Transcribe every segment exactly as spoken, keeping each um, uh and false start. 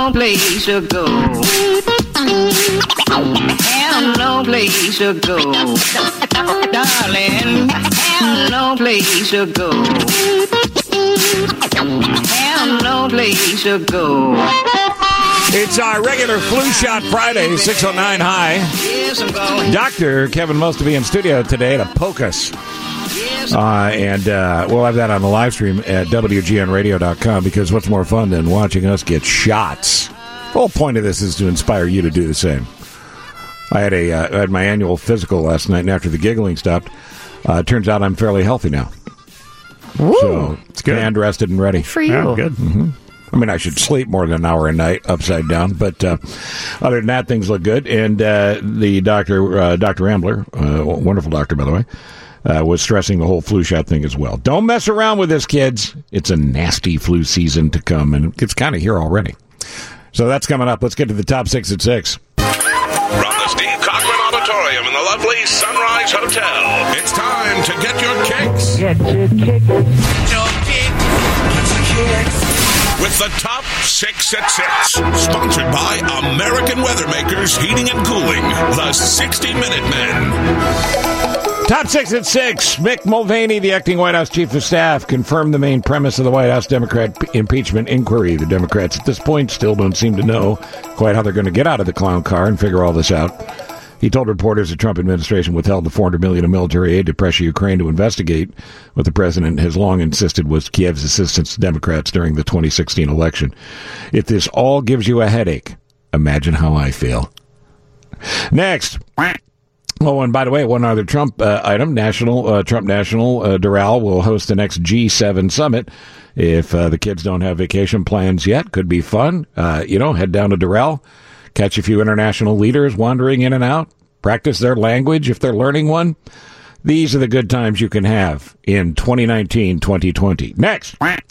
no place to go. Have no place to go. Darling, have no place to go. Have no place to go. It's our regular Flu Shot Friday, six oh nine high. Yes, I'm going. Doctor Kevin Most to be in studio today to poke us. Uh, and uh, we'll have that on the live stream at W G N radio dot com, because what's more fun than watching us get shots? The whole point of this is to inspire you to do the same. I had a uh, I had my annual physical last night, and after the giggling stopped, uh, it turns out I'm fairly healthy now. Ooh, so it's good. And rested and ready. For you. Yeah, good. Mm-hmm. I mean, I should sleep more than an hour a night upside down, but uh, other than that, things look good. And uh, the doctor, uh, Doctor Ambler, uh, wonderful doctor, by the way, uh, was stressing the whole flu shot thing as well. Don't mess around with this, kids. It's a nasty flu season to come, and it's kind of here already. So that's coming up. Let's get to the top six at six. From the Steve Cochran Auditorium in the lovely Sunrise Hotel, it's time to get your kicks. Get your kicks. Your kicks. Get your kicks. With the top six at six, sponsored by American Weathermakers Heating and Cooling, the sixty minute Men. Top six at six. Mick Mulvaney, the acting White House Chief of Staff, confirmed the main premise of the White House Democrat impeachment inquiry. The Democrats at this point still don't seem to know quite how they're going to get out of the clown car and figure all this out. He told reporters the Trump administration withheld the four hundred million dollars of military aid to pressure Ukraine to investigate what the president has long insisted was Kiev's assistance to Democrats during the twenty sixteen election. If this all gives you a headache, imagine how I feel. Next. Oh, and by the way, one other Trump uh, item. National uh, Trump National uh, Doral will host the next G seven summit. If uh, the kids don't have vacation plans yet, could be fun. Uh, you know, head down to Doral. Catch a few international leaders wandering in and out. Practice their language if they're learning one. These are the good times you can have in twenty nineteen twenty twenty. Next.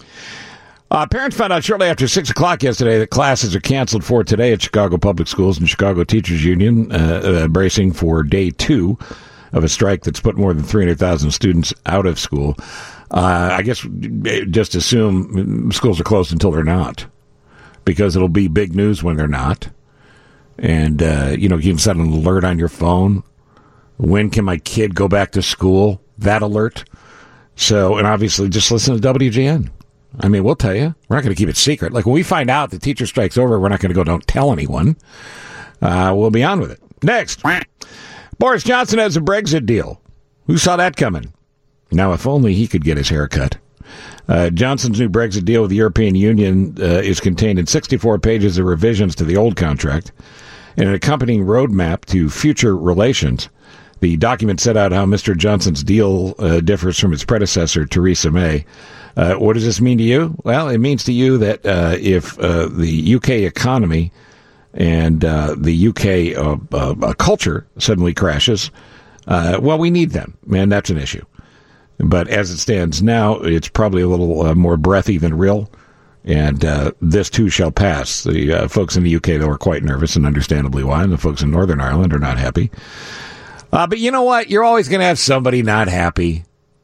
Uh, parents found out shortly after six o'clock yesterday that classes are canceled for today at Chicago Public Schools and Chicago Teachers Union, uh, uh, bracing for day two of a strike that's put more than three hundred thousand students out of school. Uh, I guess just assume schools are closed until they're not, because it'll be big news when they're not. And, uh, you know, you can set an alert on your phone. When can my kid go back to school? That alert. So, and obviously just listen to W G N. I mean, we'll tell you. We're not going to keep it secret. Like when we find out the teacher strike's over, we're not going to go, don't tell anyone. Uh, we'll be on with it. Next. Boris Johnson has a Brexit deal. Who saw that coming? Now, if only he could get his hair cut. Uh, Johnson's new Brexit deal with the European Union uh, is contained in sixty-four pages of revisions to the old contract and an accompanying roadmap to future relations. The document set out how Mister Johnson's deal uh, differs from its predecessor, Theresa May. Uh, what does this mean to you? Well, it means to you that uh, if uh, the U K economy and uh, the U K uh, uh, culture suddenly crashes, uh, well, we need them, and that's an issue. But as it stands now, it's probably a little uh, more breathy than real, and uh, this too shall pass. The uh, folks in the U K, though, are quite nervous, and understandably why, and the folks in Northern Ireland are not happy. Uh, but you know what? You're always going to have somebody not happy.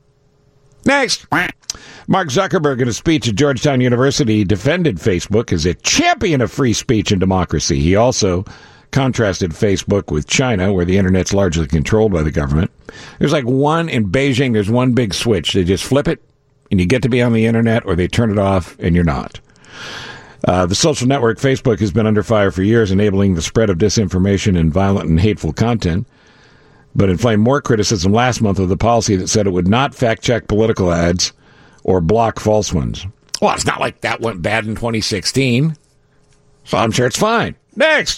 Next. Mark Zuckerberg, in a speech at Georgetown University, defended Facebook as a champion of free speech and democracy. He also contrasted Facebook with China, where the internet's largely controlled by the government. There's like one in Beijing, there's one big switch. They just flip it, and you get to be on the internet, or they turn it off, and you're not. Uh, the social network Facebook has been under fire for years, enabling the spread of disinformation and violent and hateful content, but inflamed more criticism last month of the policy that said it would not fact-check political ads or block false ones. Well, it's not like that went bad in twenty sixteen, so I'm sure it's fine. Next!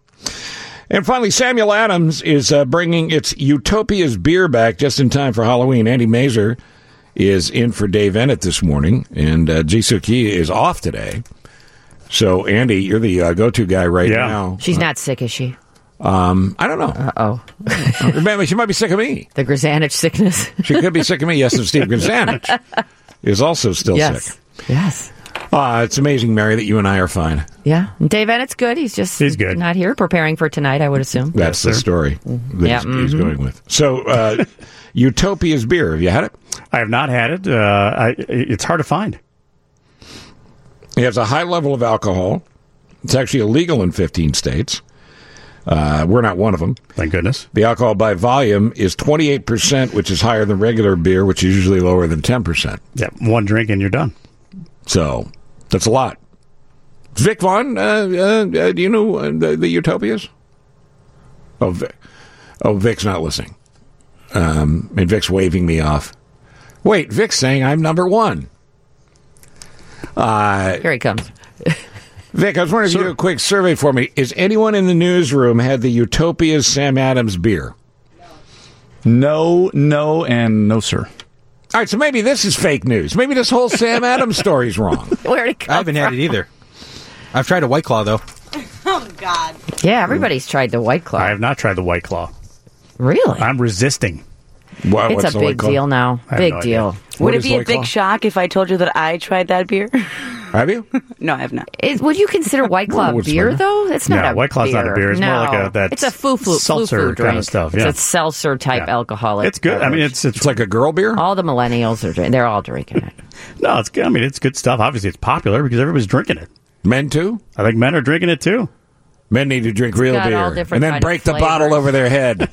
And finally, Samuel Adams is uh, bringing its Utopia's beer back just in time for Halloween. Andy Mazer is in for Dave Ennett this morning, and uh, Jisoo Kee is off today. So, Andy, you're the uh, go-to guy right yeah. now. She's uh, not sick, is she? Um, I don't know. Uh-oh. Maybe she might be sick of me. The Grzanich sickness. She could be sick of me. Yes, and Steve Grzanich is also still yes. sick. Yes. Uh, it's amazing, Mary, that you and I are fine. Yeah. Dave Ennett's good. He's just he's good. Not here preparing for tonight, I would assume. That's yes, the story mm-hmm. that yeah, he's, mm-hmm. he's going with. So, uh, Utopia's beer, have you had it? I have not had it. Uh, I, it's hard to find. It has a high level of alcohol, It's actually illegal in fifteen states. Uh, we're not one of them. Thank goodness. The alcohol by volume is twenty-eight percent, which is higher than regular beer, which is usually lower than ten percent. Yeah, one drink and you're done. So that's a lot. Vic Vaughn, uh, uh, uh, do you know uh, the, the Utopias? Oh, Vic. Oh, Vic's not listening. Um, and Vic's waving me off. Wait, Vic's saying I'm number one. Uh, Here he comes. Vic, I was wondering if you do a quick survey for me. Is anyone in the newsroom had the Utopia's Sam Adams beer? No, no, and no, sir. All right, so maybe this is fake news. Maybe this whole Sam Adams story's wrong. Where'd it come I haven't from? had it either. I've tried a White Claw, though. Oh, God. Yeah, everybody's tried the White Claw. I have not tried the White Claw. Really? I'm resisting. What, it's what's a the White big Claw? deal now. I have Big no deal. idea. Would What it is be a White big Claw? shock if I told you that I tried that beer? Have you? No, I have not. Is, would you consider White Claw What's beer, that? though? It's not No, a White Claw's beer. not a beer. It's no. more like a- that It's a foo foo seltzer foo kind of drink. stuff, yeah. It's a seltzer type Yeah. alcoholic. It's good. I mean, beverage. it's it's It's like a girl beer? all the millennials are drinking. They're all drinking it. no, it's good. I mean, it's good stuff. Obviously, it's popular because everybody's drinking it. Men too? I think men are drinking it too. Men need to drink real got all beer and different then kind of break the flavors. bottle over their head.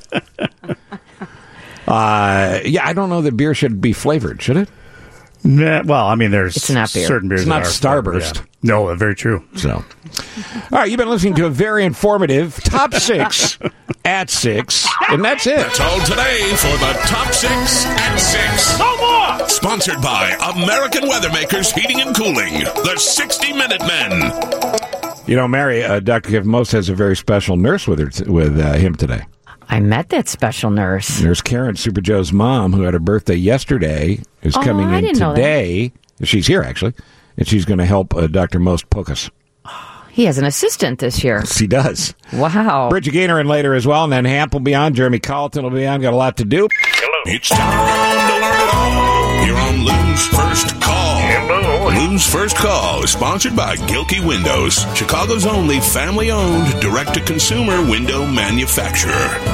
uh, yeah, I don't know that beer should be flavored, should it? Yeah, well, I mean, there's It's not beer. certain beers. It's not that are flavored, Starburst. yeah. No, very true. So, all right, you've been listening to a very informative top six at six, and that's it. That's all today for the Top Six at Six. No more! Sponsored by American Weathermakers Heating and Cooling, the sixty minute Men. You know, Mary, uh, Doctor Kevin Most has a very special nurse with her t- with uh, him today. I met that special nurse. Nurse Karen, Super Joe's mom, who had her birthday yesterday, is Oh, coming I in didn't know that. today. She's here, actually, and she's going to help uh, Doctor Most Pukas. He has an assistant this year. She does. Wow. Bridget Gaynor in later as well, and then Hamp will be on. Jeremy Colleton will be on. Got a lot to do. It's time to learn it all. You're on Lou's First Call. Lou's First Call is sponsored by Gilkey Windows, Chicago's only family-owned, direct-to-consumer window manufacturer.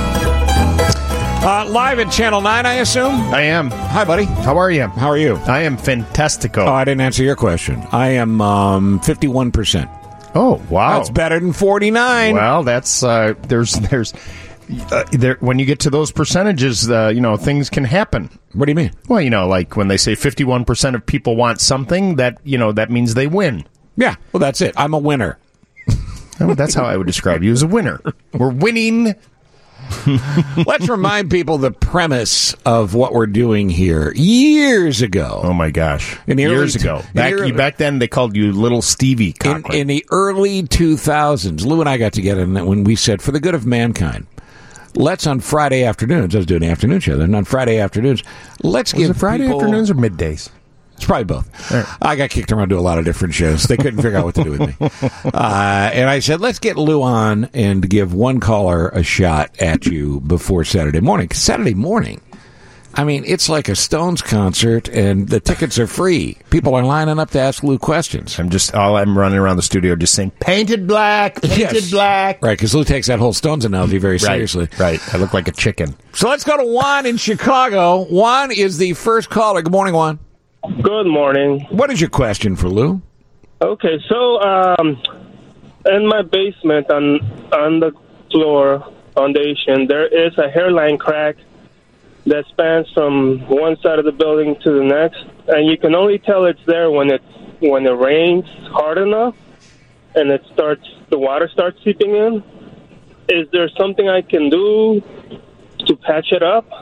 Uh, live at Channel nine, I assume? I am. Hi, buddy. How are you? How are you? I am fantastico. Oh, I didn't answer your question. I am um, fifty-one percent. Oh, wow. That's better than forty-nine. Well, that's uh, there's there's uh, there when you get to those percentages, uh, you know, things can happen. What do you mean? Well, you know, like when they say fifty-one percent of people want something, that you know that means they win. Yeah, well, that's it. I'm a winner. Oh, that's how I would describe you as a winner. We're winning. Let's remind people the premise of what we're doing here. Years ago, Oh my gosh! In the Years early- ago, in the back early- back then they called you Little Stevie in, Cochran. in the early two thousands, Lou and I got together and when we said, for the good of mankind, let's on Friday afternoons, I was doing the afternoon show then, on Friday afternoons, let's Was give it Friday people, afternoons or middays? It's probably both. Right. I got kicked around to a lot of different shows. They couldn't figure out what to do with me. Uh, and I said, let's get Lou on and give one caller a shot at you before Saturday morning. 'Cause Saturday morning, I mean, it's like a Stones concert, and the tickets are free. People are lining up to ask Lou questions. I'm just all I'm running around the studio just saying painted black, painted Yes. black. Right, because Lou takes that whole Stones analogy very seriously. Right, right. I look like a chicken. So let's go to Juan in Chicago. Juan is the first caller. Good morning, Juan. Good morning. What is your question for Lou? Okay, so um, in my basement on on the floor foundation, there is a hairline crack that spans from one side of the building to the next, and you can only tell it's there when it's when it rains hard enough and it starts the water starts seeping in. Is there something I can do to patch it up?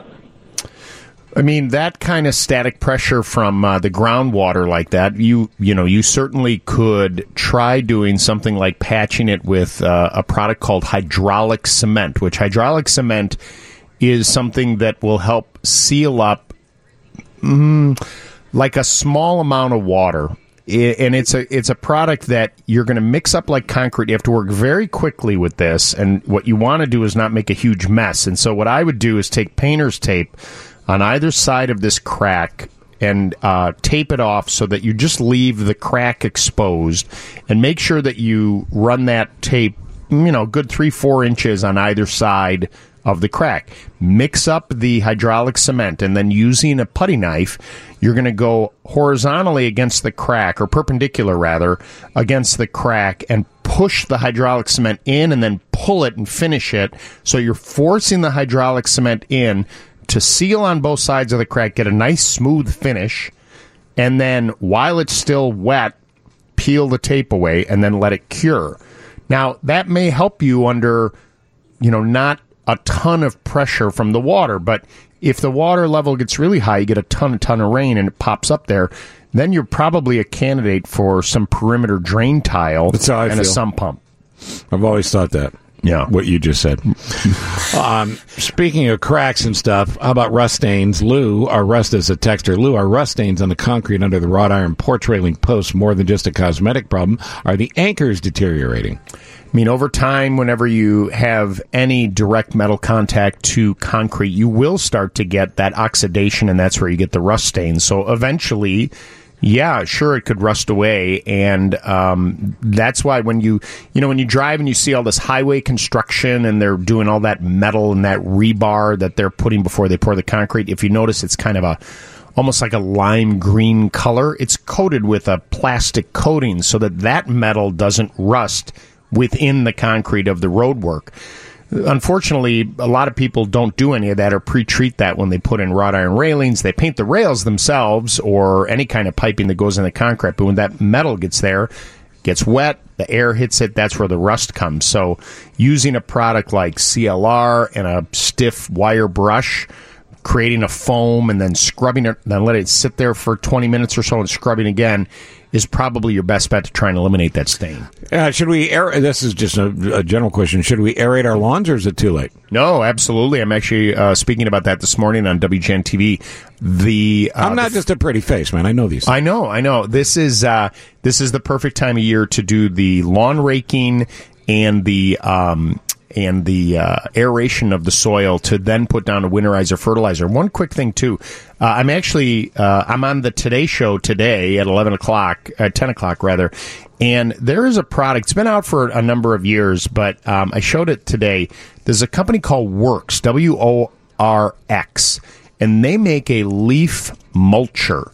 I mean, that kind of static pressure from uh, the groundwater like that, you you know, you certainly could try doing something like patching it with uh, a product called hydraulic cement, which hydraulic cement is something that will help seal up mm, like a small amount of water. I- And it's a it's a product that you're going to mix up like concrete. You have to work very quickly with this, and what you want to do is not make a huge mess. And so what I would do is take painter's tape on either side of this crack and uh, tape it off so that you just leave the crack exposed, and make sure that you run that tape, you know, good three, four inches on either side of the crack. Mix up the hydraulic cement, and then using a putty knife, you're going to go horizontally against the crack, or perpendicular rather, against the crack, and push the hydraulic cement in and then pull it and finish it. So you're forcing the hydraulic cement in to seal on both sides of the crack, get a nice smooth finish, and then while it's still wet, peel the tape away and then let it cure. Now, that may help you under, you know, not a ton of pressure from the water, but if the water level gets really high, you get a ton, a ton of rain and it pops up there, then you're probably a candidate for some perimeter drain tile That's how I and feel. a sump pump. I've always thought that. Yeah. What you just said. um, speaking of cracks and stuff, how about rust stains? Lou, our rust is a texter. Lou, are rust stains on the concrete under the wrought iron porch railing posts more than just a cosmetic problem? Are the anchors deteriorating? I mean, over time, whenever you have any direct metal contact to concrete, you will start to get that oxidation, and that's where you get the rust stains. So eventually, yeah, sure, it could rust away, and um, that's why when you, you know, when you drive and you see all this highway construction and they're doing all that metal and that rebar that they're putting before they pour the concrete, if you notice, it's kind of a almost like a lime green color. It's coated with a plastic coating so that that metal doesn't rust within the concrete of the road work. Unfortunately, a lot of people don't do any of that or pre-treat that when they put in wrought iron railings. They paint the rails themselves or any kind of piping that goes in the concrete. But when that metal gets there, gets wet, the air hits it, that's where the rust comes. So using a product like C L R and a stiff wire brush, creating a foam and then scrubbing it, then let it sit there for twenty minutes or so and scrubbing again is probably your best bet to try and eliminate that stain. Uh, should we air? This is just a, a general question. Should we aerate our lawns, or is it too late? No, absolutely. I'm actually uh, speaking about that this morning on W G N T V. The uh, I'm not the, just a pretty face, man. I know these things. I know, I know. This is uh, this is the perfect time of year to do the lawn raking and the um, and the uh, aeration of the soil to then put down a winterizer fertilizer. One quick thing too, uh, I'm actually uh, I'm on the Today Show today at eleven o'clock, at ten o'clock rather, and there is a product. It's been out for a number of years, but um, I showed it today. There's a company called Worx, W O R X, and they make a leaf mulcher.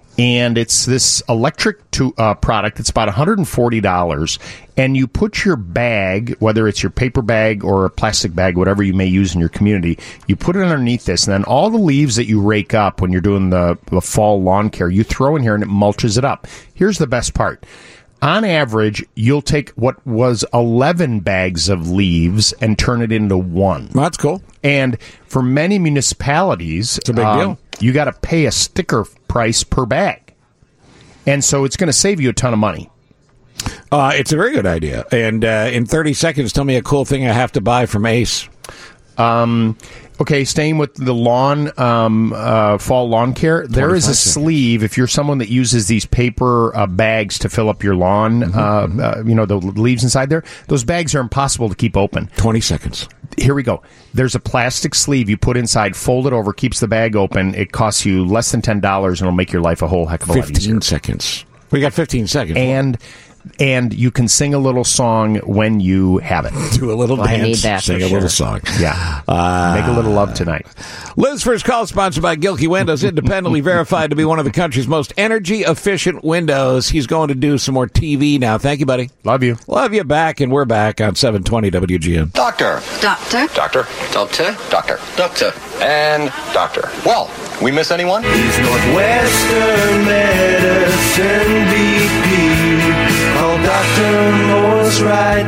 And it's this electric to, uh, product. It's about one hundred forty dollars. And you put your bag, whether it's your paper bag or a plastic bag, whatever you may use in your community, you put it underneath this. And then all the leaves that you rake up when you're doing the, the fall lawn care, you throw in here and it mulches it up. Here's the best part. On average, you'll take what was eleven bags of leaves and turn it into one. That's cool. And for many municipalities, it's a big um, deal. You got to pay a sticker price per bag. And so it's going to save you a ton of money. Uh, it's a very good idea. And uh, in thirty seconds, tell me a cool thing I have to buy from Ace. Um, okay, staying with the lawn, um, uh, fall lawn care, there is a seconds. sleeve. If you're someone that uses these paper uh, bags to fill up your lawn, mm-hmm, uh, mm-hmm. Uh, you know, the leaves inside there, those bags are impossible to keep open. twenty seconds. Here we go. There's a plastic sleeve you put inside, fold it over, keeps the bag open. It costs you less than ten dollars, and it'll make your life a whole heck of a lot easier. fifteen seconds. We got fifteen seconds. And... And you can sing a little song when you have it. Do a little well, dance, I need that sing for a sure. little song. Yeah. Uh, Make a little love tonight. Liz First Call, sponsored by Gilkey Windows, independently verified to be one of the country's most energy-efficient windows. He's going to do some more T V now. Thank you, buddy. Love you. Love you back, and we're back on seven twenty W G N. Doctor. Doctor. Doctor. Doctor. Doctor. Doctor. And doctor. Well, we miss anyone? He's Northwestern Medicine B P. Call Doctor Morse right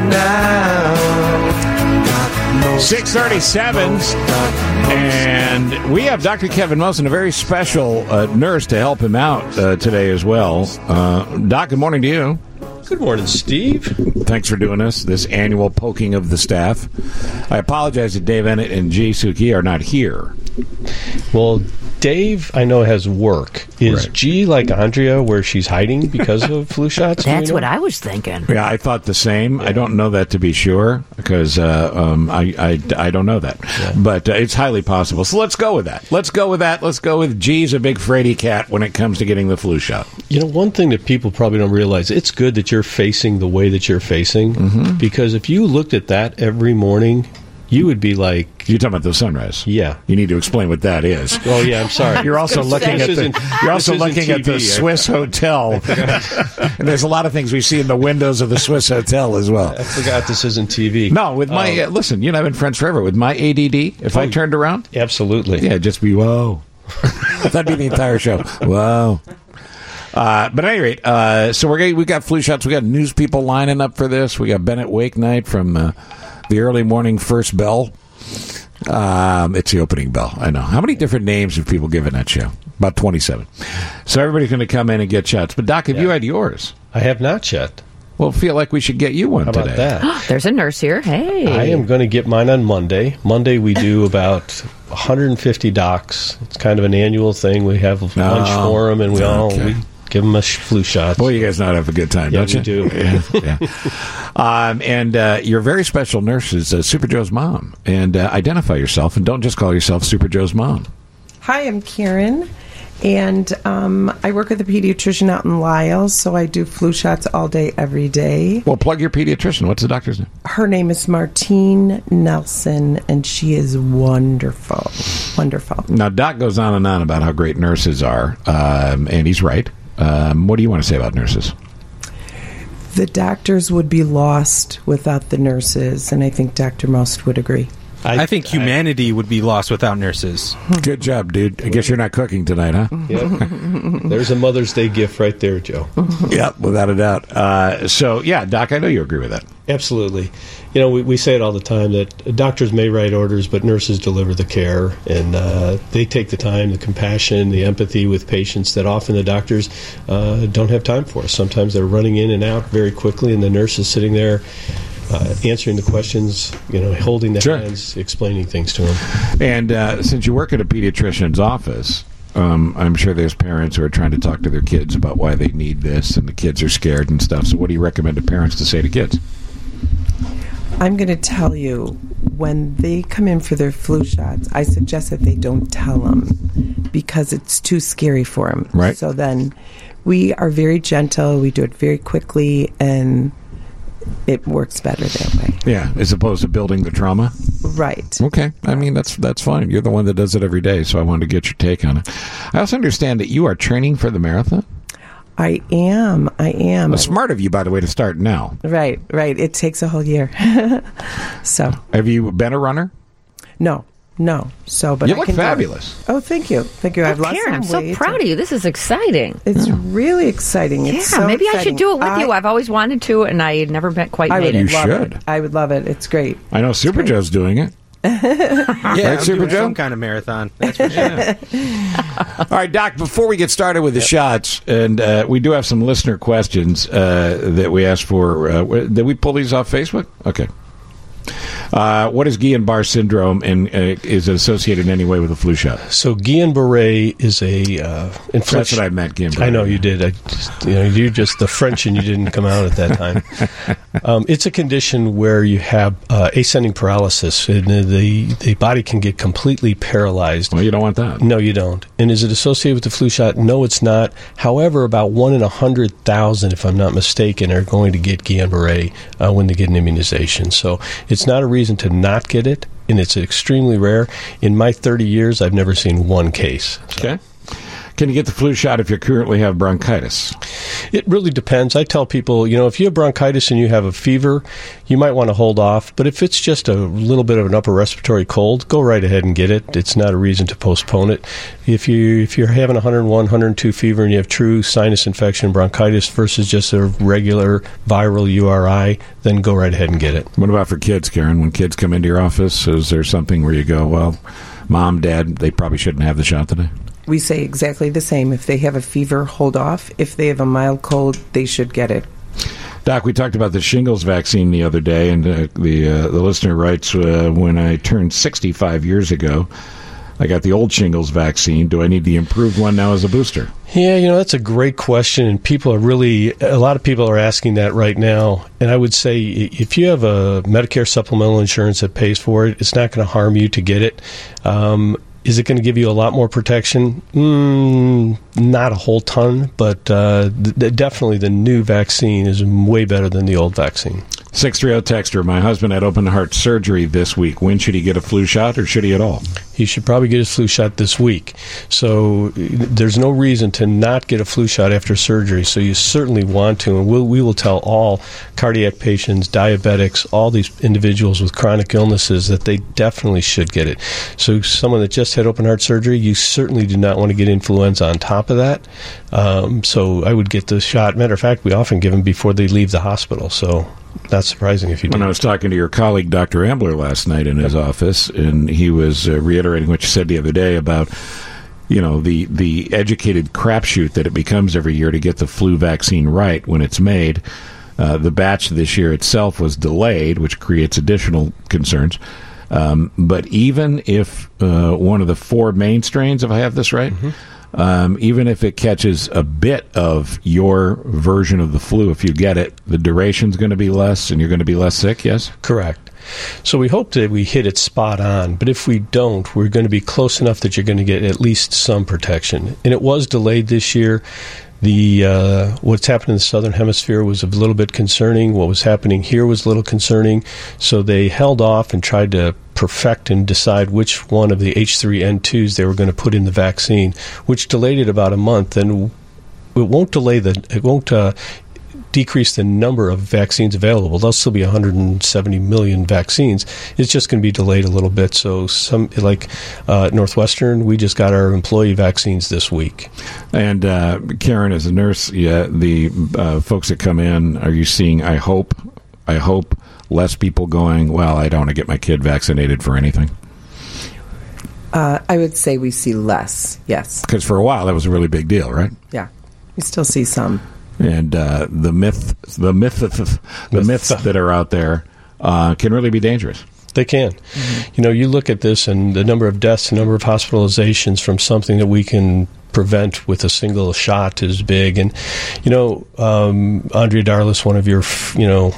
now. six thirty-seven, and we have Doctor Kevin Mosen, a very special uh, nurse to help him out uh, today as well. Uh, Doc, good morning to you. Good morning, Steve. Thanks for doing this, this annual poking of the staff. I apologize that Dave Ennett and G. Suki are not here. Well, Dave, I know, has work. Is right. G like Andrea, where she's hiding because of flu shots? That's you know? what I was thinking. Yeah, I thought the same. Yeah. I don't know that to be sure because uh, um, I, I, I don't know that. Yeah. But uh, it's highly possible. So let's go with that. Let's go with that. Let's go with G's a big fraidy cat when it comes to getting the flu shot. You know, one thing that people probably don't realize, it's good that you're facing the way that you're facing, mm-hmm. because if you looked at that every morning, you would be like, you're talking about the sunrise. Yeah. You need to explain what that is. Oh yeah, I'm sorry. You're also looking This at the isn't- you're also this isn't looking at T V. the Swiss hotel. And there's a lot of things we see in the windows of the Swiss hotel as well. I forgot this isn't T V. No, with my Um, uh, listen, you know I've been friends forever. With my A D D, if I turned around, absolutely, yeah, just be whoa. That'd be the entire show. Whoa. Uh, but at any rate, uh, so we're getting, we got flu shots. We got news people lining up for this. We got Bennett Wake Night from uh, the early morning first bell. Um, it's the opening bell. I know. How many different names have people given that show? About twenty-seven. So everybody's going to come in and get shots. But Doc, have you had yours? I have not yet. Well, feel like we should get you one How about today. that? There's a nurse here. Hey. I am going to get mine on Monday. Monday we do about one hundred fifty docs. It's kind of an annual thing. We have lunch Oh, for them, and we all okay. we give them a sh- flu shot. Boy, you guys know how to have a good time, Yeah, don't you? we do. Yeah. yeah. Um, and uh, your very special nurse is uh, Super Joe's mom. And uh, identify yourself, and don't just call yourself Super Joe's mom. Hi, I'm Karen, and um, I work with a pediatrician out in Lisle, so I do flu shots all day, every day. Well, plug your pediatrician. What's the doctor's name? Her name is Martine Nelson, and she is wonderful. Wonderful. Now, Doc goes on and on about how great nurses are, um, and he's right. Um, what do you want to say about nurses? The doctors would be lost without the nurses, and I think Doctor Most would agree. I, I think humanity I, would be lost without nurses. Good job, dude. I guess you're not cooking tonight, huh? Yep. There's a Mother's Day gift right there, Joe. Yep, without a doubt. Uh, so, yeah, Doc, I know you agree with that. Absolutely. You know, we, we say it all the time that doctors may write orders, but nurses deliver the care, and uh, they take the time, the compassion, the empathy with patients that often the doctors uh, don't have time for. Sometimes they're running in and out very quickly, and the nurse is sitting there Uh, answering the questions, you know, holding the sure. hands, explaining things to them. And uh, since you work at a pediatrician's office, um, I'm sure there's parents who are trying to talk to their kids about why they need this, and the kids are scared and stuff. So what do you recommend to parents to say to kids? I'm going to tell you, when they come in for their flu shots, I suggest that they don't tell them because it's too scary for them. Right. So then we are very gentle. We do it very quickly, and it works better that way. Yeah, as opposed to building the trauma. Right. Okay. I mean, that's that's fine. You're the one that does it every day, so I wanted to get your take on it. I also understand that you are training for the marathon. I am. I am. Well, smart of you, by the way, to start now. Right, right. It takes a whole year. So. Have you been a runner? No. No. So, but you I look can do it. fabulous. Oh, thank you. Thank you. Oh, I've lost Karen, I'm some so weight. proud of you. This is exciting. It's really exciting. It's yeah, so maybe I exciting. should do it with I, you. I've always wanted to, and I had never been quite I made would it. You love should. it. I would love it. It's great. I know Super Joe's doing it. Yeah, right, I'm Super doing Joe? some kind of marathon. That's for sure. All right, Doc, before we get started with the shots, and uh, we do have some listener questions uh, that we asked for. Uh, did we pull these off Facebook? Okay. Uh, what is Guillain-Barré syndrome, and uh, is it associated in any way with a flu shot? So Guillain-Barré is a uh, infliction. That's what I meant, Guillain-Barré. I know you did. I just, you know, you're just the French, and you didn't come out at that time. Um, it's a condition where you have uh, ascending paralysis, and the the body can get completely paralyzed. Well, you don't want that. No, you don't. And is it associated with the flu shot? No, it's not. However, about one in a hundred thousand, if I'm not mistaken, are going to get Guillain-Barré uh, when they get an immunization. So it's not a reason to not get it, and it's extremely rare. In my thirty years, I've never seen one case. So. Okay. Can you get the flu shot if you currently have bronchitis? It really depends. I tell people, you know, if you have bronchitis and you have a fever, you might want to hold off. But if it's just a little bit of an upper respiratory cold, go right ahead and get it. It's not a reason to postpone it. If you if you're having one oh one, one oh two fever and you have true sinus infection, bronchitis versus just a regular viral U R I, then go right ahead and get it. What about for kids, Karen? When kids come into your office, is there something where you go, well, mom, dad, they probably shouldn't have the shot today? We say exactly the same. If they have a fever, hold off. If they have a mild cold, they should get it. Doc, we talked about the shingles vaccine the other day, and uh, the uh, the listener writes, uh, when I turned sixty-five years ago, I got the old shingles vaccine. Do I need the improved one now as a booster? Yeah, you know, that's a great question, and people are really, a lot of people are asking that right now. And I would say if you have a Medicare supplemental insurance that pays for it, it's not going to harm you to get it. Um, Is it going to give you a lot more protection? Mm, not a whole ton, but uh, th- definitely the new vaccine is way better than the old vaccine. six three zero texter, my husband had open heart surgery this week. When should he get a flu shot, or should he at all? He should probably get his flu shot this week. So there's no reason to not get a flu shot after surgery. So you certainly want to. And we'll, we will tell all cardiac patients, diabetics, all these individuals with chronic illnesses that they definitely should get it. So someone that just had open heart surgery, you certainly do not want to get influenza on top of that. Um, so I would get the shot. Matter of fact, we often give them before they leave the hospital. So not surprising if you do. When I was talking to your colleague, Doctor Ambler, last night in his office, and he was uh, reiterating what you said the other day about, you know, the, the educated crapshoot that it becomes every year to get the flu vaccine right when it's made. Uh, the batch this year itself was delayed, which creates additional concerns. Um, but even if uh, one of the four main strains, if I have this right, mm-hmm. Um, even if it catches a bit of your version of the flu, if you get it, the duration's going to be less and you're going to be less sick, yes? Correct. So we hope that we hit it spot on, but if we don't, we're going to be close enough that you're going to get at least some protection. And it was delayed this year. The uh, what's happened in the Southern Hemisphere was a little bit concerning. What was happening here was a little concerning. So they held off and tried to perfect and decide which one of the H three N twos they were going to put in the vaccine, which delayed it about a month. And it won't delay the it won't uh, decrease the number of vaccines available. There'll still be one hundred seventy million vaccines. It's just going to be delayed a little bit. So some like uh, Northwestern, we just got our employee vaccines this week. And uh, Karen, as a nurse, yeah, the uh, folks that come in, are you seeing, I hope, I hope, less people going, well, I don't want to get my kid vaccinated for anything? Uh, I would say we see less, yes. Because for a while, that was a really big deal, right? Yeah. We still see some. And uh, the myth, the myth, the myths that are out there uh, can really be dangerous. They can. Mm-hmm. You know, you look at this and the number of deaths, the number of hospitalizations from something that we can prevent with a single shot is big. And, you know, um, Andrea Darlis, one of your, you know,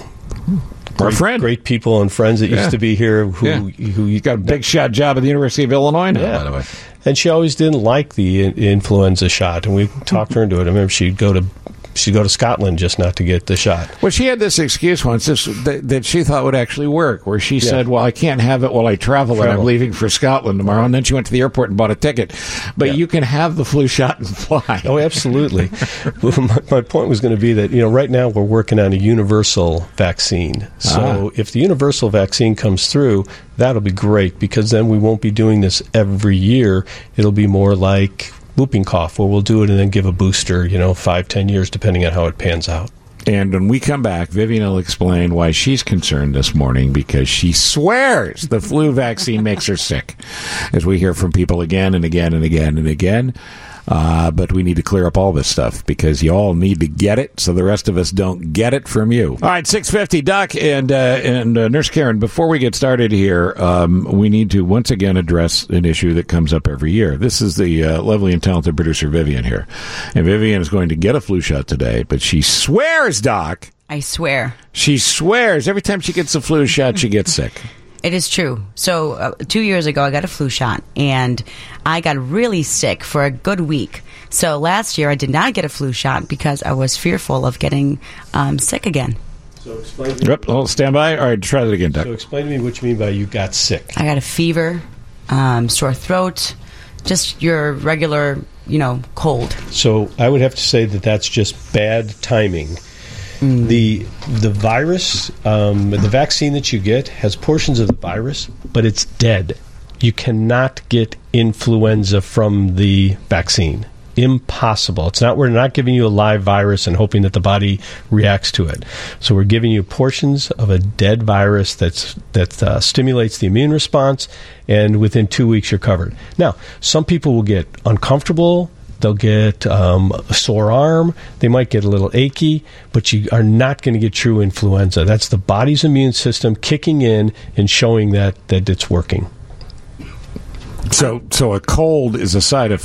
Our great, friend. great people and friends that yeah. used to be here who, yeah. who you got a big shot job at the University of Illinois now, yeah. by the way. And she always didn't like the in- influenza shot, and we talked her into it. I remember she'd go to she'd go to Scotland just not to get the shot. Well, she had this excuse once this, that, that she thought would actually work, where she yeah. said, well, I can't have it while I travel, travel, and I'm leaving for Scotland tomorrow. And then she went to the airport and bought a ticket. But yeah. you can have the flu shot and fly. Oh, absolutely. my, my point was going to be that, you know, right now we're working on a universal vaccine. So ah. if the universal vaccine comes through, that'll be great, because then we won't be doing this every year. It'll be more like whooping cough, where we'll do it and then give a booster, you know, five, ten years, depending on how it pans out. And when we come back, Vivian will explain why she's concerned this morning, because she swears the flu vaccine makes her sick, as we hear from people again and again and again and again. Uh, but we need to clear up all this stuff, because you all need to get it, so the rest of us don't get it from you. All right, six fifty, Doc and uh, and uh, Nurse Karen, before we get started here, um, we need to once again address an issue that comes up every year. This is the uh, lovely and talented producer, Vivian, here. And Vivian is going to get a flu shot today, but she swears, Doc. I swear. She swears every time she gets a flu shot, she gets sick. It is true. So uh, two years ago, I got a flu shot, and I got really sick for a good week. So last year, I did not get a flu shot because I was fearful of getting um, sick again. So explain to me. Yep, hold, stand by. All right, try that again, Doc. So explain to me what you mean by you got sick. I got a fever, um, sore throat, just your regular, you know, cold. So I would have to say that that's just bad timing. Mm. The the virus, um, the vaccine that you get has portions of the virus, but it's dead. You cannot get influenza from the vaccine. Impossible. It's not. We're not giving you a live virus and hoping that the body reacts to it. So we're giving you portions of a dead virus that's that uh, stimulates the immune response, and within two weeks you're covered. Now, some people will get uncomfortable. They'll get um, a sore arm. They might get a little achy, but you are not going to get true influenza. That's the body's immune system kicking in and showing that, that it's working. So, so a cold is a side effect,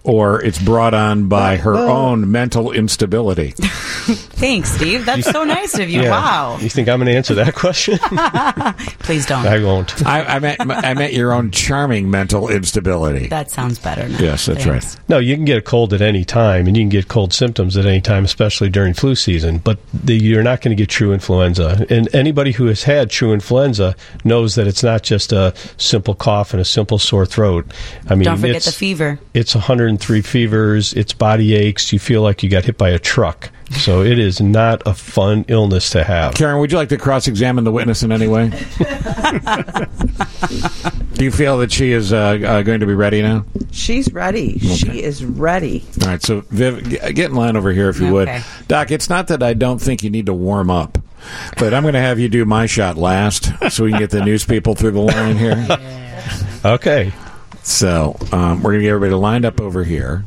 or it's brought on by her own mental instability. Thanks, Steve. That's so nice of you. Yeah. Wow. You think I'm going to answer that question? Please don't. I won't. I, I meant I meant your own charming mental instability. That sounds better now. Yes, that's Thanks. right. No, you can get a cold at any time, and you can get cold symptoms at any time, especially during flu season, but the, you're not going to get true influenza. And anybody who has had true influenza knows that it's not just a simple cough and a simple sore throat. I mean, Don't forget it's, the fever. It's one hundred three fevers, it's body aches, you feel like you got hit by a truck. So it is not a fun illness to have. Karen, would you like to cross-examine the witness in any way? Do you feel that she is uh, uh, going to be ready now? She's ready. Okay. She is ready. All right, so Viv, g- get in line over here if you Okay. would. Doc, it's not that I don't think you need to warm up, but I'm going to have you do my shot last so we can get the news people through the line here. Okay. So um, we're going to get everybody lined up over here.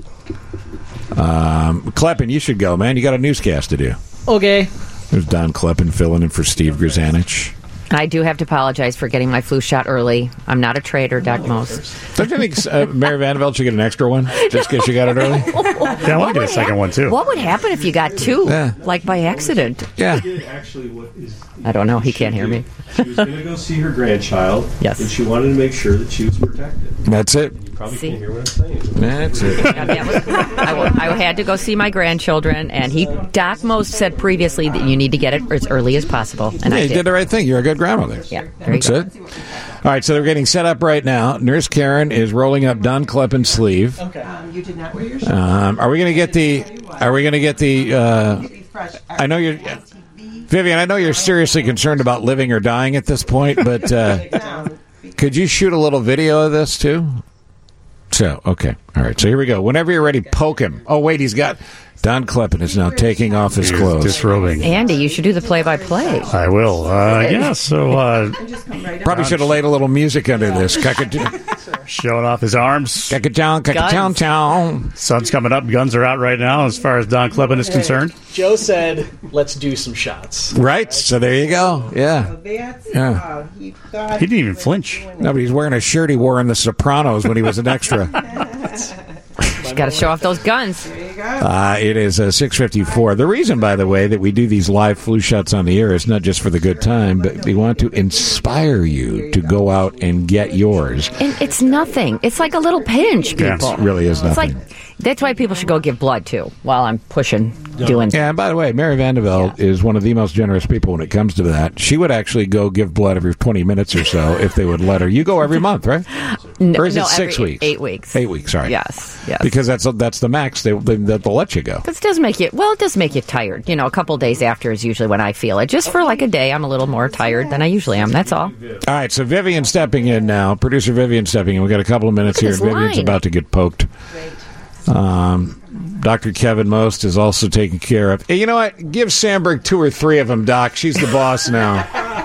Um, Kleppen, you should go, man. You got a newscast to do. Okay. There's Don Kleppen filling in for Steve Grzanich. I do have to apologize for getting my flu shot early. I'm not a traitor, Doc Mose. Don't you think uh, Mary Vanderbilt should get an extra one just because she got it early? Yeah, I want to get a second one, too. What would happen if you got two, Yeah. like by accident? Yeah. Actually, what is I don't know. He can't hear me. She was going to go see her grandchild. Yes. And she wanted to make sure that she was protected. That's it. You probably See? can't hear what I'm saying. That's it. Yeah, that was, I, w- I had to go see my grandchildren, and he, Doc Most said previously that you need to get it as early as possible, and yeah, I you did. did the right thing. You're a good grandmother. Yeah, there you That's go. it. All right, so they're getting set up right now. Nurse Karen is rolling up Don Kleppen's sleeve. Okay. Um, you did not wear your shirt. Um, are we going to get the? Are we going to get the? Uh, I know you're, Vivian. I know you're seriously concerned about living or dying at this point, but uh, could you shoot a little video of this too? So okay, all right. So here we go. Whenever you're ready, poke him. Oh wait, he's got. Don Kleppen is now taking off his He's clothes. disrobing. Andy, you should do the play-by-play. I will. Uh, yeah, so uh, Probably should have laid a little music under this. showing off his arms. Kaka-chow, kaka-chow, chow. Sun's coming up. Guns are out right now as far as Don Kleppen is concerned. Joe said, let's do some shots. Right, so there you go. Yeah. Yeah. He didn't even flinch. No, but he's wearing a shirt he wore in The Sopranos when he was an extra. Got to show off those guns. Uh, it is uh, six fifty-four. The reason, by the way, that we do these live flu shots on the air is not just for the good time, but we want to inspire you to go out and get yours. And it's nothing. It's like a little pinch, people. Yeah, it really is It's nothing. like that's why people should go give blood too. While I'm pushing, doing. Yeah, and by the way, Mary Vanderbilt is one of the most generous people when it comes to that. She would actually go give blood every twenty minutes or so if they would let her. You go every month, right? No, or is no, it six every weeks? Eight weeks. Eight weeks, sorry. Yes, yes. Because that's that's the max they, they, they'll let you go. Because it does make you, well, it does make you tired. You know, a couple days after is usually when I feel it. Just for like a day, I'm a little more tired than I usually am. That's all. All right, so Vivian stepping in now. Producer Vivian stepping in. We've got a couple of minutes Look here. at this Vivian's line. about to get poked. Um, Doctor Kevin Most is also taken care of. Hey, you know what? Give Sandberg two or three of them, Doc. She's the boss now.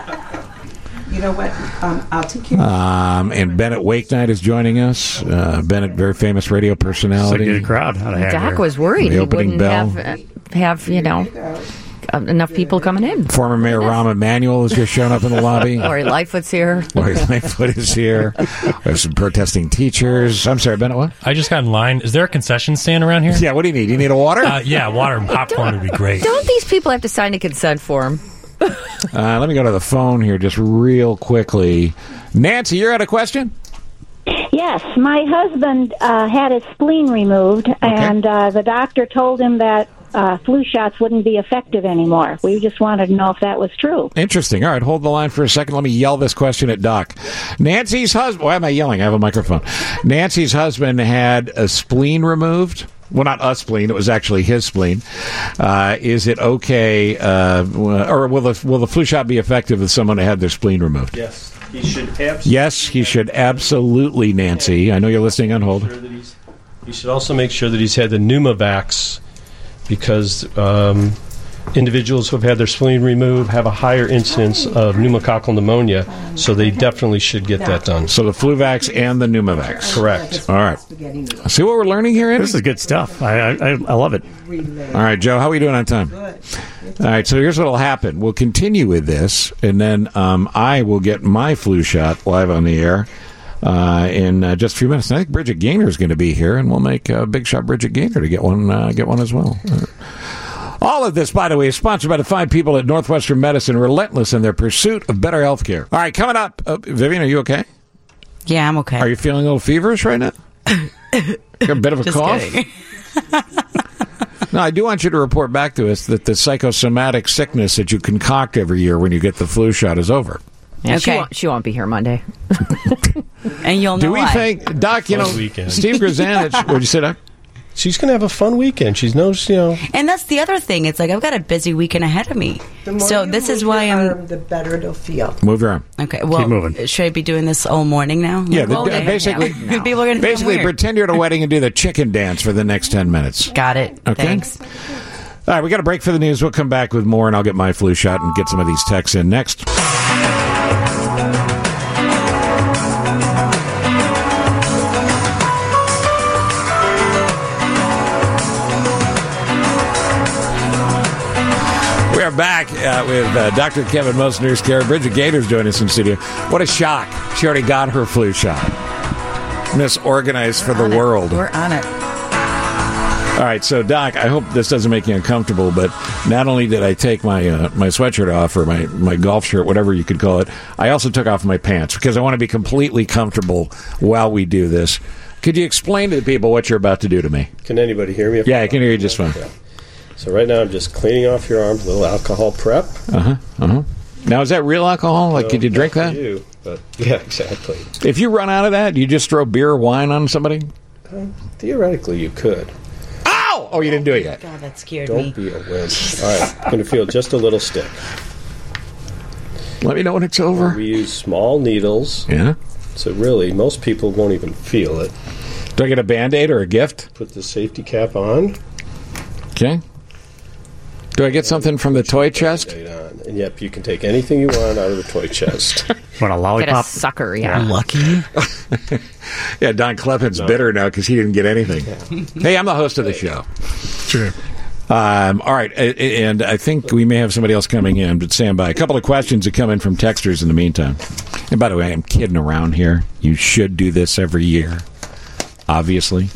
You know what? Um, I'll take care of Um, and Bennett Wakenight is joining us. Uh, Bennett, very famous radio personality. It's a good crowd. Out of Doc Hacker. was worried The he opening wouldn't bell. have, uh, have, you know, uh, enough people coming in. Former Mayor Rahm Emanuel has just shown up in the lobby. Lori Lightfoot's here. Lori Lightfoot is here. There's some protesting teachers. I'm sorry, Bennett, what? I just got in line. Is there a concession stand around here? Yeah, what do you need? You need a water? Uh, yeah, water and popcorn would be great. Don't these people have to sign a consent form? Uh, let me go to the phone here just real quickly. Nancy, you had a question? Yes, my husband uh, had his spleen removed, and uh, the doctor told him that uh, flu shots wouldn't be effective anymore. We just wanted to know if that was true. Interesting. All right, hold the line for a second. Let me yell this question at Doc. Nancy's husband... Why am I yelling? I have a microphone. Nancy's husband had a spleen removed. Well, not a spleen. It was actually his spleen. Uh, is it okay, uh, or will the, will the flu shot be effective if someone had their spleen removed? Yes, he should absolutely. Yes, he should absolutely, Nancy. I know you're listening on hold. He should also make sure that he's had the Pneumovax, because um, individuals who have had their spleen removed have a higher incidence of pneumococcal pneumonia, so they definitely should get that done. So the Fluvax and the Pneumovax. Correct. All right. See what we're learning here, Andy? This is good stuff. I, I, I love it. All right, Joe, how are we doing on time? All right, so here's what will happen. We'll continue with this, and then um, I will get my flu shot live on the air. uh, in uh, just a few minutes. I think Bridget Gaynor is going to be here, and we'll make uh, Big Shot Bridget Gaynor to get one, uh, get one as well. All of this, by the way, is sponsored by the fine people at Northwestern Medicine, relentless in their pursuit of better health care. All right, coming up, uh, Vivian, are you okay? Yeah, I'm okay. Are you feeling a little feverish right now? Got a bit of a Just cough? kidding. No, I do want you to report back to us that the psychosomatic sickness that you concoct every year when you get the flu shot is over. Yeah, she, Okay. won't, she won't be here Monday. And you'll know Do we why. think, Doc, you know, Fun weekend. Steve Grzanich, what'd you say, Doc? She's going to have a fun weekend. She's no, you know. And that's the other thing. It's like I've got a busy weekend ahead of me. The more So you this move is why your I'm. arm, the better it'll feel. Move your arm. Okay. Well, moving. should I be doing this all morning now? Yeah, the, Well, okay. basically, Yeah. People are going to basically weird. pretend you're at a wedding and do the chicken dance for the next ten minutes. Got it. Okay. Thanks. All right, we got a break for the news. We'll come back with more, and I'll get my flu shot and get some of these texts in next. We are back uh, with uh, Doctor Kevin Most, Nurse Care. Bridget Gaynor's joining us in studio. What a shock. She already got her flu shot. Misorganized for the world. We're on it. All right, so Doc, I hope this doesn't make you uncomfortable, but not only did I take my uh, my sweatshirt off, or my, my golf shirt, whatever you could call it, I also took off my pants because I want to be completely comfortable while we do this. Could you explain to the people what you're about to do to me? Can anybody hear me? Yeah, I can hear you just fine. Yeah. So right now I'm just cleaning off your arm, a little alcohol prep. Uh-huh, uh-huh. Now, is that real alcohol? Like, No, could you drink not that? for you, but yeah, exactly. If you run out of that, do you just throw beer or wine on somebody? Uh, theoretically, you could. Ow! Oh, you didn't do it yet. God, that scared me. Don't be a wimp. All right, I'm going to feel just a little stick. Let me know when it's over. We use small needles. Yeah. So really, most people won't even feel it. Do I get a Band-Aid or a gift? Put the safety cap on. Okay. Do I get something from the toy chest? And yep, you can take anything you want out of the toy chest. Want a Get a sucker, yeah. Lucky. Yeah, Don Cleppin's bitter now because he didn't get anything. Hey, I'm the host of the show. True. Um, all right, a- a- and I think we may have somebody else coming in, but stand by. A couple of questions that come in from texters in the meantime. And by the way, I'm kidding around here. You should do this every year, obviously.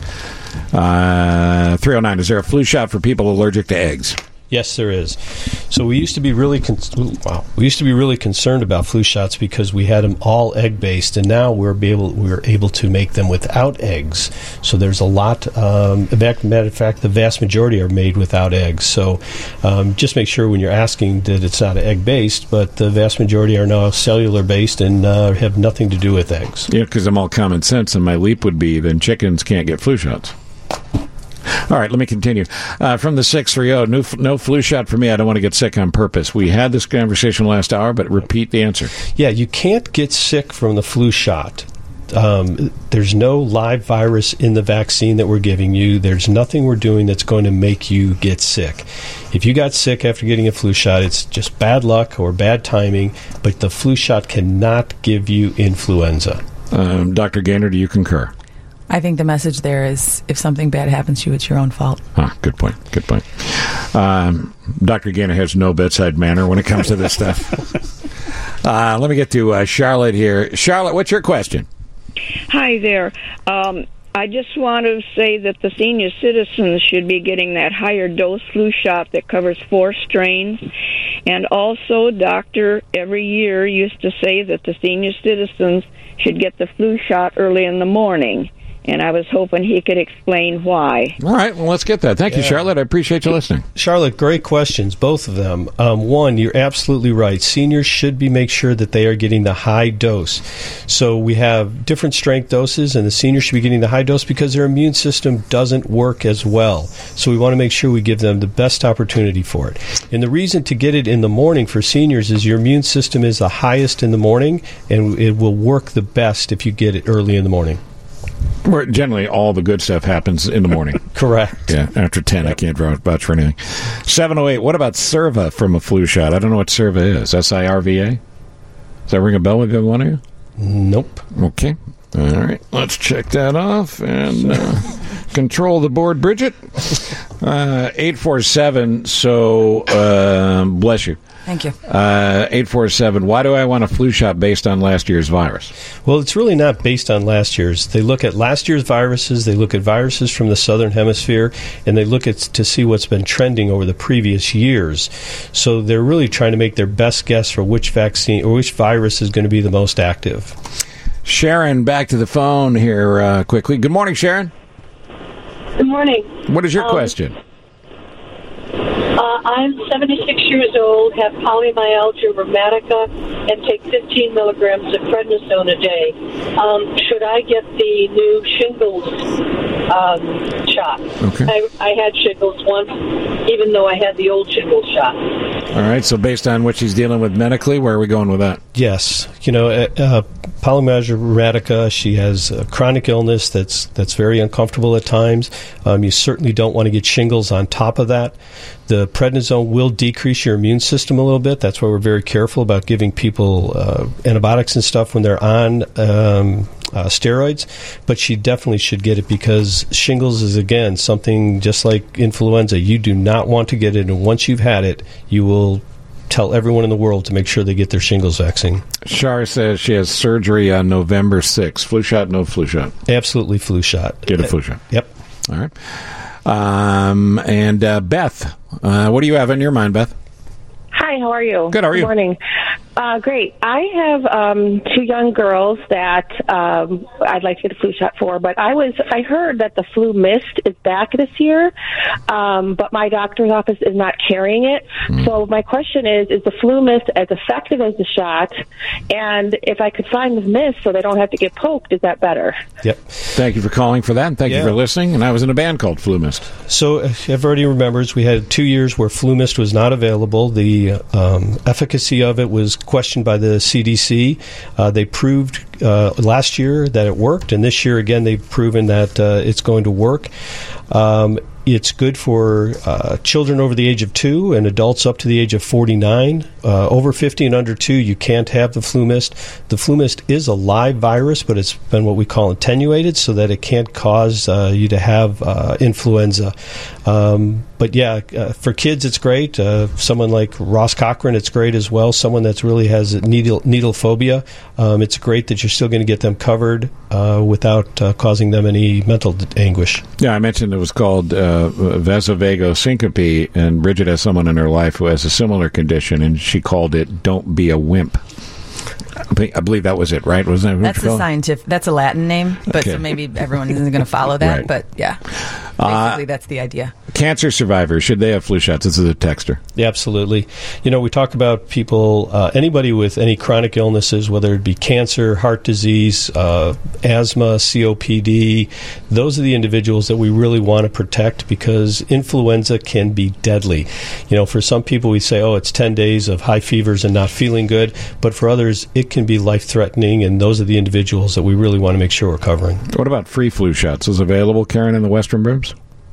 Uh, three oh nine, is there a flu shot for people allergic to eggs? Yes, there is. So we used to be really con- wow. We used to be really concerned about flu shots because we had them all egg based, and now we're be able we're able to make them without eggs. So there's a lot. Um, in fact, matter of fact, the vast majority are made without eggs. So um, just make sure when you're asking that it's not egg based, but the vast majority are now cellular based and uh, have nothing to do with eggs. Yeah, because I'm all common sense, and my leap would be then chickens can't get flu shots. All right, let me continue. Uh, from the six three oh, no, no flu shot for me. I don't want to get sick on purpose. We had this conversation last hour, but repeat the answer. Yeah, you can't get sick from the flu shot. Um, there's no live virus in the vaccine that we're giving you. There's nothing we're doing that's going to make you get sick. If you got sick after getting a flu shot, it's just bad luck or bad timing, but the flu shot cannot give you influenza. Um, Doctor Gaynor, do you concur? I think the message there is if something bad happens to you, it's your own fault. Huh, good point. Good point. Um, Doctor Gaynor has no bedside manner when it comes to this stuff. Uh, let me get to uh, Charlotte here. Charlotte, what's your question? Hi there. Um, I just want to say that the senior citizens should be getting that higher dose flu shot that covers four strains. And also, doctor every year used to say that the senior citizens should get the flu shot early in the morning. And I was hoping he could explain why. All right, well, let's get that. Thank you, Yeah. Charlotte. I appreciate you listening. Charlotte, great questions, both of them. Um, one, you're absolutely right. Seniors should be make sure that they are getting the high dose. So we have different strength doses, and the seniors should be getting the high dose because their immune system doesn't work as well. So we want to make sure we give them the best opportunity for it. And the reason to get it in the morning for seniors is your immune system is the highest in the morning, and it will work the best if you get it early in the morning. Where generally, all the good stuff happens in the morning. Correct. Yeah, after ten, I can't draw vouch for anything. seven oh eight, what about Serva from a flu shot? I don't know what Serva is. S I R V A? Does that ring a bell with one of you? Nope. Okay. All right. Let's check that off and uh, control the board, Bridget. Uh, eight four seven, so, uh, bless you. Thank you. Uh, eight four seven, why do I want a flu shot based on last year's virus? Well, it's really not based on last year's. They look at last year's viruses, they look at viruses from the southern hemisphere, and they look at to see what's been trending over the previous years. So they're really trying to make their best guess for which vaccine or which virus is going to be the most active. Sharon, back to the phone here uh, quickly. Good morning, Sharon. Good morning. What is your Um, question? Uh, I'm seventy-six years old, have polymyalgia rheumatica, and take fifteen milligrams of prednisone a day. Um, should I get the new shingles um, shot? Okay. I, I had shingles once, even though I had the old shingles shot. All right, so based on what she's dealing with medically, where are we going with that? Yes, you know, uh, uh, polymyalgia rheumatica. She has a chronic illness that's that's very uncomfortable at times. Um, you certainly don't want to get shingles on top of that. The prednisone will decrease your immune system a little bit. That's why we're very careful about giving people uh, antibiotics and stuff when they're on um, uh, steroids. But she definitely should get it because shingles is, again, something just like influenza. You do not want to get it, and once you've had it, you will tell everyone in the world to make sure they get their shingles vaccine. Shar says she has surgery on November sixth. Flu shot, no flu shot? Absolutely flu shot. Get a flu shot. Yep. All right. Um, and uh, Beth, uh, what do you have in your mind, Beth? Hi, how are you? Good, how are you? Good morning. Uh, great. I have um, two young girls that um, I'd like to get a flu shot for, but I was I heard that the flu mist is back this year, um, but my doctor's office is not carrying it. Mm. So my question is, is the flu mist as effective as the shot? And if I could find the mist so they don't have to get poked, is that better? Yep. Thank you for calling for that, and thank Yeah. you for listening. And I was in a band called Flu Mist. So if everybody remembers, we had two years where flu mist was not available. The um, efficacy of it was questioned by the C D C. Uh, they proved uh, last year that it worked, and this year again they've proven that uh, it's going to work. Um, It's good for uh, children over the age of two and adults up to the age of forty-nine. Uh, over fifty and under two, you can't have the flu mist. The flu mist is a live virus, but it's been what we call attenuated so that it can't cause uh, you to have uh, influenza. Um, but yeah, uh, for kids, it's great. Uh, someone like Ross Cochran, it's great as well. Someone that really has needle, needle phobia, um, it's great that you're still going to get them covered uh, without uh, causing them any mental d- anguish. Yeah, I mentioned it was called uh, vasovagal syncope, and Bridget has someone in her life who has a similar condition, and she called it "Don't be a wimp." I be- I believe that was it, right? Wasn't that what That's you a called it? scientific. That's a Latin name, but Okay. so maybe everyone isn't going to follow that. Right. But yeah, Uh, basically that's the idea. Cancer survivors, should they have flu shots? This is a texter. Yeah, absolutely. You know, we talk about people, uh, anybody with any chronic illnesses, whether it be cancer, heart disease, uh, asthma, C O P D. Those are the individuals that we really want to protect because influenza can be deadly. You know, for some people we say, oh, it's ten days of high fevers and not feeling good. But for others, it can be life-threatening, and those are the individuals that we really want to make sure we're covering. What about free flu shots? Is available, Karen, in the Western Burbs?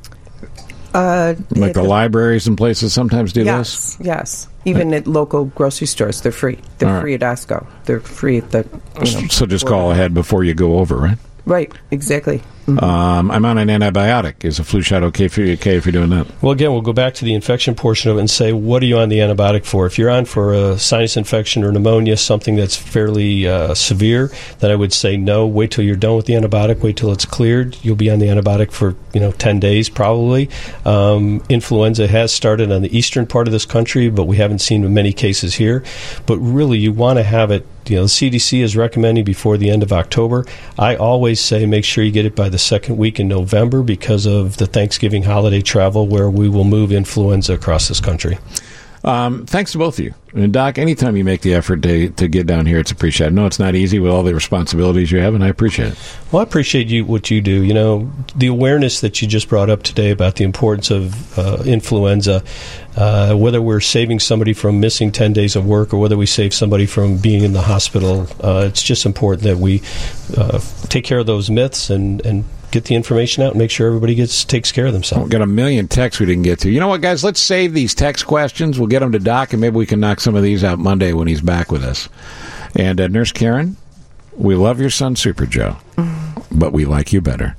Uh, Like the it- libraries and places sometimes do yes, yes. Even at local grocery stores, they're free. They're All right. free at Asco. They're free at the. You know, So just call ahead before you go over, right? Right, exactly. Um, I'm on an antibiotic. Is a flu shot okay for you? Okay, if you're doing that? Well, again, we'll go back to the infection portion of it and say, what are you on the antibiotic for? If you're on for a sinus infection or pneumonia, something that's fairly uh, severe, then I would say no. Wait till you're done with the antibiotic. Wait till it's cleared. You'll be on the antibiotic for you know ten days probably. Um, influenza has started on the eastern part of this country, but we haven't seen many cases here. But really, you want to have it. You know, the C D C is recommending before the end of October. I always say make sure you get it by the second week in November because of the Thanksgiving holiday travel where we will move influenza across this country. Um, thanks to both of you. And Doc, anytime you make the effort to to get down here, it's appreciated. I know it's not easy with all the responsibilities you have, and I appreciate it. Well, I appreciate you what you do. You know, the awareness that you just brought up today about the importance of uh, influenza, uh, whether we're saving somebody from missing ten days of work or whether we save somebody from being in the hospital, uh, it's just important that we uh, take care of those myths and, and get the information out and make sure everybody gets takes care of themselves. We've got a million texts we didn't get to. You know what, guys? Let's save these text questions. We'll get them to Doc, and maybe we can knock some of these out Monday when he's back with us. And uh, Nurse Karen, We love your son, Super Joe, but we like you better.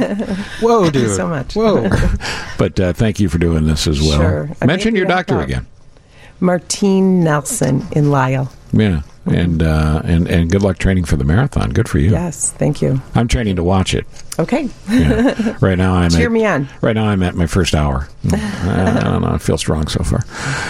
Whoa, Thank dude. you so much. Whoa. But uh, thank you for doing this as well. Sure. I Mention made your it doctor up. again. Martine Nelson in Lyle. Yeah, and uh, and and good luck training for the marathon. Good for you. Yes, thank you. I'm training to watch it. Okay. Yeah. Right now I'm Cheer at, me on. Right now I'm at my first hour. I, I don't know. I feel strong so far.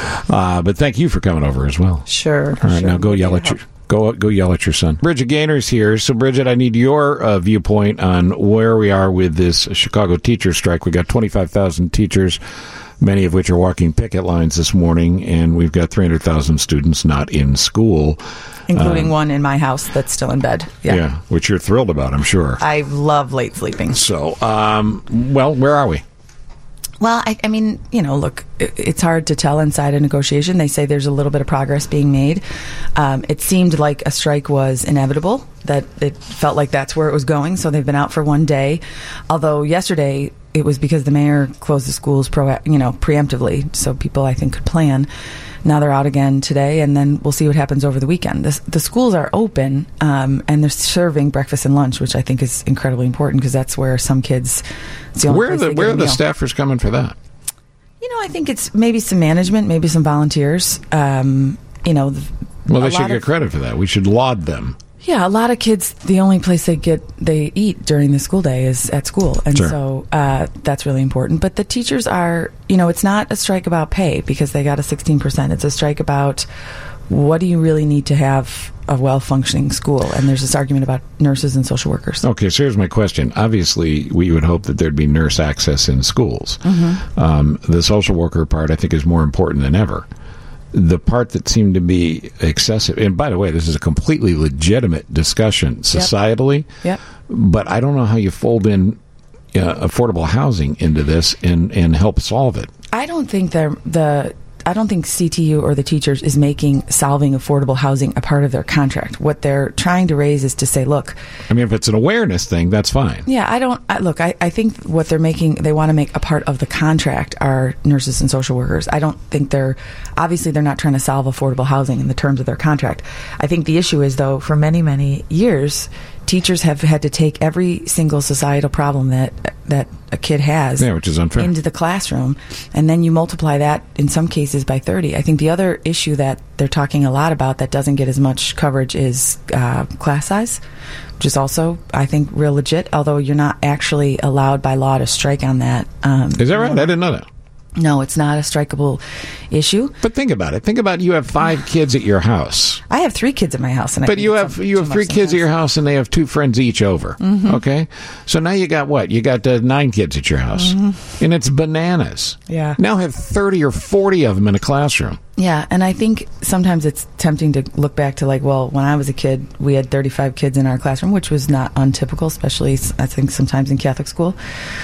Uh, but thank you for coming over as well. Sure. All right, sure. now go yell at your go go yell at your son. Bridget Gaynor's here. So Bridget, I need your uh, viewpoint on where we are with this Chicago teacher strike. We got twenty-five thousand teachers, many of which are walking picket lines this morning, and we've got three hundred thousand students not in school. Including Um, one in my house that's still in bed. Yeah. yeah, which you're thrilled about, I'm sure. I love late sleeping. So, um, well, where are we? Well, I, I mean, you know, look, it, it's hard to tell inside a negotiation. They say there's a little bit of progress being made. Um, it seemed like a strike was inevitable, that it felt like that's where it was going. So they've been out for one day. Although yesterday it was because the mayor closed the schools, pro, you know, preemptively, so people, I think, could plan. Now they're out again today, and then we'll see what happens over the weekend. The, the schools are open, um, and they're serving breakfast and lunch, which I think is incredibly important because that's where some kids. It's the only Where are place the they get where a are the meal. staffers coming for that? You know, I think it's maybe some management, maybe some volunteers. Um, you know, th- Well, a they should lot get of- credit for that. We should laud them. Yeah, a lot of kids, the only place they get they eat during the school day is at school, and Sure. so uh, that's really important. But the teachers are, you know, it's not a strike about pay because they got a sixteen percent. It's a strike about what do you really need to have a well-functioning school, and there's this argument about nurses and social workers. Okay, so here's my question. Obviously, we would hope that there'd be nurse access in schools. Mm-hmm. Um, the social worker part, I think, is more important than ever. The part that seemed to be excessive, and by the way, this is a completely legitimate discussion societally, Yep. but I don't know how you fold in uh, affordable housing into this and, and help solve it. I don't think they're the. I don't think C T U or the teachers is making solving affordable housing a part of their contract. What they're trying to raise is to say, look, I mean, if it's an awareness thing, that's fine. yeah, I don't I, look. I, I think what they're making, they want to make a part of the contract are nurses and social workers. I don't think they're obviously they're not trying to solve affordable housing in the terms of their contract. I think the issue is though, for many many years, teachers have had to take every single societal problem that that a kid has, Yeah, which is unfair. into the classroom, and then you multiply that in some cases by thirty. I think the other issue that they're talking a lot about that doesn't get as much coverage is uh, class size, which is also, I think, real legit, although you're not actually allowed by law to strike on that. Um, Is that right? I didn't know that. No, it's not a strikeable issue. But think about it. Think about you have five kids at your house. I have three kids at my house, and I But think you it's have some- you too have much three kids at your sometimes. house, and they have two friends each over. Mhm. Okay, so now you got what? You got uh, nine kids at your house, Mhm. and it's bananas. Yeah. Now have thirty or forty of them in a classroom. Yeah, and I think sometimes it's tempting to look back to like, well, when I was a kid, we had thirty-five kids in our classroom, which was not untypical, especially I think sometimes in Catholic school.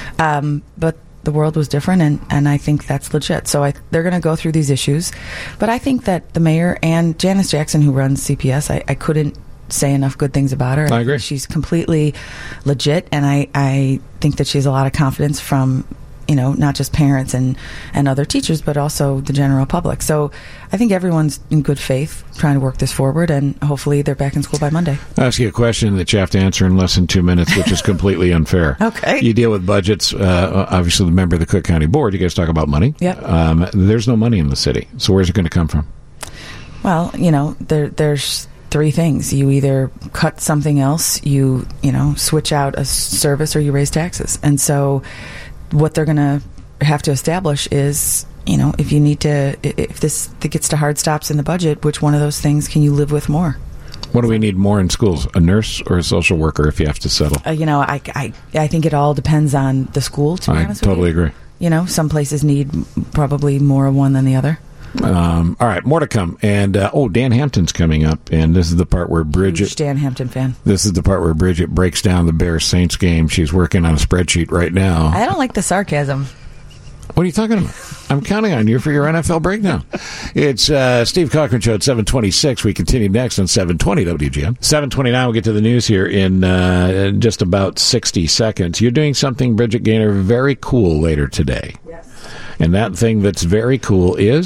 Um, but the world was different, and, and I think that's legit. So I, they're going to go through these issues. But I think that the mayor and Janice Jackson, who runs C P S, I, I couldn't say enough good things about her. I agree. think she's completely legit, and I, I think that she has a lot of confidence from, you know, not just parents and, and other teachers, but also the general public. So I think everyone's in good faith trying to work this forward, and hopefully they're back in school by Monday. I'll ask you a question that you have to answer in less than two minutes, which is completely unfair. Okay. You deal with budgets. Uh, obviously, the member of the Cook County Board, you guys talk about money. Yep. Um, there's no money in the city. So where's it going to come from? Well, you know, there there's three things. You either cut something else, you, you know, switch out a service, or you raise taxes. And so what they're going to have to establish is, you know, if you need to, if this if it gets to hard stops in the budget, which one of those things can you live with more? What do we need more in schools? A nurse or a social worker if you have to settle? Uh, you know, I, I, I think it all depends on the school, to be I honest totally with you. agree. You know, some places need probably more of one than the other. Um, all right, more to come. And, uh, oh, Dan Hampton's coming up, and this is the part where Bridget... Huge Dan Hampton fan. This is the part where Bridget breaks down the Bears-Saints game. She's working on a spreadsheet right now. I don't like the sarcasm. What are you talking about? I'm counting on you for your N F L breakdown. It's uh, Steve Cochran Show at seven twenty-six. We continue next on seven twenty W G M. seven twenty-nine, we'll get to the news here in uh, just about sixty seconds. You're doing something, Bridget Gaynor, very cool later today. Yes. And that thing that's very cool is...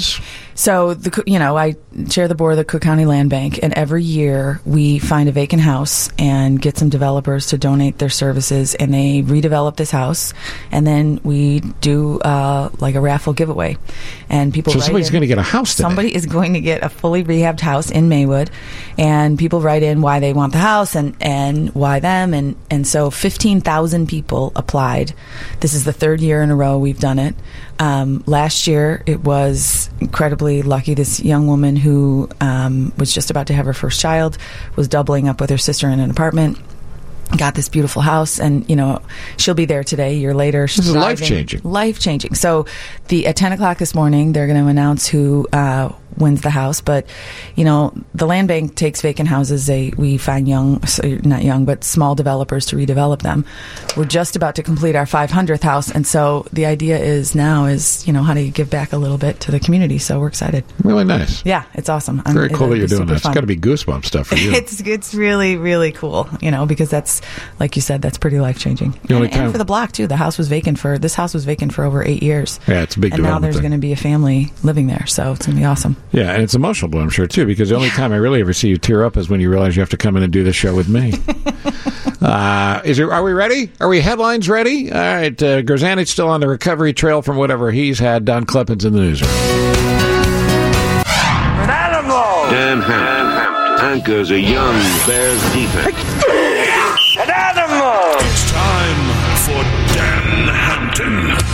So, the you know, I chair the board of the Cook County Land Bank, and every year we find a vacant house and get some developers to donate their services, and they redevelop this house, and then we do uh, like a raffle giveaway, and people. So write somebody's in- going to get a house today. Somebody is going to get a fully rehabbed house in Maywood, and people write in why they want the house and, and why them, and, and so fifteen thousand people applied. This is the third year in a row we've done it. Um, last year, it was incredibly lucky. This young woman who um, was just about to have her first child was doubling up with her sister in an apartment. Got this beautiful house, and you know she'll be there today. A year later, she's This is driving. life-changing. Life changing. So, the at ten o'clock this morning, they're going to announce who uh, wins the house. But you know, the land bank takes vacant houses. They we find young, so not young, but small developers to redevelop them. We're just about to complete our five hundredth house, and so the idea is now is you know how do you give back a little bit to the community? So we're excited. Really nice. Yeah, it's awesome. I'm- Very cool it'll that you're be doing super that. It's fun. got to be goosebump stuff for you. It's it's really really cool, you know, because that's like you said, that's pretty life changing. The only And, and time- for the block too. The house was vacant for this house was vacant for over eight years. Yeah, it's a big and now development there's thing. going to be a family living there, so it's going to be awesome. Yeah, and it's emotional, I'm sure, too, because the only time I really ever see you tear up is when you realize you have to come in and do this show with me. uh, is there, are we ready? Are we headlines ready? All right, uh, Grzanich still on the recovery trail from whatever he's had. Don Kleppens in the newsroom. An animal! Dan Hampton anchors a young Bears defense. An animal! It's time for Dan Hampton.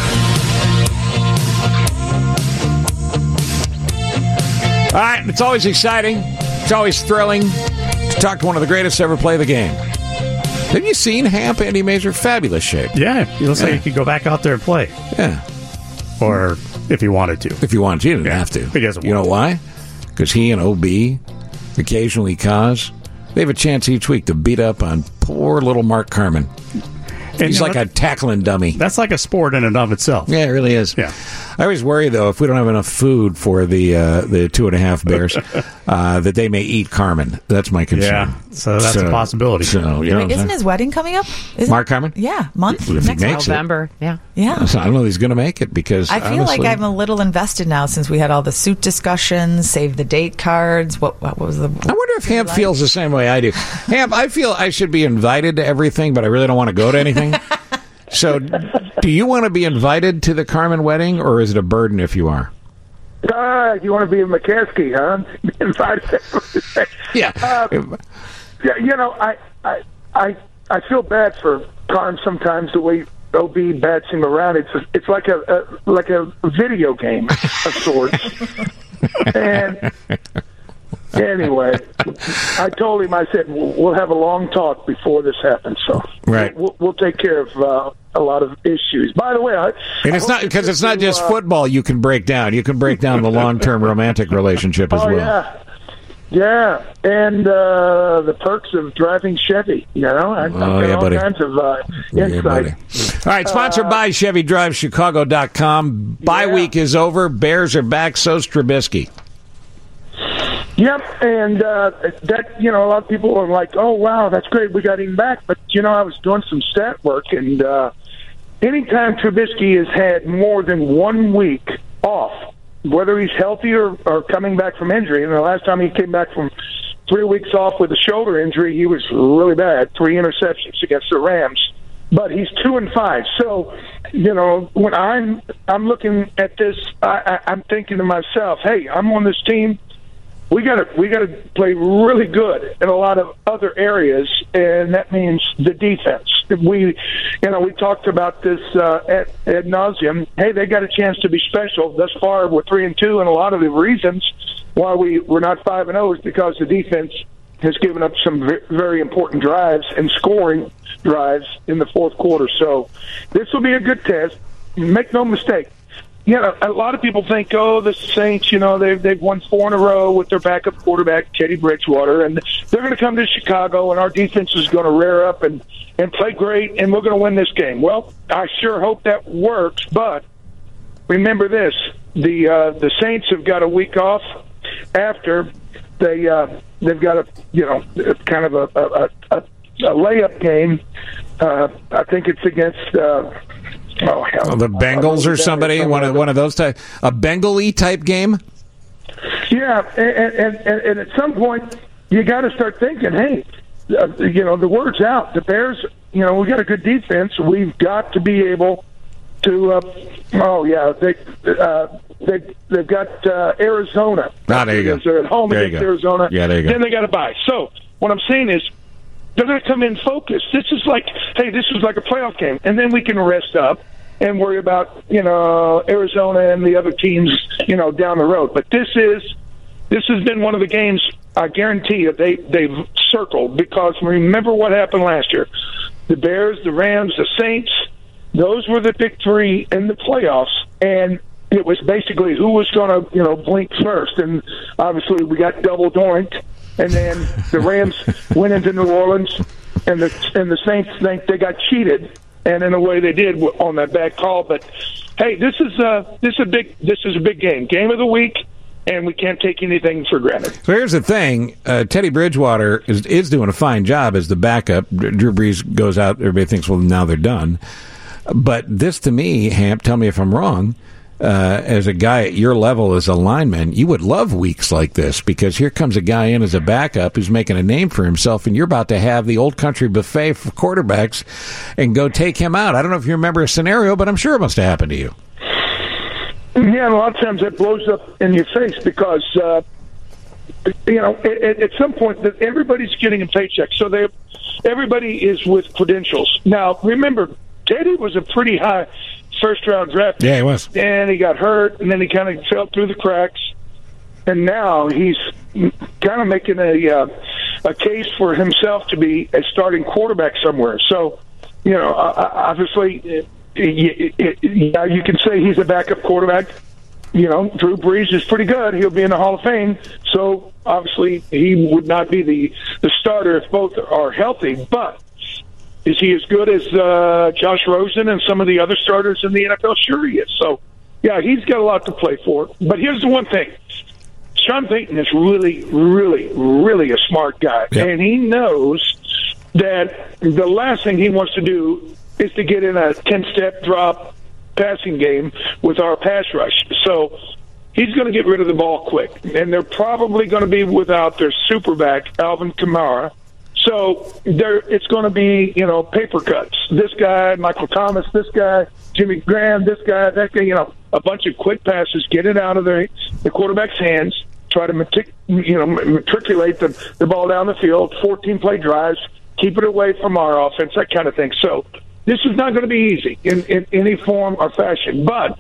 All right, it's always exciting. It's always thrilling to talk to one of the greatest to ever play the game. Have you seen Hamp, Andy Mazur? Fabulous shape. Yeah, it looks like Yeah. he could go back out there and play. Yeah. Or if he wanted to. If you wanted to, you didn't have to. He doesn't You know want why? Because he and O B, occasionally Kaz, they have a chance each week to beat up on poor little Mark Carman. And He's you know, like a tackling dummy. That's like a sport in and of itself. Yeah, it really is. Yeah. I always worry, though, if we don't have enough food for the uh, the two and a half bears, uh, that they may eat Carmen. That's my concern. Yeah, so that's a possibility. So, you know Wait, what I'm isn't saying? his wedding coming up? Isn't Mark Carman? Yeah, month If he next makes month. it. November. Yeah. Yeah. So I don't know if he's going to make it because I feel honestly, like I'm a little invested now since we had all the suit discussions, save the date cards. What, what was the? I wonder if Hamp feels the same way I do. Hamp, I feel I should be invited to everything, but I really don't want to go to anything. So, do you want to be invited to the Carmen wedding, or is it a burden if you are? Ah, you want to be a McCaskey, huh? Invited to everything. Yeah. Uh, yeah, you know, I, I, I, I feel bad for Carm sometimes the way O B bats him around. It's a, it's like a, a like a video game of sorts. And anyway, I told him, I said, we'll, we'll have a long talk before this happens. So Right. we'll, we'll take care of uh, a lot of issues. By the way, I, And it's not because it's not just uh, football you can break down. You can break down the long-term romantic relationship as oh, well. yeah. Yeah, and uh, the perks of driving Chevy. You know, I, I've Oh, got yeah, all buddy. kinds of uh, Yeah, insight. buddy. All right, sponsored Uh, by Chevy Drive Chicago dot com. Bye week is over. Bears are back. So's Trubisky. Yep, and uh, that, you know, a lot of people are like, oh, wow, that's great, we got him back. But, you know, I was doing some stat work, and uh, anytime Trubisky has had more than one week off, whether he's healthy or, or coming back from injury, and the last time he came back from three weeks off with a shoulder injury, he was really bad, three interceptions against the Rams. But he's two and five. So, you know, when I'm I'm looking at this, I, I, I'm thinking to myself, hey, I'm on this team. We got to we got to play really good in a lot of other areas, and that means the defense. We, you know, we talked about this uh, at ad nauseum. Hey, they got a chance to be special. Thus far, we're three and two, and a lot of the reasons why we we're not five and zero is because the defense has given up some v- very important drives and scoring drives in the fourth quarter. So this will be a good test. Make no mistake. You know, a lot of people think, oh, the Saints, you know, they've, they've won four in a row with their backup quarterback, Teddy Bridgewater, and they're going to come to Chicago, and our defense is going to rear up and, and play great, and we're going to win this game. Well, I sure hope that works, but remember this. The uh, the Saints have got a week off after they, uh, they've got a, you know, kind of a, a, a, a layup game. Uh, I think it's against... Uh, Oh, hell. Oh, the Bengals or somebody, one of one of those type, a Bengal-y type game. Yeah, and, and, and, and at some point, you got to start thinking, hey, uh, you know, the word's out. The Bears, you know, we got a good defense. We've got to be able to, uh, oh, yeah, they, uh, they, they've got uh, Arizona. Ah, there you go. They're at home there against Arizona. Yeah, there you go. Then they got to buy. So what I'm saying is, they're going to come in focused. This is like, hey, this is like a playoff game. And then we can rest up and worry about, you know, Arizona and the other teams, you know, down the road. But this is, this has been one of the games, I guarantee you, they, they've circled, because remember what happened last year. The Bears, the Rams, the Saints, those were the big three in the playoffs. And it was basically who was going to, you know, blink first. And obviously we got double doinked. And then the Rams went into New Orleans, and the and the Saints think they got cheated, and in a way they did on that bad call. But hey, this is uh this is a big this is a big game, game of the week, and we can't take anything for granted. So here's the thing: uh, Teddy Bridgewater is is doing a fine job as the backup. Drew Brees goes out, everybody thinks, well, now they're done. But this, to me, Hamp, tell me if I'm wrong. Uh, as a guy at your level as a lineman, you would love weeks like this, because here comes a guy in as a backup who's making a name for himself, and you're about to have the old country buffet for quarterbacks and go take him out. I don't know if you remember a scenario, but I'm sure it must have happened to you. Yeah, and a lot of times that blows up in your face because, uh, you know, at, at some point that everybody's getting a paycheck, so they everybody is with credentials. Now, remember, Teddy was a pretty high first-round draft. Yeah, he was. And he got hurt, and then he kind of fell through the cracks. And now he's kind of making a uh, a case for himself to be a starting quarterback somewhere. So, you know, obviously, yeah, you can say he's a backup quarterback. You know, Drew Brees is pretty good. He'll be in the Hall of Fame. So, obviously, he would not be the, the starter if both are healthy. But is he as good as uh, Josh Rosen and some of the other starters in the N F L? Sure he is. So, yeah, he's got a lot to play for. But here's the one thing. Sean Payton is really, really, really a smart guy. Yep. And he knows that the last thing he wants to do is to get in a ten-step drop passing game with our pass rush. So he's going to get rid of the ball quick. And they're probably going to be without their superback, Alvin Kamara. So there, it's going to be, you know, paper cuts. This guy, Michael Thomas, this guy, Jimmy Graham, this guy, that guy, you know, a bunch of quick passes, get it out of the, the quarterback's hands, try to matric, you know, matriculate the, the ball down the field, fourteen-play drives, keep it away from our offense, that kind of thing. So this is not going to be easy in, in any form or fashion. But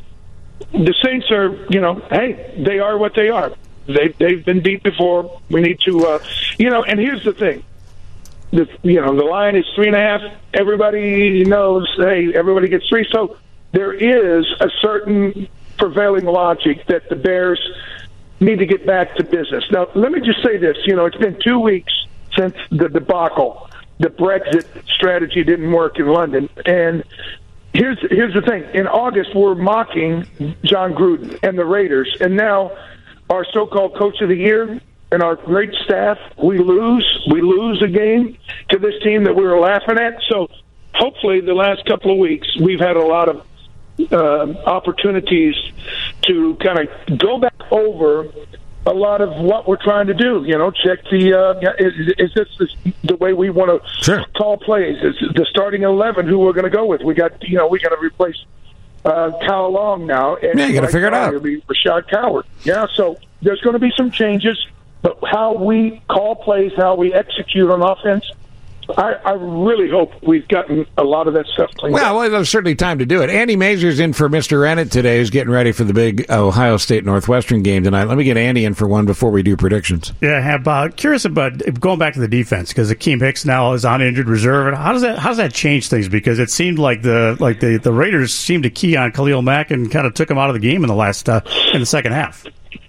the Saints are, you know, hey, they are what they are. They, they've been beat before. We need to, uh, you know, and here's the thing. The, you know, the line is three and a half. Everybody knows, hey, everybody gets three. So there is a certain prevailing logic that the Bears need to get back to business. Now, let me just say this. You know, it's been two weeks since the debacle. The Brexit strategy didn't work in London. And here's here's the thing. In August, we're mocking John Gruden and the Raiders. And now our so-called coach of the year and our great staff, we lose. We lose a game to this team that we were laughing at. So hopefully the last couple of weeks we've had a lot of uh, opportunities to kind of go back over a lot of what we're trying to do. You know, check the uh, is, is this the, the way we want to sure. call plays? Is the starting eleven who we're going to go with? We got you know we got to replace uh, Kyle Long now. And yeah, you got to figure it out. It'll be Rashad Coward. Yeah, so there's going to be some changes. But how we call plays, how we execute on offense, I, I really hope we've gotten a lot of that stuff cleaned well, up. Well, there's certainly time to do it. Andy Mazur's in for Mister Rennett today, who's getting ready for the big Ohio State-Northwestern game tonight. Let me get Andy in for one before we do predictions. Yeah, I'm uh, curious about going back to the defense, because Akeem Hicks now is on injured reserve. How does that how does that change things? Because it seemed like the like the, the Raiders seemed to key on Khalil Mack and kind of took him out of the game in the last uh, in the second half.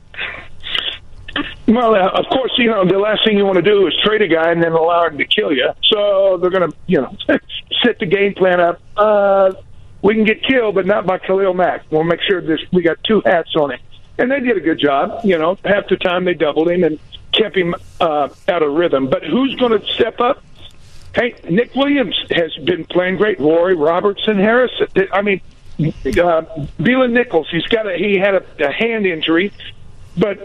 Well, uh, of course, you know, the last thing you want to do is trade a guy and then allow him to kill you. So they're going to, you know, set the game plan up. Uh, we can get killed, but not by Khalil Mack. We'll make sure this, we got two hats on it. And they did a good job. You know, half the time they doubled him and kept him uh, out of rhythm. But who's going to step up? Hey, Nick Williams has been playing great. Rory Robertson Harris. I mean, uh, Beelan Nichols, he's got a, he had a, a hand injury, but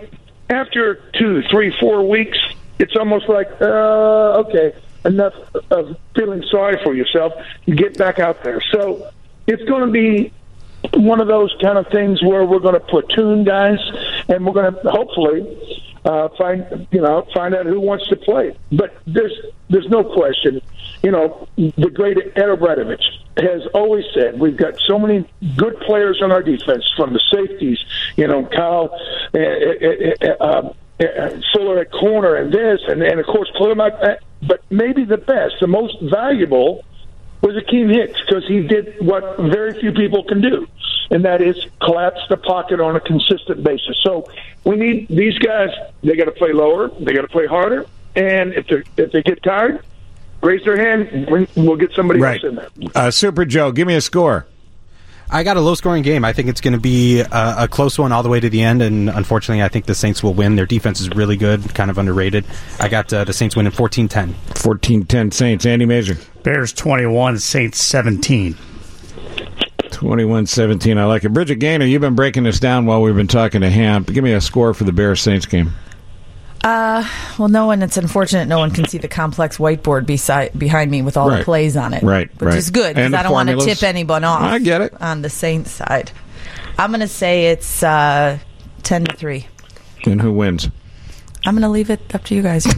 after two, three, four weeks, it's almost like, uh, okay, enough of feeling sorry for yourself. You get back out there. So it's going to be one of those kind of things where we're going to platoon guys, and we're going to hopefully uh, find you know find out who wants to play. But there's there's no question. You know, the great Ed Obradovic has always said we've got so many good players on our defense, from the safeties, you know, Kyle, uh, uh, uh, uh, Fuller at corner, and this, and, and of course, Clearmont. But maybe the best, the most valuable, was Akeem Hicks, because he did what very few people can do, and that is collapse the pocket on a consistent basis. So we need these guys. They got to play lower. They got to play harder. And if they if they get tired, raise their hand. We'll get somebody right. else in there. Uh, Super Joe, give me a score. I got a low-scoring game. I think it's going to be a, a close one all the way to the end, and unfortunately, I think the Saints will win. Their defense is really good, kind of underrated. I got uh, the Saints winning fourteen ten. fourteen ten Saints. Andy Major. Bears twenty-one, Saints seventeen. twenty-one seventeen. I like it. Bridget Gaynor, you've been breaking this down while we've been talking to Hamp. Give me a score for the Bears-Saints game. Uh, well, no one. It's unfortunate no one can see the complex whiteboard beside behind me with all Right. the plays on it. Right, which right. is good because And the I don't want to formulas. tip anyone off. I get it. On the Saints side, I'm going to say it's uh, ten to three. And who wins? I'm going to leave it up to you guys.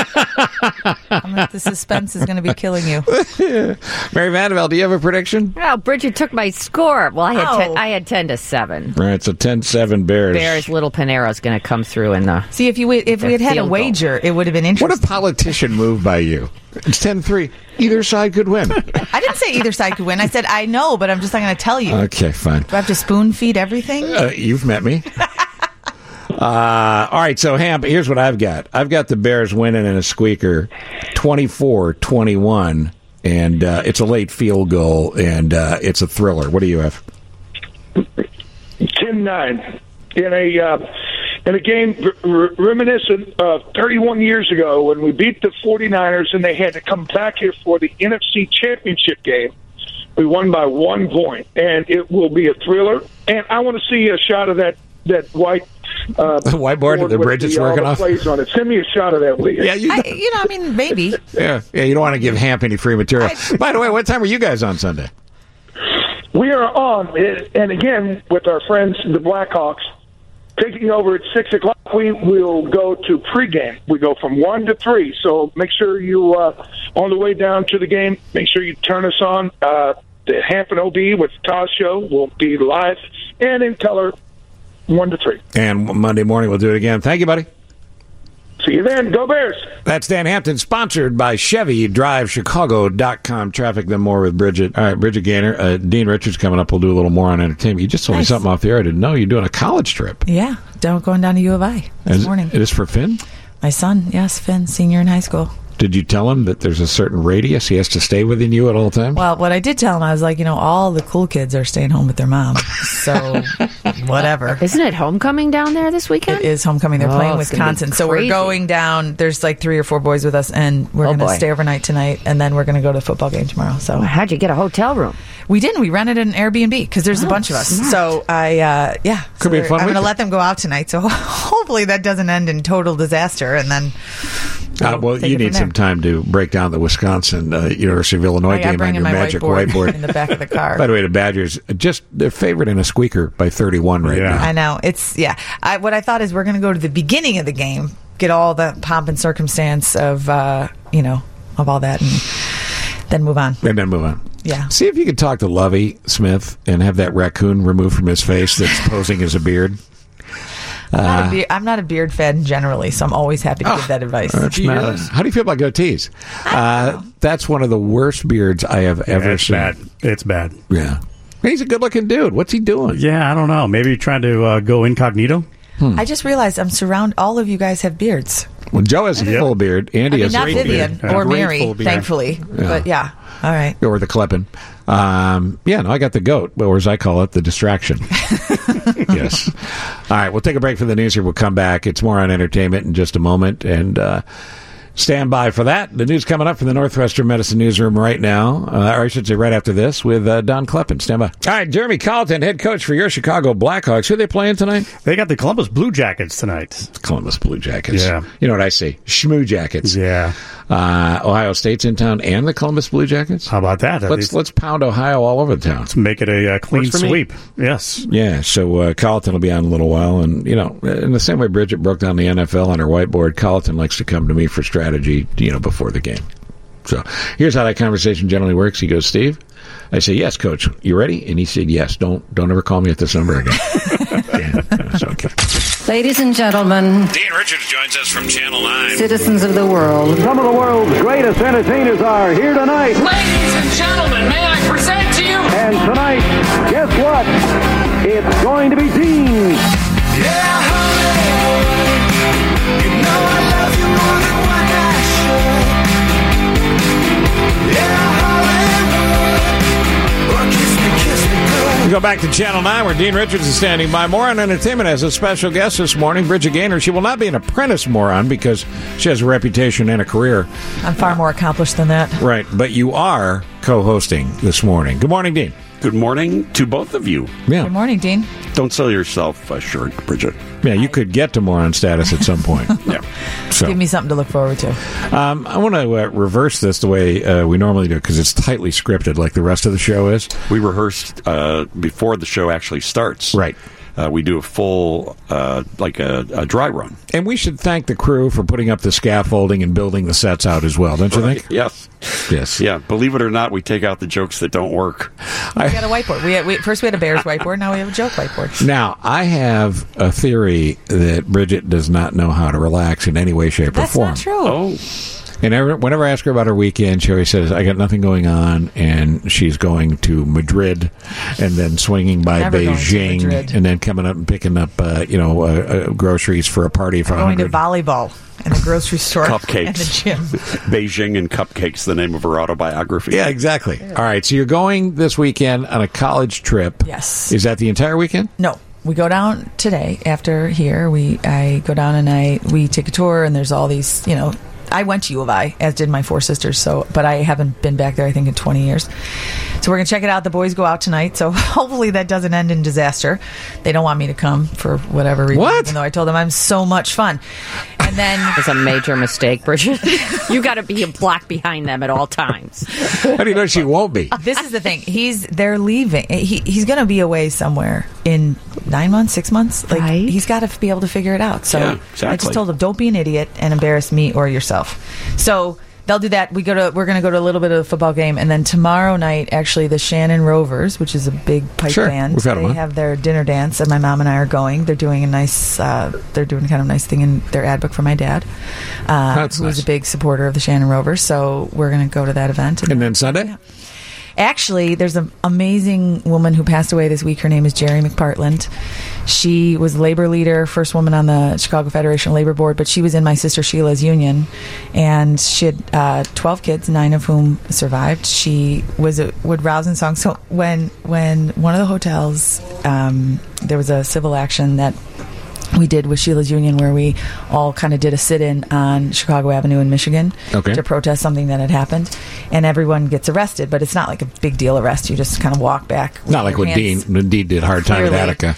I'm gonna, the suspense is going to be killing you. Mary Vanderbilt, do you have a prediction? Well, Bridget took my score. Well, I had Oh. ten, I had ten to seven. Right, so ten seven Bears. Bears, little Panero's going to come through in the. See, if you if we The had had a field goal. wager, it would have been What interesting. a politician move by you. It's ten three. Either side could win. I didn't say either side could win. I said I know, but I'm just not going to tell you. Okay, fine. Do I have to spoon feed everything? Uh, you've met me. Uh, all right, so Hamp, here's what I've got. I've got the Bears winning in a squeaker, twenty-four twenty-one, and uh, it's a late field goal, and uh, it's a thriller. What do you have? ten nine in a uh, in a game r- reminiscent of thirty-one years ago when we beat the 49ers and they had to come back here for the N F C Championship game. We won by one point, and it will be a thriller. And I want to see a shot of that that white uh, The whiteboard that with Bridget's the, all working the off? plays on it. Send me a shot of that, will you? Yeah, you. I, you know, I mean, maybe. Yeah, yeah. You don't want to give Hamp any free material. By the way, what time are you guys on Sunday? We are on, and again, with our friends, the Blackhawks, taking over at six o'clock. We will go to pregame. We go from one to three. So make sure you, uh, on the way down to the game, make sure you turn us on. Uh, the Hampton O B with Todd Show will be live and in color, one to three. And Monday morning we'll do it again. Thank you, buddy. See you then. Go Bears. That's Dan Hampton, sponsored by Chevy Drive Chicago dot com. Traffic, then more with Bridget. All right, Bridget Gaynor. Uh, Dean Richards coming up. We'll do a little more on entertainment. You just told Nice. me something off the air I didn't know. You're doing a college trip. Yeah, down, going down to U of I this Is- morning. It is for Finn? My son, yes, Finn, senior in high school. Did you tell him that there's a certain radius he has to stay within you at all times? Well, what I did tell him, I was like, you know, all the cool kids are staying home with their mom. So, whatever. Isn't it homecoming down there this weekend? It is homecoming. They're Oh, playing it's gonna be Wisconsin. So we're crazy. going down. There's like three or four boys with us, and we're Oh, going to boy. stay overnight tonight, and then we're going to go to the football game tomorrow. So How'd you get a hotel room? we didn't. We rented an Airbnb because there's a Oh, bunch of us. smart. So I, uh, yeah. Could So be a they're- fun I'm going to weekend. let them go out tonight. So hopefully that doesn't end in total disaster, and then. Uh, well, take you it need from some there. time to break down the Wisconsin uh, University of Illinois Oh, yeah, game on bringing your my magic whiteboard whiteboard. in the back of the car. By the way, the Badgers, just they're favored in a squeaker by thirty-one right Yeah. now. I know. It's, yeah. I, what I thought is we're going to go to the beginning of the game, get all the pomp and circumstance of, uh, you know, of all that, and then move on. And then move on. Yeah. See if you could talk to Lovey Smith and have that raccoon removed from his face that's posing as a beard. I'm, not Uh, a beard, I'm not a beard fan generally, so I'm always happy to give that advice. That's not- how do you feel about goatees? Uh, that's one of the worst beards I have ever it's seen. bad. It's bad. Yeah. He's a good-looking dude. What's he doing? Yeah, I don't know. Maybe trying to uh, go incognito. I just realized I'm surrounded. All of you guys have beards. Well, Joe has a full beard. Andy I mean, has not a full Vivian beard. or Mary, thankfully. But yeah, all right. Or the Kleppen. Um, yeah, no, I got the goat, or as I call it, the distraction. Yes. All right, we'll take a break for the news here. We'll come back. It's more on entertainment in just a moment. And uh, Stand by for that. The news coming up from the Northwestern Medicine Newsroom right now, uh, or I should say right after this, with uh, Don Kleppen. Stand by. All right, Jeremy Colleton, head coach for your Chicago Blackhawks. Who are they playing tonight? They got the Columbus Blue Jackets tonight. Columbus Blue Jackets. Yeah. You know what I say? Schmoo Jackets. Yeah. Uh, Ohio State's in town and the Columbus Blue Jackets. How about that? Let's let's pound Ohio all over the town. Let's make it a uh, clean sweep. Yes. Yeah. So uh, Colleton will be on in a little while, and you know, in the same way Bridget broke down the N F L on her whiteboard, Colleton likes to come to me for strategy, you know, before the game. So here's how that conversation generally works. He goes, Steve, I say, yes, Coach. You ready? And he said, yes. Don't don't ever call me at this number again. Yeah, that's okay. Ladies and gentlemen, Dean Richards joins us from Channel nine. citizens of the world, Some of the world's greatest entertainers are here tonight. Ladies and gentlemen, may I present to you? And tonight, guess what? It's going to be Dean. Yeah, honey, you know I love you more than what I should. Yeah, Hollywood, oh, kiss me, kiss me good. We go back to Channel nine, where Dean Richards is standing by. Moron Entertainment has a special guest this morning, Bridget Gaynor. She will not be an apprentice moron because she has a reputation and a career. I'm far more accomplished than that. Right, but you are co-hosting this morning. Good morning, Dean. Good morning to both of you. Yeah. Good morning, Dean. Don't sell yourself uh, short, Bridget. Yeah, you could get to moron status at some point. Yeah. So, Give me something to look forward to. um, I want to uh, reverse this the way uh, we normally do because it's tightly scripted like the rest of the show is. We rehearsed uh, before the show actually starts. Right. Uh, we do a full, uh, like a, a dry run. And we should thank the crew for putting up the scaffolding and building the sets out as well, don't you Right. think? Yes. Yes. Yeah. Believe it or not, we take out the jokes that don't work. We got a whiteboard. We, had, we First we had a Bears whiteboard, now we have a joke whiteboard. Now, I have a theory that Bridget does not know how to relax in any way, shape, That's or form. not true. Oh. And every, whenever I ask her about her weekend, she always says, I got nothing going on, and she's going to Madrid and then swinging by Never going to Beijing Madrid. and then coming up and picking up, uh, you know, uh, uh, groceries for a party for a Going to hundred. volleyball in the grocery store Cupcakes. and the gym. Beijing and Cupcakes, the name of her autobiography. Yeah, exactly. All right, so you're going this weekend on a college trip. Yes. Is that the entire weekend? No. We go down today after here. We I go down and I we take a tour, and there's all these, you know, I went to U of I, as did my four sisters, so but I haven't been back there, I think, in twenty years. So we're going to check it out. The boys go out tonight, so hopefully that doesn't end in disaster. They don't want me to come for whatever reason, What? even though I told them I'm so much fun. And then It's a major mistake, Bridget. You got to be a block behind them at all times. How do you know she won't be? this is the thing. He's they're leaving. He he's going to be away somewhere in nine months, six months. Like Right. he's got to be able to figure it out. So Yeah, I exactly. just told him, don't be an idiot and embarrass me or yourself. So they'll do that. We go to we're going to go to a little bit of a football game, and then tomorrow night, actually, the Shannon Rovers, which is a big pipe Sure, band, we've had 'em they on. have their dinner dance, and my mom and I are going. They're doing a nice. Uh, they're doing kind of a nice thing in their ad book for my dad, uh, That's who nice. is a big supporter of the Shannon Rovers. So we're going to go to that event. And then Sunday? Actually, there's an amazing woman who passed away this week. Her name is Jerry McPartland. She was labor leader, first woman on the Chicago Federation Labor Board, but she was in my sister Sheila's union, and she had uh, twelve kids, nine of whom survived. She was a, would rouse in song. So when when one of the hotels, um, there was a civil action that we did with Sheila's Union, where we all kind of did a sit-in on Chicago Avenue in Michigan Okay. to protest something that had happened, and everyone gets arrested, but it's not like a big deal arrest. You just kind of walk back. with Not like your what hands- Dean, when Dean did Hard Time at Clearly. Attica.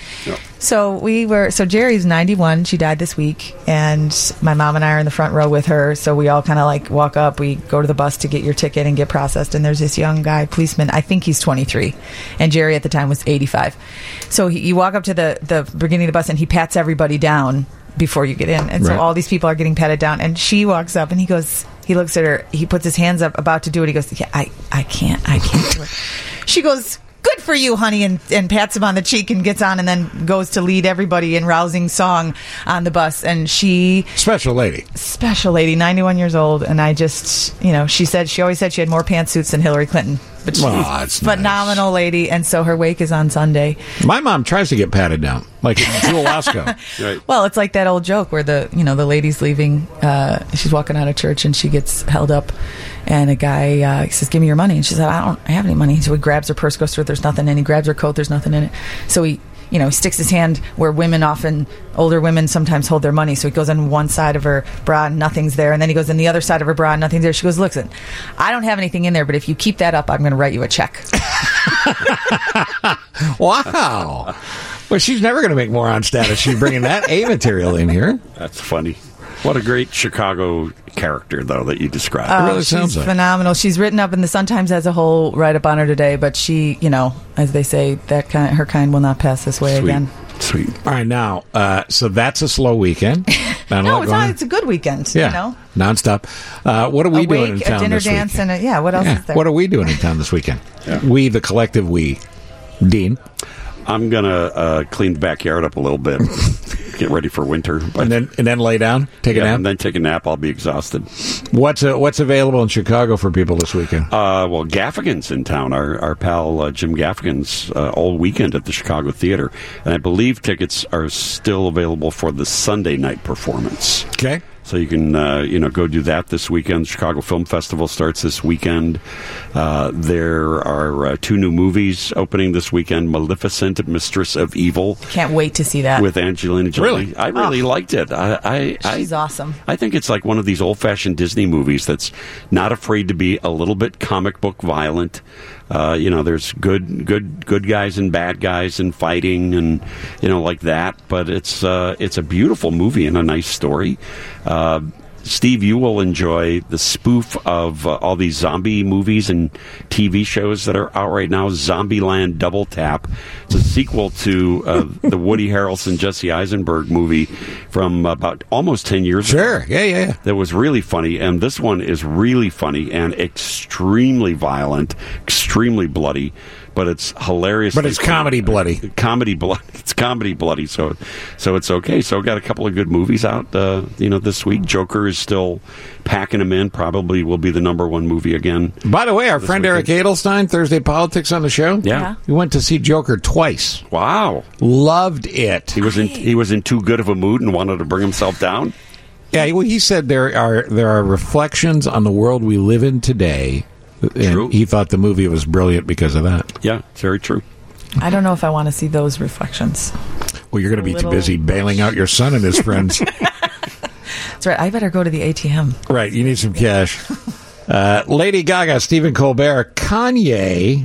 So we were. So Jerry's ninety-one. She died this week, and my mom and I are in the front row with her. So we all kind of like walk up. We go to the bus to get your ticket and get processed. And there's this young guy, policeman. I think he's twenty-three, and Jerry at the time was eighty-five. So he, you walk up to the the beginning of the bus, and he pats everybody down before you get in. And so Right. all these people are getting patted down, and she walks up, and he goes. He looks at her. He puts his hands up, about to do it. He goes, "Yeah, I, I can't. I can't do it." She goes, "Good for you, honey," and, and pats him on the cheek and gets on and then goes to lead everybody in rousing song on the bus. And she... Special lady. Special lady, ninety-one years old. And I just, you know, she said, she always said she had more pantsuits than Hillary Clinton. But she's Oh, that's phenomenal lady. And so her wake is on Sunday. My mom tries to get patted down, like Jewel Osco. Right. Well, it's like that old joke where the, you know, the lady's leaving, uh, she's walking out of church and she gets held up, and a guy uh, says, "Give me your money." And she said, "I don't have any money." So he grabs her purse, goes through it, there's nothing in it. He grabs her coat, there's nothing in it. So he, you know, sticks his hand where women often, older women sometimes hold their money. So he goes on one side of her bra and nothing's there. And then he goes on the other side of her bra and nothing's there. She goes, listen, I don't have anything in there, but if you keep that up, I'm going to write you a check. Wow. Well, she's never going to make moron status. She's bringing that A material in here. That's funny. What a great Chicago character, though, that you described. Oh, It really she's sounds like. phenomenal. She's written up in the Sun Times as a whole write-up on her today, but she, you know, as they say, that kind, her kind will not pass this way Sweet. again. Sweet. All right, now, uh, so that's a slow weekend. Not a No, lot it's going not. on. It's a good weekend. Yeah, You know, nonstop. Uh, what are we a doing wake, in a town dinner this dance, weekend? and a, yeah. What else Yeah, is there? what are we doing in town this weekend? We, the collective we. Dean? I'm going to uh, clean the backyard up a little bit, get ready for winter. But, And then and then lay down, take a yeah, nap? and then take a nap. I'll be exhausted. What's uh, what's available in Chicago for people this weekend? Uh, well, Gaffigan's in town. Our, our pal uh, Jim Gaffigan's uh, all weekend at the Chicago Theater. And I believe tickets are still available for the Sunday night performance. Okay. So you can, uh, you know, go do that this weekend. Chicago Film Festival starts this weekend. Uh, there are uh, two new movies opening this weekend: Maleficent, Mistress of Evil, Can't wait to see that. with Angelina Jolie. Really? I really Oh. liked it. I, I, I, She's awesome. I think it's like one of these old-fashioned Disney movies that's not afraid to be a little bit comic book violent. Uh, you know, there's good, good, good guys and bad guys and fighting and you know like that. But it's uh, it's a beautiful movie and a nice story. Uh, Steve, you will enjoy the spoof of uh, all these zombie movies and T V shows that are out right now. Zombieland Double Tap. It's a sequel to uh, the Woody Harrelson, Jesse Eisenberg movie from about almost ten years ago. Sure, yeah, yeah, yeah. That was really funny, and this one is really funny and extremely violent, extremely bloody. But it's hilarious. But it's comedy bloody. Comedy bloody. It's comedy bloody. So, so it's okay. So, got a couple of good movies out. Uh, you know, this week. Joker is still packing them in. Probably will be the number one movie again. By the way, our this friend weekend. Eric Edelstein, Thursday Politics on the show. Yeah. Yeah. We went to see Joker twice. Wow, loved it. He was in. He was in too good of a mood and wanted to bring himself down. Yeah, well, he said there are there are reflections on the world we live in today. And True. he thought the movie was brilliant because of that. Yeah, it's very true. I don't know if I want to see those reflections. Well, you're going to be too Little- busy bailing out your son and his friends. That's right. I better go to the A T M. Right, you need some cash. Uh, Lady Gaga, Stephen Colbert, Kanye,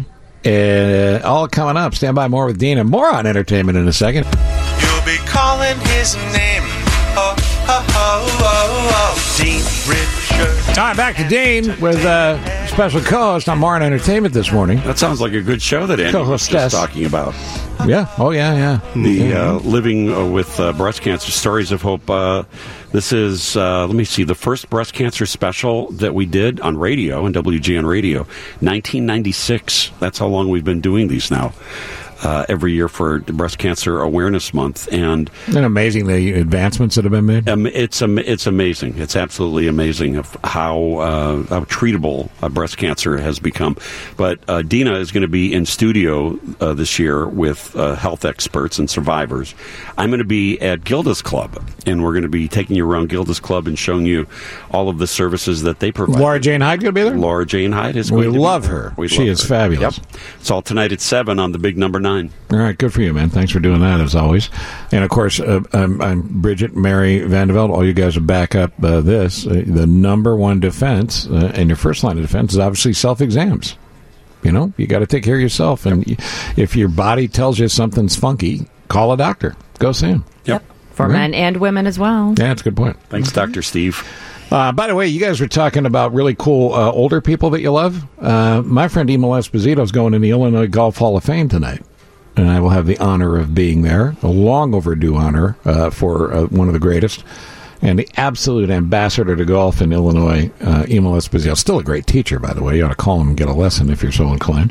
uh, all coming up. Stand by, more with Dean and more on entertainment in a second. You'll be calling his name. Oh, oh, oh, oh, oh. Dean Richard. All right, back to Dean with uh, special co-host on More on Entertainment this morning. That sounds like a good show that Andy was Co-hostess. just talking about. Yeah, oh yeah, yeah. The uh, Living uh, with uh, Breast Cancer Stories of Hope. Uh, this is, uh, let me see, the first breast cancer special that we did on radio, on W G N Radio, nineteen ninety-six. That's how long we've been doing these now. Uh, every year for Breast Cancer Awareness Month, and Isn't it amazing the advancements that have been made? um, it's um, it's amazing. It's absolutely amazing of how uh, how treatable uh, breast cancer has become. But uh, Dina is going to be in studio uh, this year with uh, health experts and survivors. I'm going to be at Gilda's Club, and we're going to be taking you around Gilda's Club and showing you all of the services that they provide. Laura Jane Hyde going to be there? Laura Jane Hyde is We going to be love there. her. We She love is her. fabulous. Yep. It's all tonight at seven on the big number nine. All right, good for you, man. Thanks for doing that, as always. And, of course, uh, I'm, I'm Bridget, Mary Vandeveld. All you guys will back up uh, this. Uh, the number one defense, uh, and your first line of defense, is obviously self-exams. You know, you got to take care of yourself. And y if your body tells you something's funky, call a doctor. Go see him. Yep. For Right. men and women as well. Yeah, that's a good point. Thanks, Doctor Steve. Uh, by the way, you guys were talking about really cool uh, older people that you love. Uh, my friend Emil Esposito is going in the Illinois Golf Hall of Fame tonight, and I will have the honor of being there, a long overdue honor uh, for uh, one of the greatest, and the absolute ambassador to golf in Illinois, uh, Emil Esposito. Still a great teacher, by the way. You ought to call him and get a lesson if you're so inclined.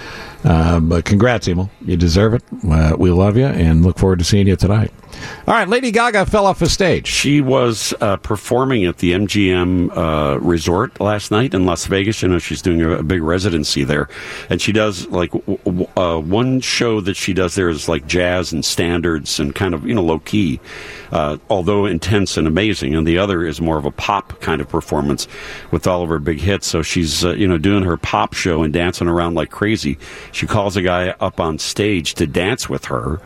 Uh, but congrats, Emil. You deserve it. Uh, we love you and look forward to seeing you tonight. All right, Lady Gaga fell off the stage. She was uh, performing at the M G M uh, Resort last night in Las Vegas. You know, she's doing a, a big residency there. And she does, like, w w uh, one show that she does there is, like, jazz and standards and kind of, you know, low-key, uh, although intense and amazing. And the other is more of a pop kind of performance with all of her big hits. So she's, uh, you know, doing her pop show and dancing around like crazy. She calls a guy up on stage to dance with her.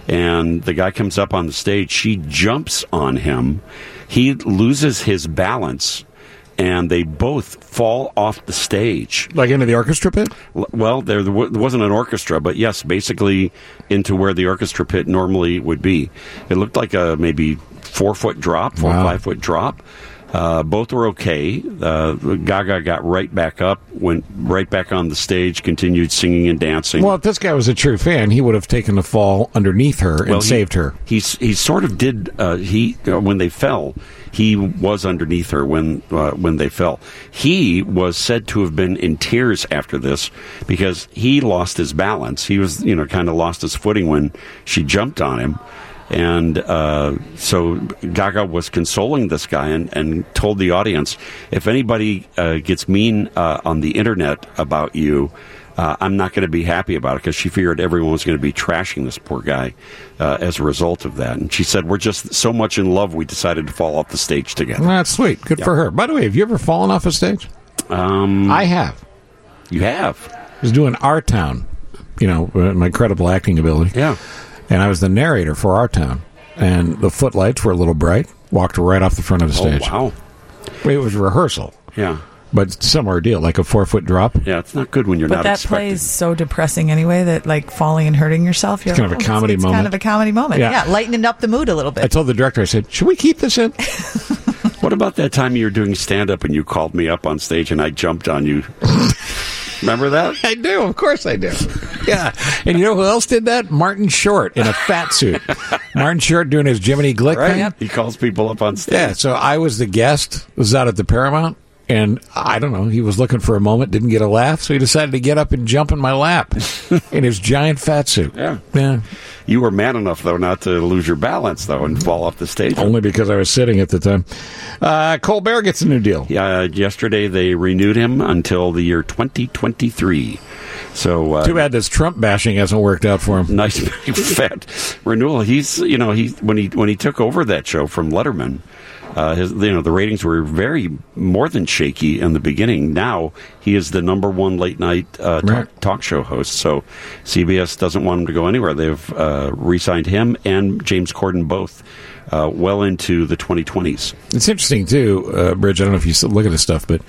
and the guy comes up on the stage. She jumps on him. He loses his balance, and they both fall off the stage. Like into the orchestra pit? L- Well, there, there wa- there wasn't an orchestra, but yes, basically into where the orchestra pit normally would be. It looked like a maybe four-foot drop, four or Wow. five-foot drop. Uh, both were okay. Uh, Gaga got right back up, went right back on the stage, continued singing and dancing. Well, if this guy was a true fan, he would have taken the fall underneath her and Well, he- saved her. He he sort of did. Uh, he uh, when they fell, he was underneath her when uh, when they fell. He was said to have been in tears after this because he lost his balance. He was, you know, kind of lost his footing when she jumped on him. And uh, so Gaga was consoling this guy and, and told the audience, if anybody uh, gets mean uh, on the internet about you, uh, I'm not going to be happy about it, because she figured everyone was going to be trashing this poor guy uh, as a result of that. And she said, we're just so much in love, we decided to fall off the stage together. Well, that's sweet. Good Yeah. for her. By the way, have you ever fallen off a stage? Um, I have. You have? I was doing Our Town, you know, uh, my credible acting ability. Yeah. And I was the narrator for Our Town. And the footlights were a little bright. Walked right off the front of the stage. Oh, wow. It was rehearsal. Yeah. But similar deal, like a four-foot drop. Yeah, it's not good when you're But not that expecting. play is so depressing anyway that like falling and hurting yourself. You're It's kind like, of a oh, comedy it's, it's moment. kind of a comedy moment. Yeah. Yeah. lightening up the mood a little bit. I told the director, I said, should we keep this in? What about that time you were doing stand-up and you called me up on stage and I jumped on you? Remember that? I do. Of course I do. Yeah. And you know who else did that? Martin Short in a fat suit. Martin Short doing his Jiminy Glick Right? thing. He calls people up on stage. Yeah. So I was the guest, was out at the Paramount. And I don't know, he was looking for a moment, didn't get a laugh, so he decided to get up and jump in my lap in his giant fat suit. Yeah. Yeah. You were man enough, though, not to lose your balance, though, and fall off the stage. Only because I was sitting at the time. Uh, Colbert gets a new deal. Yeah, yesterday they renewed him until the year twenty twenty-three. So uh, Too bad this Trump bashing hasn't worked out for him. Nice big fat renewal. He's, you know, he when he when he took over that show from Letterman, uh, his, you know, the ratings were very more than shaky in the beginning. Now he is the number one late night uh, talk, Right. talk show host. So C B S doesn't want him to go anywhere. They've uh, re-signed him and James Corden both uh, well into the twenty twenties. It's interesting, too, uh, Bridge, I don't know if you still look at this stuff, but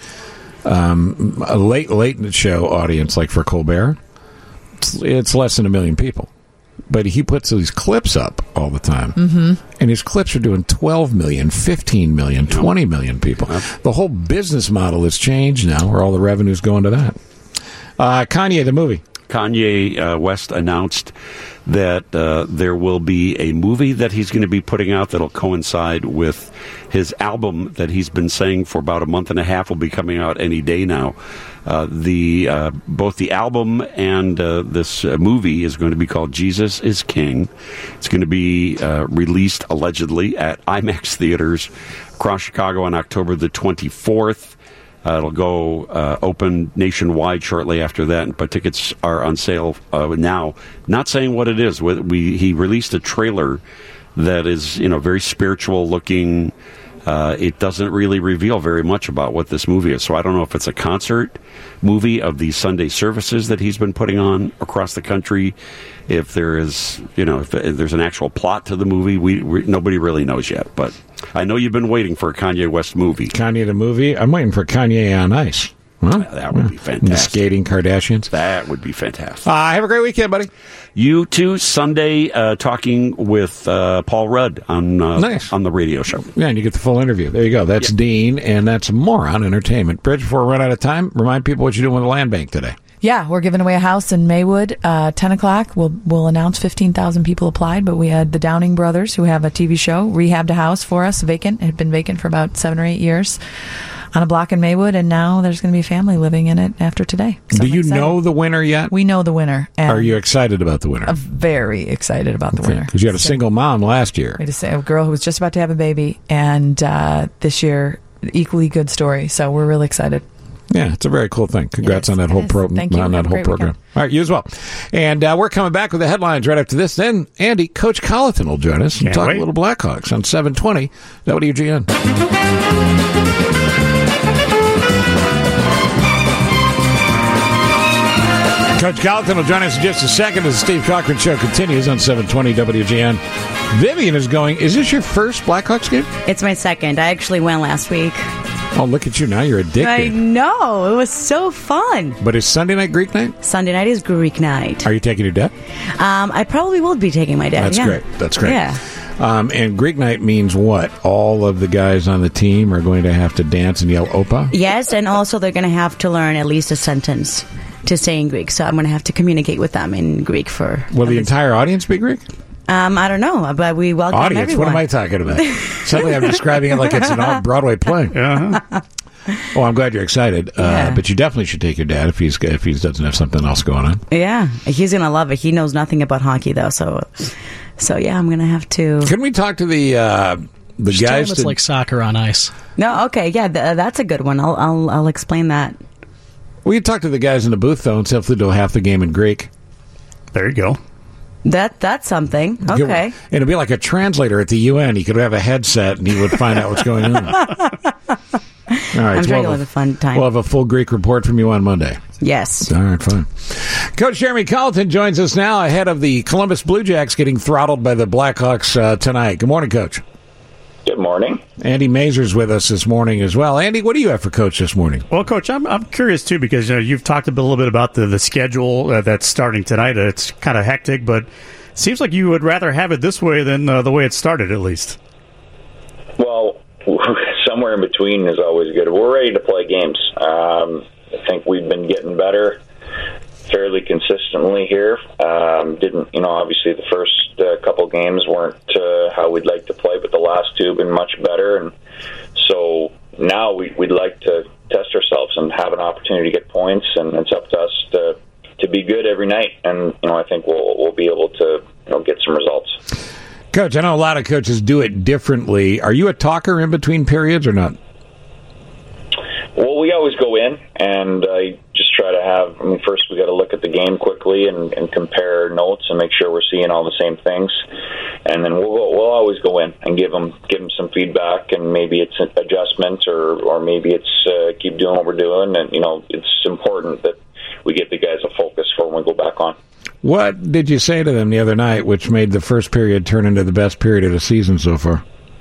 um, a late, late show audience, like for Colbert, it's, it's less than a million people. But he puts these clips up all the time. Mm-hmm. And his clips are doing twelve million, fifteen million, twenty million people. The whole business model has changed now, where all the revenue's going to that. Uh, Kanye, the movie. Kanye uh, West announced that uh, there will be a movie that he's going to be putting out that'll coincide with his album that he's been saying for about a month and a half will be coming out any day now. Uh, the uh, both the album and uh, this uh, movie is going to be called Jesus is King. It's going to be uh, released allegedly at IMAX theaters across Chicago on October the twenty-fourth. Uh, it'll go uh, open nationwide shortly after that, but tickets are on sale uh, now. Not saying what it is. We, we he released a trailer that is, you know, very spiritual looking. Uh, it doesn't really reveal very much about what this movie is. So I don't know if it's a concert movie of these Sunday services that he's been putting on across the country. If there is, you know, if there's an actual plot to the movie, we, we nobody really knows yet. But I know you've been waiting for a Kanye West movie. Kanye, the movie. I'm waiting for Kanye on Ice. Huh? That would be fantastic. The skating Kardashians. That would be fantastic. Uh, have a great weekend, buddy. You too, Sunday, uh, talking with uh, Paul Rudd on uh, Nice. on the radio show. Yeah, and you get the full interview. There you go. That's Dean, and that's more on entertainment. Bridge, before we run out of time, remind people what you're doing with the land bank today. Yeah, we're giving away a house in Maywood. Uh, ten o'clock, we'll we'll announce fifteen thousand people applied, but we had the Downing brothers, who have a T V show, rehabbed a house for us, vacant. It had been vacant for about seven or eight years on a block in Maywood, and now there's going to be a family living in it after today. So Do I'm you excited. know the winner yet? We know the winner. And Are you excited about the winner? I'm very excited about the winner. Because you had a So- single mom last year. We had a, sa- a girl who was just about to have a baby, and uh, this year, equally good story. So we're really excited. Yeah, it's a very cool thing. Congrats on that whole pro- Thank you. on that Have a whole great program. weekend. All right, you as well. And uh, we're coming back with the headlines right after this. Then Andy, Coach Colleton will join us and Can't talk wait. a little Blackhawks on seven twenty W G N. Coach Colleton will join us in just a second as the Steve Cochran Show continues on seven twenty W G N. Vivian is going, is this your first Blackhawks game? It's my second. I actually went last week. Oh, look at you now. You're addicted. I know. It was so fun. But is Sunday night Greek night? Sunday night is Greek night. Are you taking your dad? Um, I probably will be taking my dad. That's yeah. great. That's great. Yeah. Um, and Greek night means what? All of the guys on the team are going to have to dance and yell Opa? Yes, and also they're going to have to learn at least a sentence to say in Greek. So I'm going to have to communicate with them in Greek for... Will the entire audience be Greek? Um, I don't know, but we welcome audience? everyone. What am I talking about? Suddenly I'm describing it like it's an off-Broadway play. Uh-huh. Oh, I'm glad you're excited. Yeah. Uh, but you definitely should take your dad if he's if he doesn't have something else going on. Yeah, he's going to love it. He knows nothing about hockey, though, so... So, yeah, I'm going to have to... Can we talk to the uh, the Just guys? tell him it's to... like soccer on ice. No, okay, yeah, th- that's a good one. I'll, I'll I'll explain that. We can talk to the guys in the booth, though, and see if they do half the game in Greek. There you go. That That's something. Okay. And it'd be like a translator at the U N. He could have a headset, and he would find out what's going on. All right, I'm so sure we'll you'll have have a fun time. We'll have a full Greek report from you on Monday. Yes. All right, fine. Coach Jeremy Colleton joins us now ahead of the Columbus Blue Jacks getting throttled by the Blackhawks uh, tonight. Good morning, Coach. Good morning. Andy Mazur's with us this morning as well. Andy, what do you have for Coach this morning? Well, Coach, I'm I'm curious, too, because you know, you've talked a, bit, a little bit about the, the schedule uh, that's starting tonight. Uh, it's kind of hectic, but it seems like you would rather have it this way than uh, the way it started, at least. Well, somewhere in between is always good. We're ready to play games. Um, I think we've been getting better fairly consistently here. Um, didn't, you know, obviously the first uh, couple games weren't uh, how we'd like to play, but the last two have been much better. And so now we, we'd like to test ourselves and have an opportunity to get points, and it's up to us to to be good every night. And, you know, I think we'll we'll be able to, you know, get some results. Coach, I know a lot of coaches do it differently. Are you a talker in between periods or not? Well, we always go in, and I just try to have, I mean, first we got to look at the game quickly and, and compare notes and make sure we're seeing all the same things. And then we'll we'll always go in and give them, give them some feedback, and maybe it's an adjustment or, or maybe it's uh, keep doing what we're doing. And, you know, it's important that we give the guys a focus for when we go back on. What did you say to them the other night, which made the first period turn into the best period of the season so far?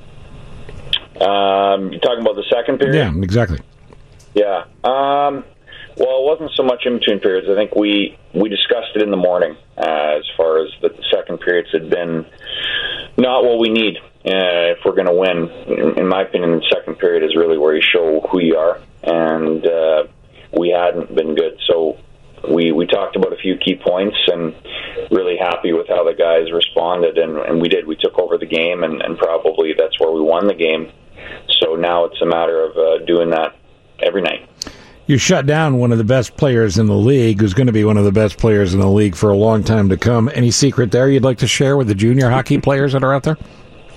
Um, you're talking about the second period? Yeah, exactly. Yeah. Um, well, it wasn't so much in between periods. I think we, we discussed it in the morning uh, as far as the second periods had been not what we need uh, if we're going to win. In, in my opinion, the second period is really where you show who you are, and uh, we hadn't been good. So we, we talked about a few key points and really happy with how the guys responded, and, and we did. We took over the game, and, and probably that's where we won the game. So now it's a matter of uh, doing that every night. You shut down one of the best players in the league, who's going to be one of the best players in the league for a long time to come. Any secret there you'd like to share with the junior hockey players that are out there?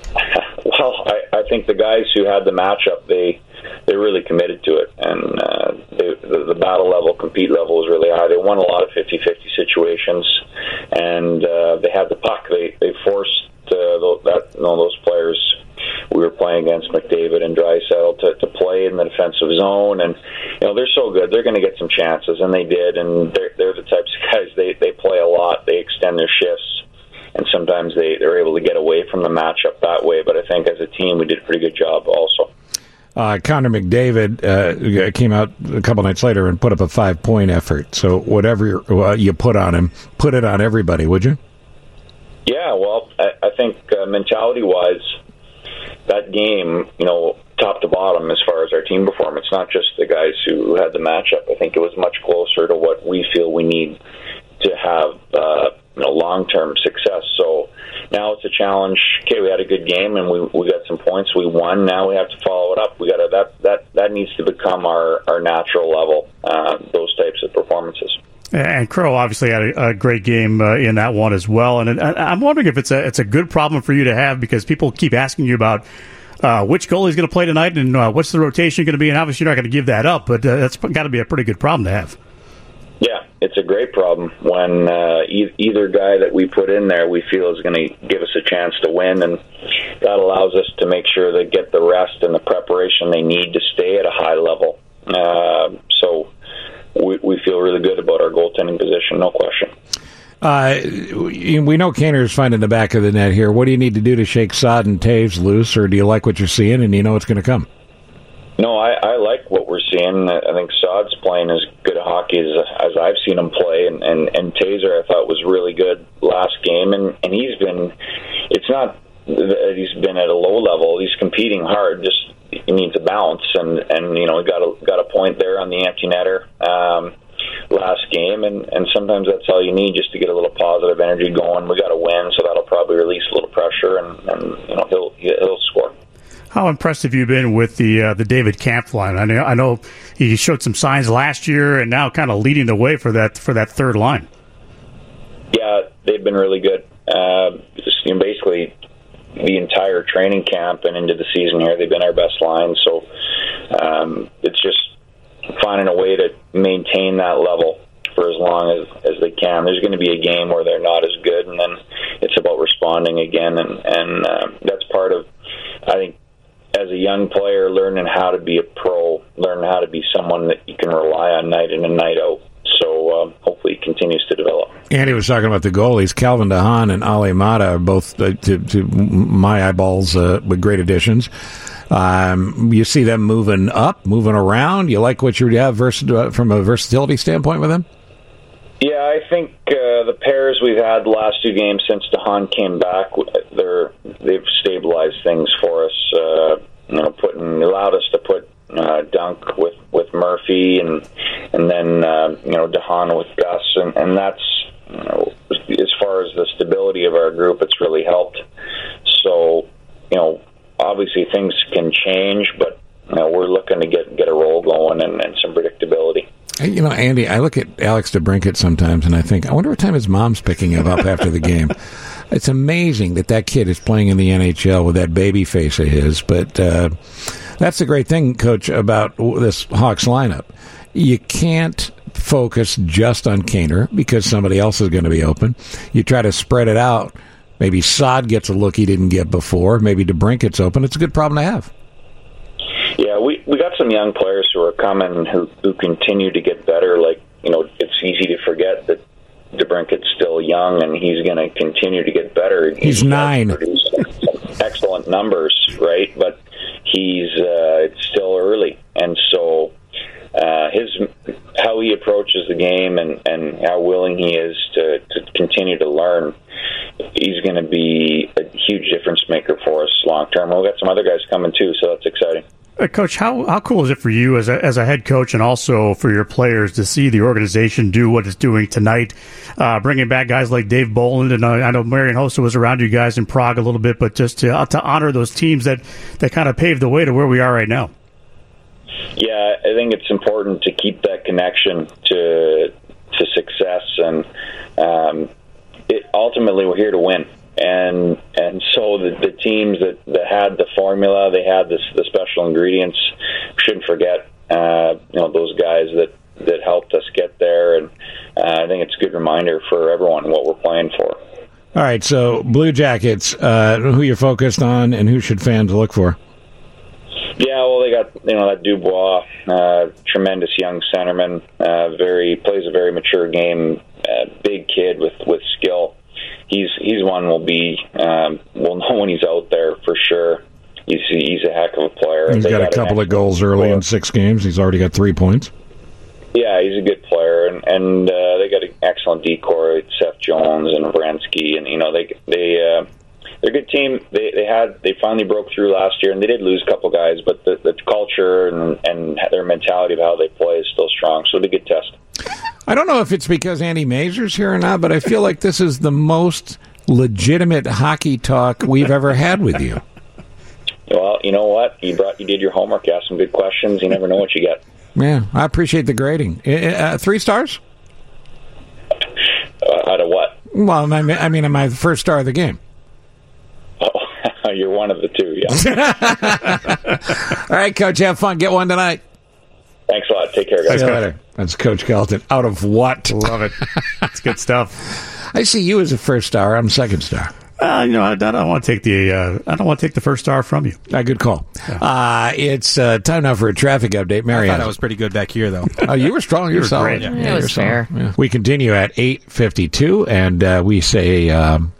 Well, I, I think the guys who had the matchup, they they really committed to it, and uh, they, the, the battle level, compete level was really high. They won a lot of fifty-fifty situations, and uh, they had the puck. They they forced uh, that you know, those players we were playing against, McDavid and Draisaitl, to, to play in the defensive zone, and you know they're so good. They're going to get some chances, and they did. And they're, they're the types of guys. They they play a lot. They extend their shifts, and sometimes they they're able to get away from the matchup that way. But I think as a team, we did a pretty good job also. Uh, Connor McDavid uh, came out a couple nights later and put up a five-point effort. So whatever uh, you put on him, put it on everybody, would you? Yeah, well, I, I think uh, mentality-wise, that game, you know, top to bottom as far as our team performance, not just the guys who had the matchup. I think it was much closer to what we feel we need to have uh, you know, long-term success. So now it's a challenge. Okay, we had a good game and we we got some points. We won. Now we have to follow it up. We got to that that that needs to become our our natural level. Uh, those types of performances. And Crow obviously had a, a great game uh, in that one as well. And, and I'm wondering if it's a it's a good problem for you to have, because people keep asking you about uh, which goalie is going to play tonight and uh, what's the rotation going to be. And obviously you're not going to give that up, but uh, that's got to be a pretty good problem to have. Yeah, it's a great problem when uh, e- either guy that we put in there we feel is going to give us a chance to win, and that allows us to make sure they get the rest and the preparation they need to stay at a high level. Uh, so we, we feel really good about our goaltending position. situation, no question. Uh, we know Kaner's finding the back of the net here. What do you need to do to shake Saad and Taves loose, or do you like what you're seeing and you know it's going to come? No, I, I like what we're seeing. I think Saad's playing as good a hockey as, as I've seen him play, and, and, and Taser I thought was really good last game, and, and he's been, it's not that he's been at a low level, he's competing hard, just he needs a bounce, and, and you know, he got a, got a point there on the empty netter um, last game, and, and sometimes that's all you need just to get a little positive energy going. We got to win, so that'll probably release a little pressure, and, and you know, he'll, he'll score. How impressed have you been with the uh, the David Kampf line? I know, I know he showed some signs last year, and now kind of leading the way for that for that third line. Yeah, they've been really good. Uh, just, you know, basically, the entire training camp and into the season here, they've been our best line. So um, it's just finding a way to maintain that level for as long as, as they can. There's going to be a game where they're not as good, and then it's about responding again, and and uh, that's part of, I think, as a young player, learning how to be a pro, learning how to be someone that you can rely on night in and night out. So um, hopefully it continues to develop. Andy was talking about the goalies. Calvin DeHaan and Ali Mata are both, uh, to, to my eyeballs, uh, with great additions. Um, you see them moving up, moving around. You like what you have vers- from a versatility standpoint with them? Yeah, I think uh, the pairs we've had the last two games since DeHaan came back, they're they've stabilized things for us. Uh, you know, putting allowed us to put uh, Dunk with, with Murphy, and and then uh, you know DeHaan with Gus, and, and that's, you know, as far as the stability of our group, it's really helped. So, you know, obviously things can change, but you know, we're looking to get get a roll going and, and some predictability. You know, Andy, I look at Alex DeBrincat sometimes, and I think, I wonder what time his mom's picking him up after the game. It's amazing that that kid is playing in the N H L with that baby face of his. But uh, that's the great thing, Coach, about this Hawks lineup. You can't focus just on Kaner because somebody else is going to be open. You try to spread it out. Maybe Saad gets a look he didn't get before. Maybe DeBrincat's open. It's a good problem to have. Yeah, we we got some young players who are coming who who continue to get better. Like, you know, it's easy to forget that DeBrincat's still young and he's going to continue to get better. He's, he's nine. Excellent numbers, right? But he's uh, it's still early, and so uh, his how he approaches the game and, and how willing he is to, to continue to learn, he's going to be a huge difference maker for us long term. We've got some other guys coming too, so that's exciting. Uh, Coach, how how cool is it for you as a as a head coach and also for your players to see the organization do what it's doing tonight, uh, bringing back guys like Dave Boland, and uh, I know Marian Hossa was around you guys in Prague a little bit, but just to uh, to honor those teams that, that kind of paved the way to where we are right now. Yeah, I think it's important to keep that connection to to success, and um, it, ultimately we're here to win. And and so the, the teams that, that had the formula, they had this, the special ingredients. We shouldn't forget, uh, you know, those guys that, that helped us get there. And uh, I think it's a good reminder for everyone what we're playing for. All right, so Blue Jackets, uh, who you're focused on, and who should fans look for? Yeah, well, they got, you know, that Dubois, uh, tremendous young centerman, uh, very plays a very mature game, uh, big kid with, with skill. He's he's one we'll be um, we'll know when he's out there for sure. He's he's a heck of a player. He's got, got a couple of goals early in six games. He's already got three points. Yeah, he's a good player, and and uh, they got an excellent decor, Seth Jones and Vrensky, and you know they they uh, they're a good team. They they had they finally broke through last year, and they did lose a couple guys, but the, the culture and and their mentality of how they play is still strong. So it'll be a good test. I don't know if it's because Andy Mazur's here or not, but I feel like this is the most legitimate hockey talk we've ever had with you. Well, you know what? You brought, you did your homework. You asked some good questions. You never know what you get. Yeah, I appreciate the grading. Uh, three stars? Uh, out of what? Well, I mean, I mean, am I the first star of the game? Oh, you're one of the two, yeah. All right, Coach, have fun. Get one tonight. Thanks a lot. Take care, guys. See you later. That's Coach Kelton. Out of what? Love it. That's good stuff. I see you as a first star. I'm second star. Uh, you know, I, I don't want to take the uh, I don't want to take the first star from you. A good call. Uh, it's uh, time now for a traffic update. Mary, I thought I was pretty good back here, though. Oh, you were strong. You were solid. Yeah, it was fair. Yeah. We continue at eight fifty-two, and uh, we say, um,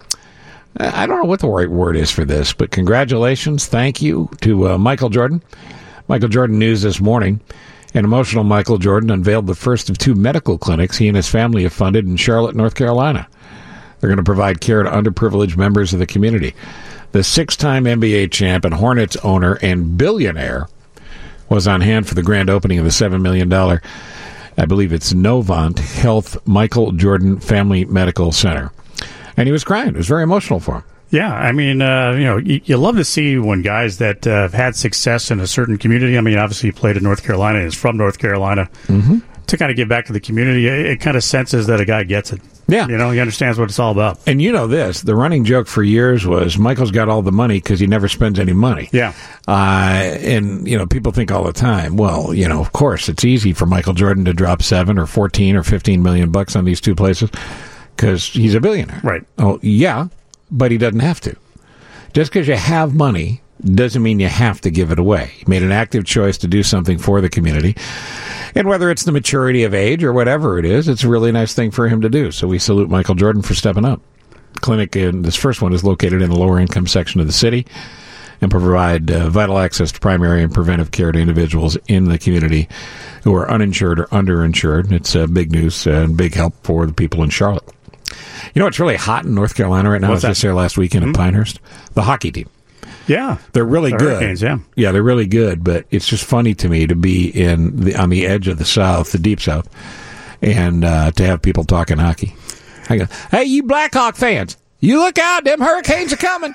I don't know what the right word is for this, but congratulations, thank you to uh, Michael Jordan. Michael Jordan News this morning. An emotional Michael Jordan unveiled the first of two medical clinics he and his family have funded in Charlotte, North Carolina. They're going to provide care to underprivileged members of the community. The six-time N B A champ and Hornets owner and billionaire was on hand for the grand opening of the seven million dollars, I believe it's Novant Health Michael Jordan Family Medical Center. And he was crying. It was very emotional for him. Yeah, I mean, uh, you know, you, you love to see when guys that uh, have had success in a certain community. I mean, obviously he played in North Carolina and is from North Carolina. Mm-hmm. To kind of give back to the community, it, it kind of senses that a guy gets it. Yeah. You know, he understands what it's all about. And you know this, the running joke for years was Michael's got all the money because he never spends any money. Yeah. Uh, and, you know, people think all the time, well, you know, of course, it's easy for Michael Jordan to drop seven or fourteen or fifteen million bucks on these two places because he's a billionaire. Right. Oh, yeah, but he doesn't have to. Just because you have money doesn't mean you have to give it away. He made an active choice to do something for the community. And whether it's the maturity of age or whatever it is, it's a really nice thing for him to do. So we salute Michael Jordan for stepping up. Clinic, in this first one, is located in the lower income section of the city and provide uh, vital access to primary and preventive care to individuals in the community who are uninsured or underinsured. It's uh, big news uh, and big help for the people in Charlotte. You know what's really hot in North Carolina right now? What's I was just there last weekend mm-hmm. at Pinehurst. The hockey team. Yeah, they're really the good. Hurricanes, yeah, yeah, they're really good. But it's just funny to me to be in the, on the edge of the South, the deep South, and uh, to have people talking hockey. I go, hey, you Blackhawk fans, you look out! Them Hurricanes are coming.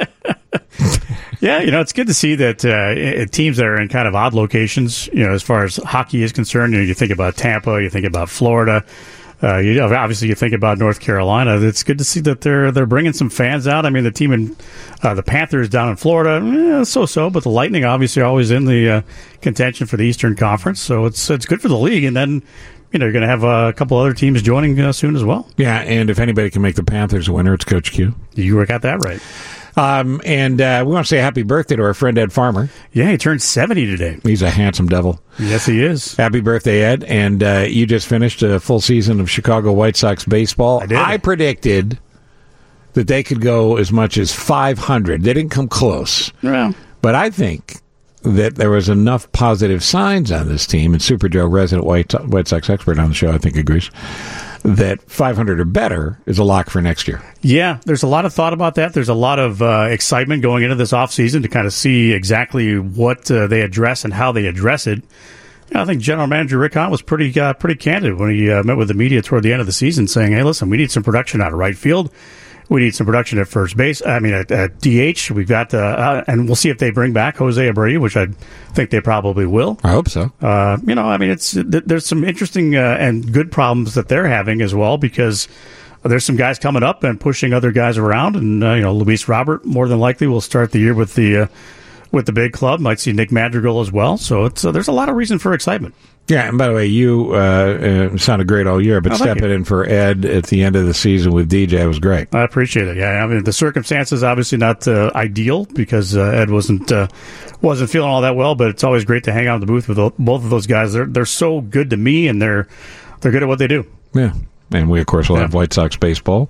Yeah, you know, it's good to see that uh, teams that are in kind of odd locations, you know, as far as hockey is concerned. You know, you think about Tampa, you think about Florida. Uh, you know, obviously, you think about North Carolina. It's good to see that they're they're bringing some fans out. I mean, the team in uh, the Panthers down in Florida, eh, so-so, but the Lightning obviously are always in the uh, contention for the Eastern Conference. So it's it's good for the league. And then, you know, you're going to have uh, a couple other teams joining uh, soon as well. Yeah, and if anybody can make the Panthers a winner, it's Coach Q. You got that right. Um, and uh, we want to say happy birthday to our friend Ed Farmer. Yeah, he turned seventy today. He's a handsome devil. Yes, he is. Happy birthday, Ed. And uh, you just finished a full season of Chicago White Sox baseball. I did. I predicted that they could go as much as five hundred. They didn't come close. Yeah. But I think that there was enough positive signs on this team, and Super Joe, resident White, White Sox expert on the show, I think agrees, that five hundred or better is a lock for next year. Yeah, there's a lot of thought about that. There's a lot of uh, excitement going into this offseason to kind of see exactly what uh, they address and how they address it. You know, I think General Manager Rick Hahn was pretty uh, pretty candid when he uh, met with the media toward the end of the season, saying, hey, listen, we need some production out of right field. We need some production at first base. I mean, at, at D H, we've got, uh, uh, and we'll see if they bring back Jose Abreu, which I think they probably will. I hope so. Uh, you know, I mean, it's there's some interesting uh, and good problems that they're having as well, because there's some guys coming up and pushing other guys around, and uh, you know, Luis Robert more than likely will start the year with the uh, with the big club. Might see Nick Madrigal as well. So it's uh, there's a lot of reason for excitement. Yeah, and by the way, you uh, uh, sounded great all year, but oh, stepping in for Ed at the end of the season with D J was great. I appreciate it. Yeah, I mean, the circumstances obviously not uh, ideal because uh, Ed wasn't uh, wasn't feeling all that well, but it's always great to hang out in the booth with both of those guys. They're they're so good to me, and they're they're good at what they do. Yeah, and we of course will yeah. have White Sox baseball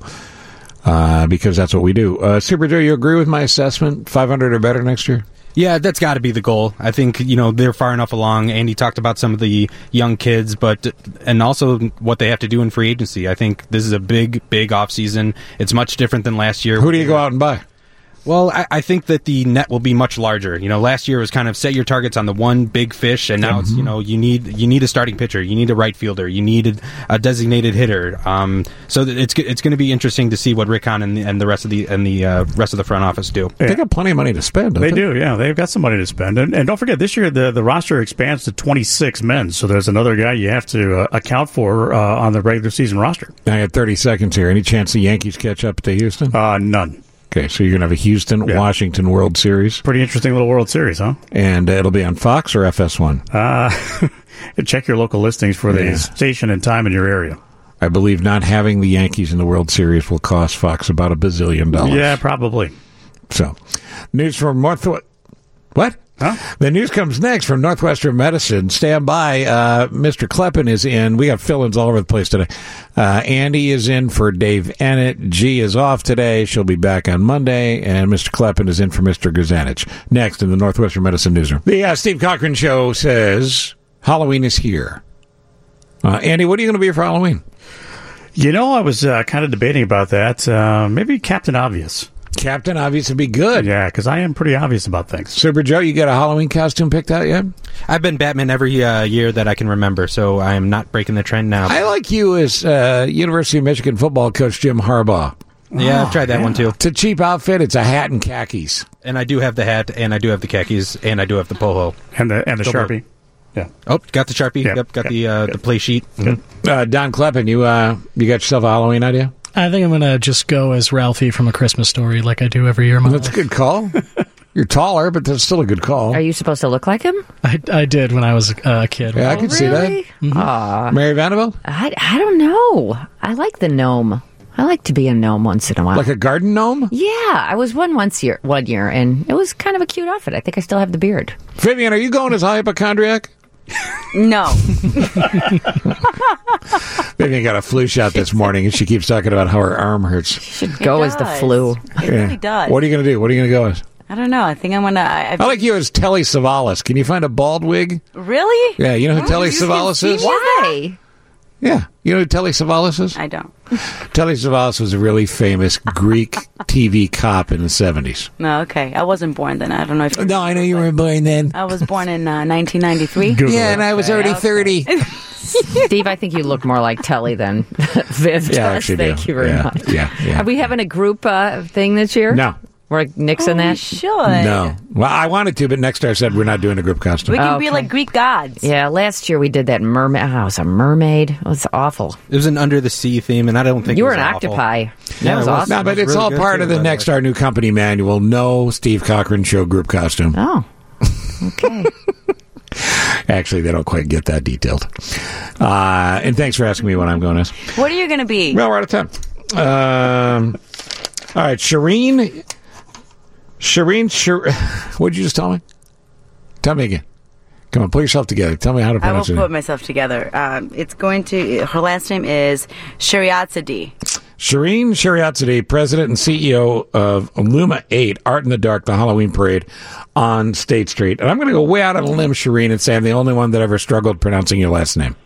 uh, because that's what we do. Uh, Super Joe, you agree with my assessment? five hundred or better next year? Yeah, that's got to be the goal. I think, you know, they're far enough along. Andy talked about some of the young kids, but and also what they have to do in free agency. I think this is a big, big offseason. It's much different than last year. Who do you go out and buy? Well, I, I think that the net will be much larger. You know, last year was kind of set your targets on the one big fish, and now mm-hmm. it's, you know, you need you need a starting pitcher, you need a right fielder, you need a, a designated hitter. Um, so it's it's going to be interesting to see what Rick Hahn and the, and the rest of the and the uh, rest of the front office do. Yeah. They got plenty of money to spend. Don't they, they do, yeah. They've got some money to spend, and, and don't forget this year the the roster expands to twenty-six men. So there's another guy you have to uh, account for uh, on the regular season roster. I have thirty seconds here. Any chance the Yankees catch up to Houston? Uh, none. Okay, so you're going to have a Houston-Washington yeah. World Series. Pretty interesting little World Series, huh? And uh, it'll be on Fox or F S one? Uh, check your local listings for the yeah. station and time in your area. I believe not having the Yankees in the World Series will cost Fox about a bazillion dollars. Yeah, probably. So, news from Northwest. What? Huh? The news comes next from Northwestern Medicine. Stand by. Uh, Mister Kleppen is in. We got fill-ins all over the place today. Uh, Andy is in for Dave Ennett. G is off today. She'll be back on Monday. And Mister Kleppen is in for Mister Grzanich. Next in the Northwestern Medicine newsroom. The uh, Steve Cochran Show says Halloween is here. Uh, Andy, what are you going to be for Halloween? You know, I was uh, kind of debating about that. Uh, maybe Captain Obvious. Captain Obvious would be good. Yeah, because I am pretty obvious about things. Super Joe, you got a Halloween costume picked out yet? I've been Batman every uh, year that I can remember, so I am not breaking the trend now. I like you as uh, University of Michigan football coach Jim Harbaugh. Yeah, I've tried that yeah. one too. It's a cheap outfit. It's a hat and khakis. And I do have the hat, and I do have the khakis, and I do have the polo. And the and the Double. Sharpie. Yeah. Oh, got the Sharpie. Yep. Yep, got Yep. the uh, the play sheet. Mm-hmm. Uh, Don Kleppen, you uh, you got yourself a Halloween idea? I think I'm going to just go as Ralphie from A Christmas Story like I do every year. Well, that's a good call. You're taller, but that's still a good call. Are you supposed to look like him? I, I did when I was uh, a kid. Yeah, I can see that. Mm-hmm. Aw. Mary Vanderbilt? I, I don't know. I like the gnome. I like to be a gnome once in a while. Like a garden gnome? Yeah, I was one once year, one year, and it was kind of a cute outfit. I think I still have the beard. Vivian, are you going as a hypochondriac? No. Vivian got a flu shot this morning, and she keeps talking about how her arm hurts. Should go as the does. flu. It really does. What are you going to do? What are you going to go as? I don't know. I think I'm gonna. I, I like you as Telly Savalas. Can you find a bald wig? Really? Yeah, you know who Oh, Telly you can Savalas see is? me as Why? Yeah, you know who Telly Savalas is? I don't. Telly Savalas was a really famous Greek T V cop in the seventies. No, okay. I wasn't born then. I don't know if. No, I know you were born then. I was born in uh, nineteen ninety-three. Yeah, and I was already Okay. thirty. Steve, I think you look more like Telly than Viv does. Yeah, I actually Thank do. you very Yeah, much. yeah, yeah. Are we having a group uh, thing this year? No. We're nixing Oh, that? we should. No. Well, I wanted to, but Nexstar said we're not doing a group costume. We can Oh, be okay. like Greek gods. Yeah, last year we did that mermaid. Oh, it was a mermaid. It was awful. It was an under the sea theme, and I don't think You it were was an awful. octopi. That Yeah, was it was. awesome. No, but It was it's really all good, part too, of the by the way. Nexstar new company manual. No Steve Cochran Show group costume. Oh, okay. Actually, they don't quite get that detailed. Uh, and thanks for asking me what I'm going as. What are you going to be? Well, we're out of time. Um, all right, Shireen. Shireen, Shir- what did you just tell me? Tell me again. Come on, put yourself together. Tell me how to I will pronounce it. put myself together. Um, it's going to. Her last name is Shariatzadeh. Shireen Shariatzadeh, president and C E O of Luma eight, Art in the Dark, the Halloween parade on State Street. And I'm going to go way out on a limb, Shireen, and say I'm the only one that ever struggled pronouncing your last name.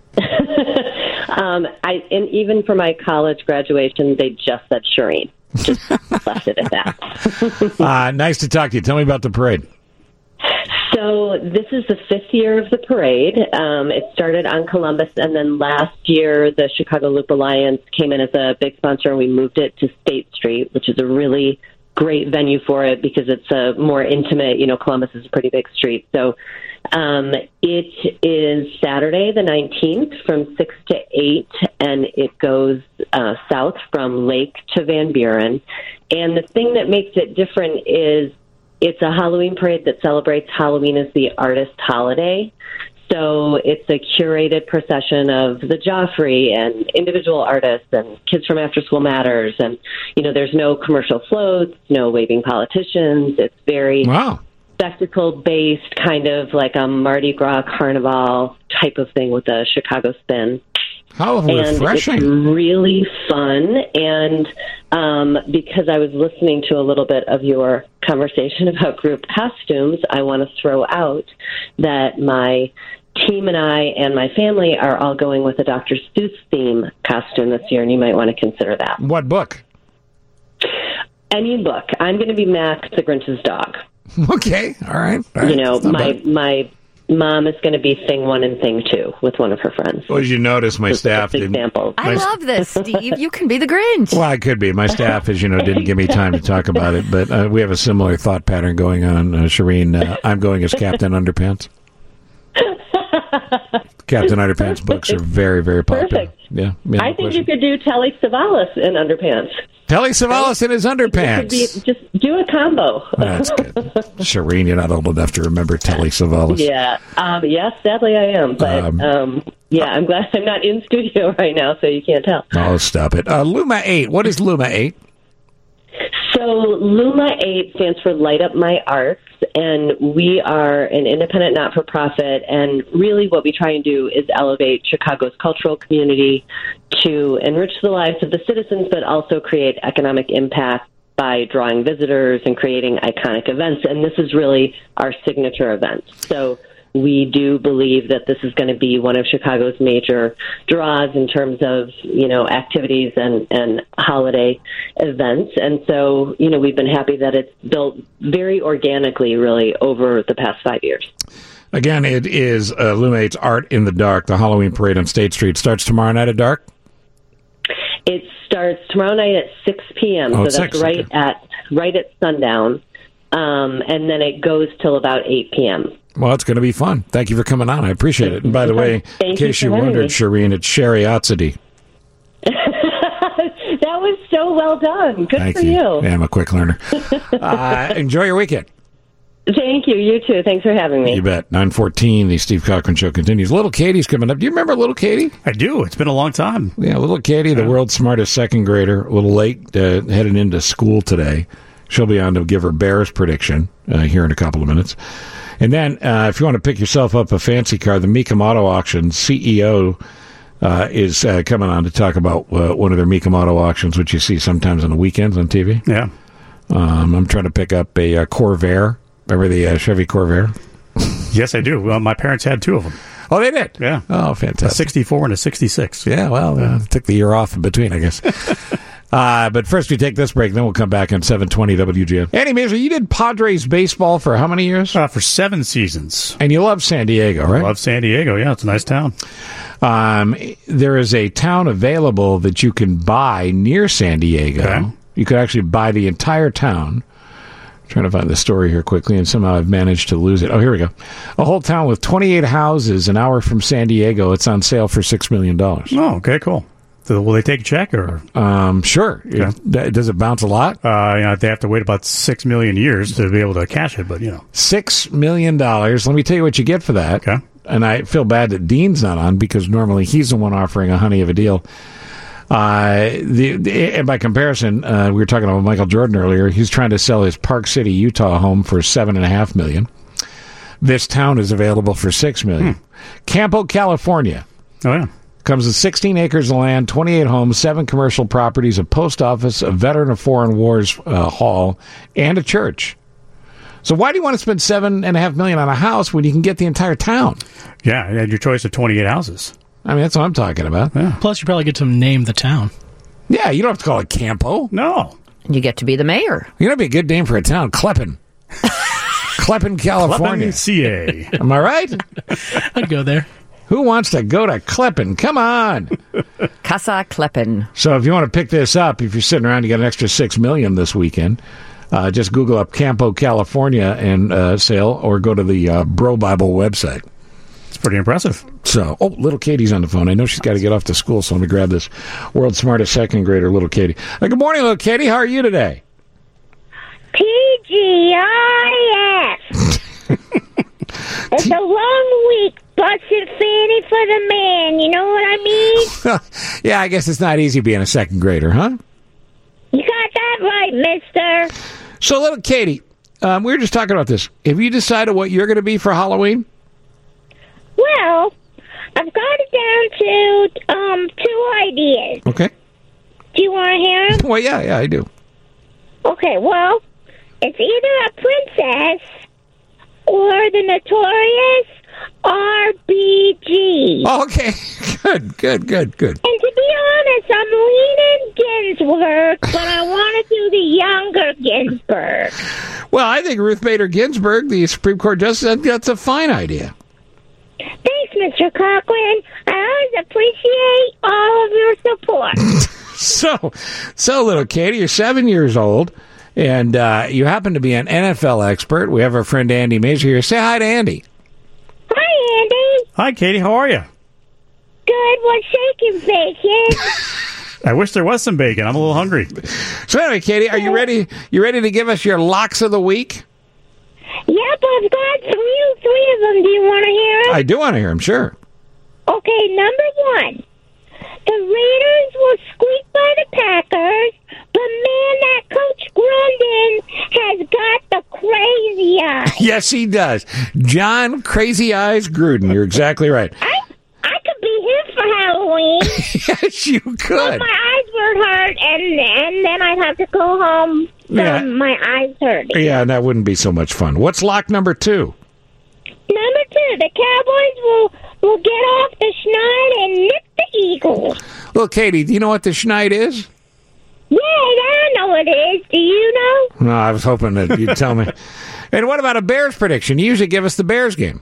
um, I and even for my college graduation, they just said Shireen. Just left it at that. uh, nice to talk to you. Tell me about the parade. So this is the fifth year of the parade. Um, it started on Columbus, and then last year the Chicago Loop Alliance came in as a big sponsor, and we moved it to State Street, which is a really great venue for it because it's a more intimate. You know, Columbus is a pretty big street. So um, it is Saturday the nineteenth from six to eight, and it goes uh, south from Lake to Van Buren. And the thing that makes it different is it's a Halloween parade that celebrates Halloween as the artist holiday. So it's a curated procession of the Joffrey and individual artists and Kids from After School Matters. And, you know, there's no commercial floats, no waving politicians. It's very wow. spectacle-based, kind of like a Mardi Gras carnival type of thing with a Chicago spin. How refreshing. And it's really fun. And um, because I was listening to a little bit of your conversation about group costumes, I want to throw out that my team and I and my family are all going with a Doctor Seuss theme costume this year, and you might want to consider that. What book? Any book. I'm going to be Max the Grinch's dog. Okay, all right. All right. You know, It's not my bad. my mom is going to be Thing One and Thing Two with one of her friends. Well, as you notice, my Just staff as didn't. examples. I My- love this, Steve. You can be the Grinch. Well, I could be. My staff, as you know, didn't give me time to talk about it, but uh, we have a similar thought pattern going on, uh, Shireen. Uh, I'm going as Captain Underpants. Captain Underpants books are very, very popular. Perfect. Yeah, yeah, I no think question. you could do Telly Savalas in underpants. Telly Savalas in his It could be, underpants. just do a combo. That's good. Shireen, you're not old enough to remember Telly Savalas. Yeah. Um, yes, sadly I am. But Um, um, Yeah, I'm glad I'm not in studio right now, so you can't tell. Oh, stop it. Uh, Luma eight. What is Luma eight? So Luma eight stands for Light Up My Arts, and we are an independent not-for-profit, and really what we try and do is elevate Chicago's cultural community to enrich the lives of the citizens, but also create economic impact by drawing visitors and creating iconic events. And this is really our signature event. So we do believe that this is going to be one of Chicago's major draws in terms of, you know, activities and, and holiday events. And so, you know, we've been happy that it's built very organically, really, over the past five years. Again, it is uh, Luma eight's Art in the Dark. The Halloween parade on State Street starts tomorrow night at dark? It starts tomorrow night at six p.m., Oh, so it's that's six, right okay. at right at sundown. Um, and then it goes till about eight p.m. Well, it's going to be fun. Thank you for coming on. I appreciate it. And by the way, Thank in case you you for having wondered, me. Shireen, it's Sherry Otsady. That was so well done. Good Thank for you. you. Yeah, I'm a quick learner. uh, enjoy your weekend. Thank you. You too. Thanks for having me. You bet. nine fourteen, the Steve Cochran Show continues. Little Katie's coming up. Do you remember Little Katie? I do. It's been a long time. Yeah, Little Katie, the world's smartest second grader, a little late, uh, headed into school today. She'll be on to give her Bears prediction uh, here in a couple of minutes. And then, uh, if you want to pick yourself up a fancy car, the Mecum Auto Auction C E O uh, is uh, coming on to talk about uh, one of their Mecum Auto Auctions, which you see sometimes on the weekends on T V. Yeah. Um, I'm trying to pick up a, uh Corvair. Remember the uh, Chevy Corvair? Yes, I do. Well, my parents had two of them. Oh, they did? Yeah. Oh, fantastic. A sixty-four and a sixty-six. Yeah, well, uh, took the year off in between, I guess. uh, but first we take this break, then we'll come back on seven twenty W G N. Andy Mazer, you did Padres baseball for how many years? Uh, for seven seasons. And you love San Diego, right? I love San Diego, yeah. It's a nice town. Um, there is a town available that you can buy near San Diego. Okay. You could actually buy the entire town. Trying to find the story here quickly, and somehow I've managed to lose it. Oh, here we go. A whole town with twenty-eight houses, an hour from San Diego. It's on sale for six million dollars. Oh, okay, cool. So will they take a check or? Um, sure. Yeah. It- does it bounce a lot? Uh, you know, they have to wait about six million years to be able to cash it, but you know. Six million dollars. Let me tell you what you get for that. Okay. And I feel bad that Dean's not on because normally he's the one offering a honey of a deal. Uh, the, the and by comparison, uh, we were talking about Michael Jordan earlier. He's trying to sell his Park City, Utah home for seven and a half million. This town is available for six million. Hmm. Campo, California. Oh yeah. Comes with sixteen acres of land, twenty-eight homes, seven commercial properties, a post office, a veteran of foreign wars uh, hall, and a church. So why do you want to spend seven and a half million on a house when you can get the entire town? Yeah, and had your choice of twenty-eight houses. I mean, that's what I'm talking about. Yeah. Plus, you probably get to name the town. Yeah, you don't have to call it Campo. No. You get to be the mayor. You know, it'd be a good name for a town, Kleppen. Kleppen, California. Kleppen, C A. Am I right? I'd go there. Who wants to go to Kleppen? Come on. Casa Kleppen. So if you want to pick this up, if you're sitting around, you get an extra six million this weekend. Uh, just Google up Campo, California, and uh, sale, or go to the uh, Bro Bible website. It's pretty impressive. So, oh, little Katie's on the phone. I know she's got to get off to school, so let me grab this world's smartest second grader, little Katie. Uh, good morning, little Katie. How are you today? P G I S. It's a long week. Busted fanny for the man. You know what I mean? Yeah, I guess it's not easy being a second grader, huh? You got that right, mister. So, little Katie, um, we were just talking about this. Have you decided what you're going to be for Halloween? Well, I've got it down to um two ideas. Okay. Do you want to hear them? Well, yeah, yeah, I do. Okay, well, it's either a princess or the notorious R B G. Oh, okay. Good, good, good, good. And to be honest, I'm leaning Ginsburg, but I want to do the younger Ginsburg. Well, I think Ruth Bader Ginsburg, the Supreme Court Justice, that's a fine idea. Thanks, Mister Cochran. I always appreciate all of your support. So, so little Katie, you're seven years old, and uh, you happen to be an N F L expert. We have our friend Andy Mazer here. Say hi to Andy. Hi, Andy. Hi, Katie. How are you? Good. What's shaking, bacon? I wish there was some bacon. I'm a little hungry. So anyway, Katie, are you ready? You ready to give us your locks of the week? Yep, I've got three, three of them. Do you want to hear them? I do want to hear them, sure. Okay, number one, the Raiders will squeak by the Packers, but man, that Coach Gruden has got the crazy eye. Yes, he does. John Crazy Eyes Gruden. You're exactly right. I I could be him for Halloween. Yes, you But could. my eyes would hurt, and and then I'd have to go home from Yeah. my eyes hurting. Yeah, that wouldn't be so much fun. What's lock number two? Number two, the Cowboys will will get off the schneid and nip the Eagles. Well, Katie, do you know what the schneid is? Yeah, I know what it is. Do you know? No, I was hoping that you'd tell me. And what about a Bears prediction? You usually give us the Bears game.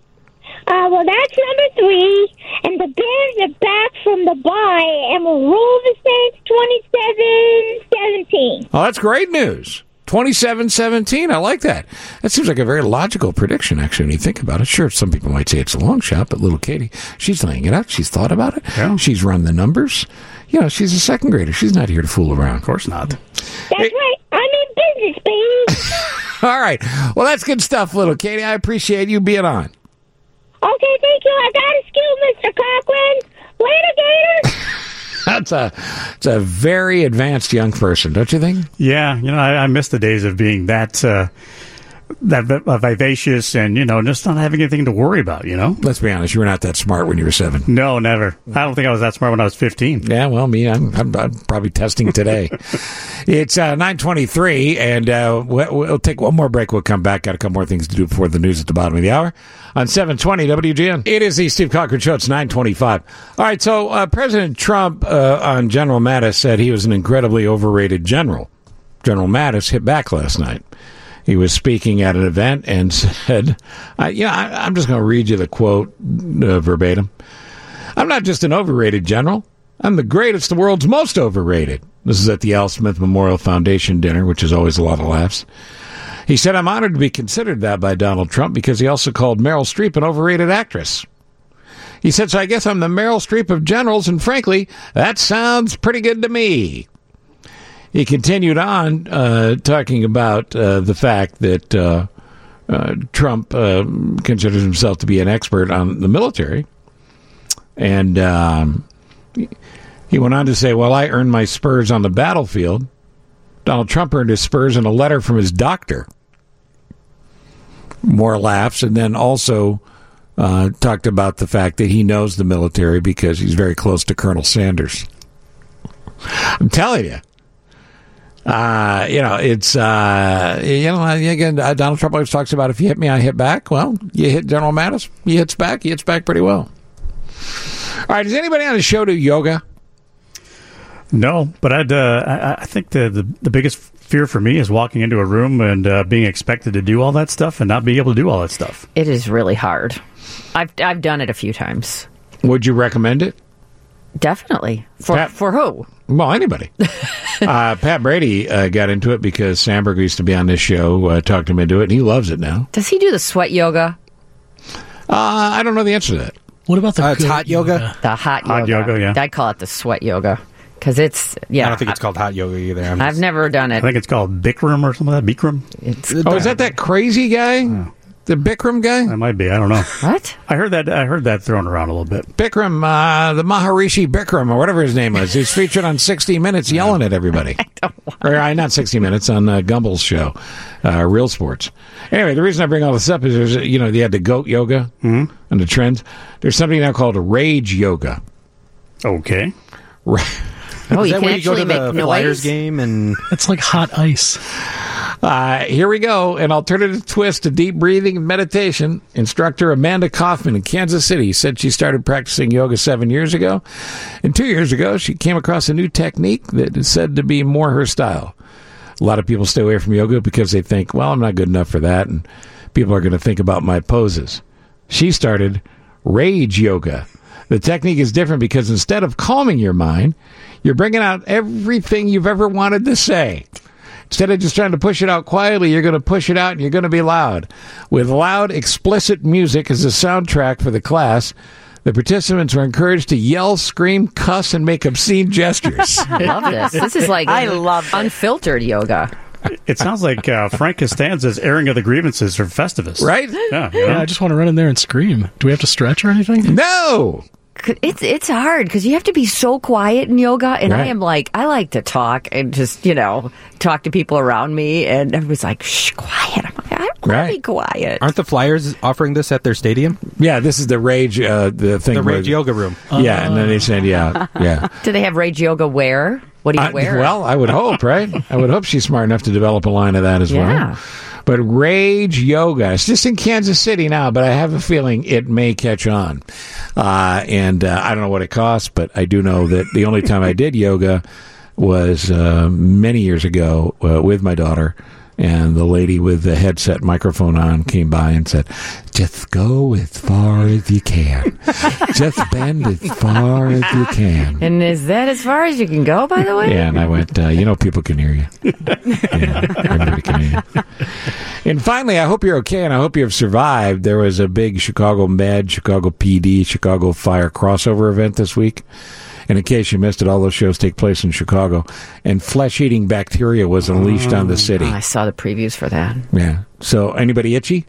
Uh, well, that's number three, and the Bears are back from the bye and will roll the Saints twenty-seven seventeen. Oh, that's great news. twenty-seven seventeen. I like that. That seems like a very logical prediction, actually, when you think about it. Sure, some people might say it's a long shot, but little Katie, she's laying it out. She's thought about it. Yeah. She's run the numbers. You know, she's a second grader. She's not here to fool around. Of course not. That's right. I'm in business, baby. All right. Well, that's good stuff, little Katie. I appreciate you being on. Okay, thank you. I got a skill, Mister Cochran. Later, Gator. That's a, it's a very advanced young person, don't you think? Yeah, you know, I, I miss the days of being that uh, that vi- uh, vivacious and, you know, just not having anything to worry about, you know? Let's be honest, you were not that smart when you were seven. No, never. I don't think I was that smart when I was fifteen. Yeah, well, me, I'm, I'm, I'm probably testing today. It's uh, nine twenty-three, and uh, we'll, we'll take one more break. We'll come back. Got a couple more things to do before the news at the bottom of the hour on seven twenty W G N. It is the Steve Cochran Show. It's nine twenty-five. All right, so uh, President Trump uh, on General Mattis said he was an incredibly overrated general. General Mattis hit back last night. He was speaking at an event and said, I, you know, I, I'm just going to read you the quote uh, verbatim. I'm not just an overrated general. I'm the greatest, the world's most overrated. This is at the Al Smith Memorial Foundation dinner, which is always a lot of laughs. He said, I'm honored to be considered that by Donald Trump because he also called Meryl Streep an overrated actress. He said, so I guess I'm the Meryl Streep of generals, and frankly, that sounds pretty good to me. He continued on uh, talking about uh, the fact that uh, uh, Trump uh, considers himself to be an expert on the military. And um, he went on to say, well, I earned my spurs on the battlefield. Donald Trump earned his spurs in a letter from his doctor. More laughs, and then also uh, talked about the fact that he knows the military because he's very close to Colonel Sanders. I'm telling you. Uh, you know, it's, uh, you know, again, uh, Donald Trump always talks about if you hit me, I hit back. Well, you hit General Mattis, he hits back, he hits back pretty well. All right, does anybody on the show do yoga? No, but I'd, uh, I, I think the, the the biggest fear for me is walking into a room and uh, being expected to do all that stuff and not being able to do all that stuff. It is really hard. I've I've done it a few times. Would you recommend it? Definitely. For Pat, for who? Well, anybody. uh, Pat Brady uh, got into it because Sandberg used to be on this show, uh, talked him into it, and he loves it now. Does he do the sweat yoga? Uh, I don't know the answer to that. What about the uh, it's hot yoga? yoga? The hot, hot yoga. yoga, yeah. I call it the sweat yoga. Because it's, yeah. I don't think it's called hot yoga either. I'm I've just, never done it. I think it's called Bikram or something like that. Bikram? It's, oh, is that that crazy guy? Oh. The Bikram guy? That might be. I don't know. What? I heard that I heard that thrown around a little bit. Bikram, uh, the Maharishi Bikram, or whatever his name was. He's featured on sixty minutes yelling at everybody. I don't want or uh, not sixty minutes, on uh, Gumbel's show, uh, Real Sports. Anyway, the reason I bring all this up is, there's, you know, they had the goat yoga mm-hmm. and the trends. There's something now called rage yoga. Okay. Oh, is you that can where you go actually to make the Flyers noise? game and It's like hot ice. Uh, here we go. An alternative twist to deep breathing and meditation. Instructor Amanda Kaufman in Kansas City said she started practicing yoga seven years ago. And two years ago, she came across a new technique that is said to be more her style. A lot of people stay away from yoga because they think, well, I'm not good enough for that, and people are going to think about my poses. She started rage yoga. The technique is different because instead of calming your mind, you're bringing out everything you've ever wanted to say. Instead of just trying to push it out quietly, you're going to push it out and you're going to be loud. With loud, explicit music as a soundtrack for the class, the participants were encouraged to yell, scream, cuss, and make obscene gestures. I love this. This is like I love it. unfiltered yoga. It sounds like uh, Frank Costanza's airing of the grievances for Festivus. Right? Yeah, you know? Yeah, I just want to run in there and scream. Do we have to stretch or anything? No! It's it's hard because you have to be so quiet in yoga, and Right. I am like I like to talk and just you know talk to people around me, and everybody's like, "Shh, quiet." I'm like, I want to Right. be quiet. Aren't the Flyers offering this at their stadium? Yeah, this is the Rage, uh, the thing. The where- Rage Yoga Room. Yeah, and then they said, yeah, yeah. Do they have Rage Yoga wear? What do you I- wear? well, I would hope, right? I would hope she's smart enough to develop a line of that as Yeah. well. But Rage Yoga, it's just in Kansas City now, but I have a feeling it may catch on. Uh, and uh, I don't know what it costs, but I do know that the only time I did yoga was uh, many years ago uh, with my daughter. And the lady with the headset microphone on came by and said, just go as far as you can. Just bend as far as you can. And is that as far as you can go? By the way, Yeah, and I went, uh, you know, people can hear you. Yeah, everybody can hear you. And finally, I hope you're okay, and I hope you have survived. There was a big Chicago Med, Chicago P D, Chicago Fire crossover event this week. And in case you missed it, all those shows take place in Chicago. And flesh-eating bacteria was unleashed on the city. Oh, I saw the previews for that. Yeah. So, anybody itchy?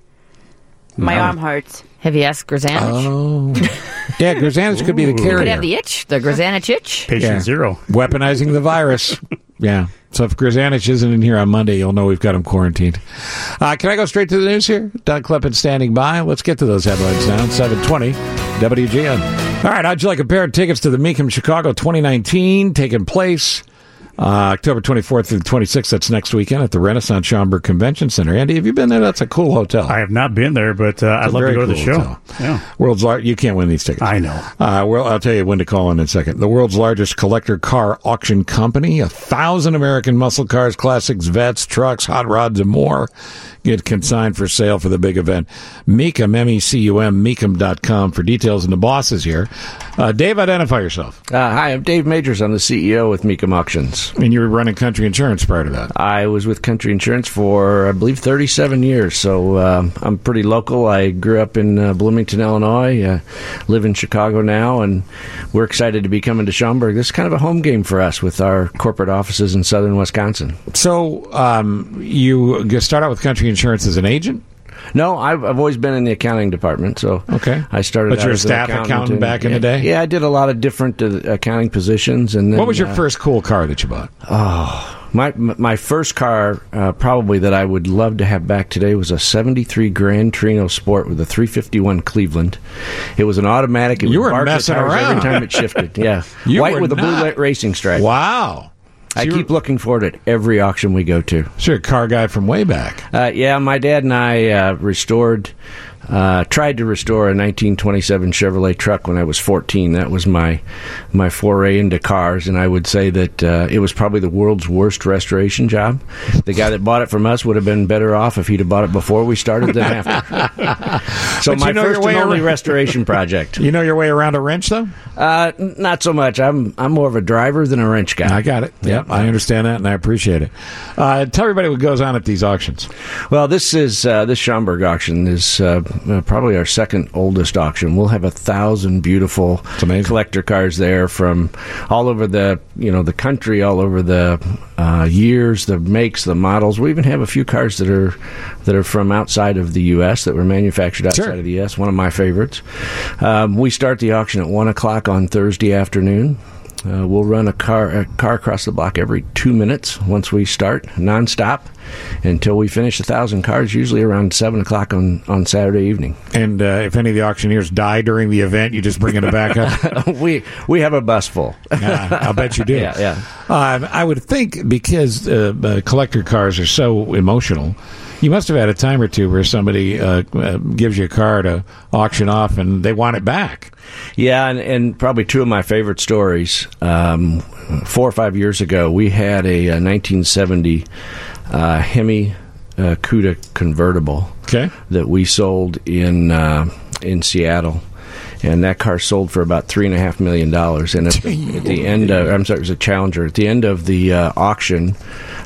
My arm hurts. Have you asked Grzanich? Oh. Yeah, Grzanich could be the carrier. Could have the itch, the Grzanich itch. Yeah. Weaponizing the virus. Yeah. So if Grzanich isn't in here on Monday, you'll know we've got him quarantined. Uh, can I go straight to the news here? Doug Kleppen standing by. Let's get to those headlines now. seven twenty W G N. All right, how'd you like a pair of tickets to the Meekum Chicago twenty nineteen taking place uh, October twenty-fourth through the twenty-sixth? That's next weekend at the Renaissance Schaumburg Convention Center. Andy, have you been there? That's a cool hotel. I have not been there, but uh, I'd It's a love to very go to the cool show. hotel. Yeah. World's lar- You can't win these tickets. I know. Uh, well, I'll tell you when to call in in a second. The world's largest collector car auction company. A thousand American muscle cars, classics, vets, trucks, hot rods, and more get consigned for sale for the big event. Meekum, M E C U M, Meekum dot com for details. And the boss is here. Uh, Dave, identify yourself. Uh, hi, I'm Dave Majors. I'm the C E O with Meekum Auctions. And you were running Country Insurance prior to that. I was with Country Insurance for, I believe, thirty-seven years. So uh, I'm pretty local. I grew up in uh, Bloomington, Illinois. Uh, live in Chicago now, and we're excited to be coming to Schaumburg. This is kind of a home game for us with our corporate offices in southern Wisconsin. So um, you start out with Country Insurance as an agent? No, I've, I've always been in the accounting department. So okay, I started. But out you're a as an staff accountant accountant and- back in yeah, the day? Yeah, I did a lot of different uh, accounting positions. And then, What was your uh, first cool car that you bought? Oh, my my first car, uh, probably that I would love to have back today, was a seventy-three Grand Torino Sport with a three fifty-one Cleveland. It was an automatic. It You would were bark the messing tires around. every time it shifted. Yeah, You white were with a blue not- light racing stripe. Wow. I keep looking for it at every auction we go to. Sure, car guy from way back. Uh, yeah, my dad and I uh, restored, uh, tried to restore a nineteen twenty-seven Chevrolet truck when I was fourteen. That was my my foray into cars, and I would say that uh, it was probably the world's worst restoration job. The guy that bought it from us would have been better off if he'd have bought it before we started than after. So But my you know your first way and only around- restoration project. You know your way around a wrench, though? Uh, n- not so much. I'm I'm more of a driver than a wrench guy. I got it. Yep, I understand that, and I appreciate it. Uh, tell everybody what goes on at these auctions. Well, this is uh, this Schaumburg auction is uh, uh, probably our second oldest auction. We'll have a thousand beautiful collector cars there from all over the you know the country, all over the uh, years, the makes, the models. We even have a few cars that are that are from outside of the U S that were manufactured outside Sure. of the U S. One of my favorites. Um, we start the auction at one o'clock on Thursday afternoon. Uh, we'll run a car a car across the block every two minutes once we start, nonstop, until we finish a thousand cars. Usually around seven o'clock on, on Saturday evening. And uh, if any of the auctioneers die during the event, you just bring them back up? we we have a bus full. Yeah, I'll bet you do. Yeah, yeah. Uh, I would think because uh, uh, collector cars are so emotional, you must have had a time or two where somebody uh, uh, gives you a car to auction off and they want it back. Yeah, and, and probably two of my favorite stories. Um, four or five years ago, we had a, a nineteen seventy uh, Hemi uh, Cuda convertible okay. that we sold in uh, in Seattle. And that car sold for about three and a half million dollars. And at the, at the end, of, I'm sorry, it was a Challenger. At the end of the uh, auction,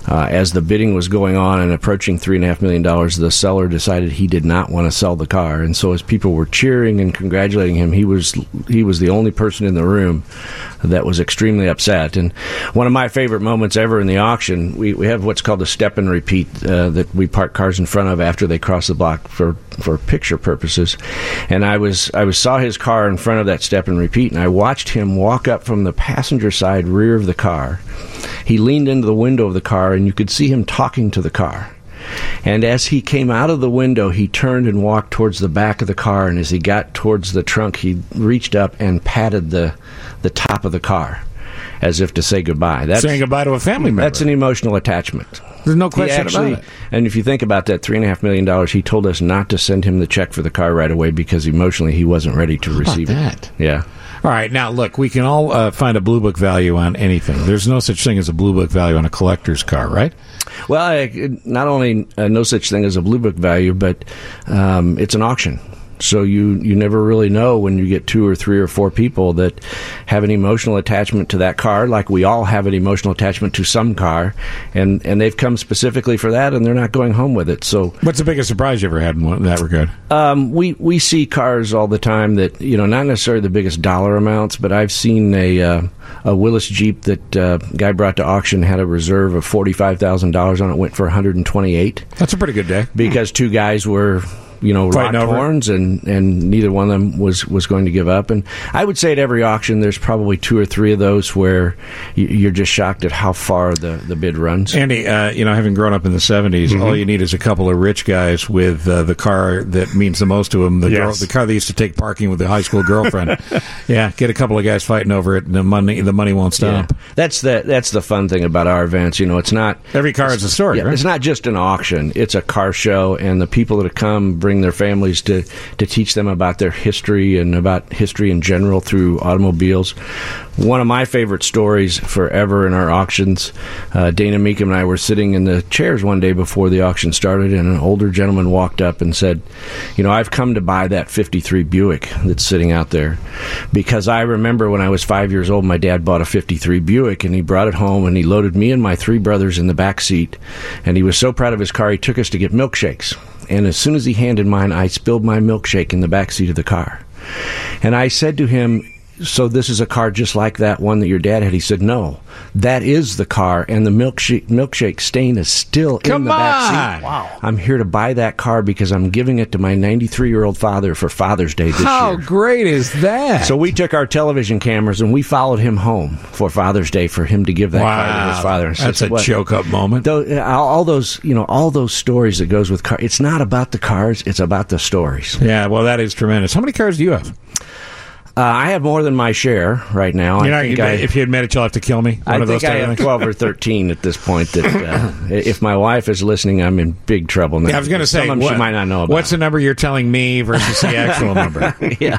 uh, as the bidding was going on and approaching three and a half million dollars, the seller decided he did not want to sell the car. And so as people were cheering and congratulating him, he was he was the only person in the room that was extremely upset. And one of my favorite moments ever in the auction, we, we have what's called a step and repeat uh, that we park cars in front of after they cross the block for, for picture purposes. And I was I was saw his car in front of that step and repeat, and I watched him walk up from the passenger side rear of the car. He leaned into the window of the car, and you could see him talking to the car. And as he came out of the window, he turned and walked towards the back of the car, and as he got towards the trunk, he reached up and patted the the top of the car as if to say goodbye. That's saying goodbye to a family member. That's an emotional attachment. There's no question actually, about it. And if you think about that three and a half million dollars, he told us not to send him the check for the car right away because emotionally he wasn't ready to How about receive that? it. Yeah. All right, now look, we can all uh, find a blue book value on anything. There's no such thing as a blue book value on a collector's car, right? Well, I, not only uh, no such thing as a blue book value, but um, it's an auction. So you, you never really know when you get two or three or four people that have an emotional attachment to that car, like we all have an emotional attachment to some car, and, and they've come specifically for that, and they're not going home with it. So, what's the biggest surprise you ever had in that regard? Um, we we see cars all the time that, you know, not necessarily the biggest dollar amounts, but I've seen a uh, a Willis Jeep that uh, guy brought to auction, had a reserve of forty-five thousand dollars on it, went for one hundred twenty-eight. That's a pretty good day because two guys were, you know, Fighting locked over it. horns, and, and neither one of them was, was going to give up. And I would say at every auction, there's probably two or three of those where you, you're just shocked at how far the, the bid runs. Andy, uh, you know, having grown up in the seventies, Mhm. all you need is a couple of rich guys with uh, the car that means the most to them, the, girl, Yes. the car they used to take parking with the high school girlfriend. Yeah, get a couple of guys fighting over it, and the money the money won't stop. Yeah. That's the that's the fun thing about our events. You know, it's not every car is a story. Yeah, right? It's not just an auction; it's a car show, and the people that come bring their families to to teach them about their history and about history in general through automobiles. One of my favorite stories forever in our auctions, uh, Dana Meekum and I were sitting in the chairs one day before the auction started, and an older gentleman walked up and said, you know, I've come to buy that fifty-three Buick that's sitting out there because I remember when I was five years old, my dad bought a fifty-three Buick, and he brought it home, and he loaded me and my three brothers in the back seat, and he was so proud of his car, he took us to get milkshakes. And as soon as he handed mine, I spilled my milkshake in the back seat of the car. And I said to him, so this is a car just like that one that your dad had? He said, no, that is the car, and the milkshake, milkshake stain is still Come in the back on. seat. Wow. I'm here to buy that car because I'm giving it to my ninety-three-year-old father for Father's Day this How year. great is that? So we took our television cameras and we followed him home for Father's Day for him to give that car to Wow. his father. And That's said, a what- choke-up moment. Those, all all those, you know, all those stories that goes with cars. It's not about the cars; it's about the stories. Yeah, well, that is tremendous. How many cars do you have? Uh, I have more than my share right now. You I know, think you- I, if you admit it, you'll have to kill me. One I of think those I type of have things. twelve or thirteen at this point. That uh, if my wife is listening, I'm in big trouble now. Yeah, I was going to Some say, of them what- she might not know about. what's the number you're telling me versus the actual number? Yeah.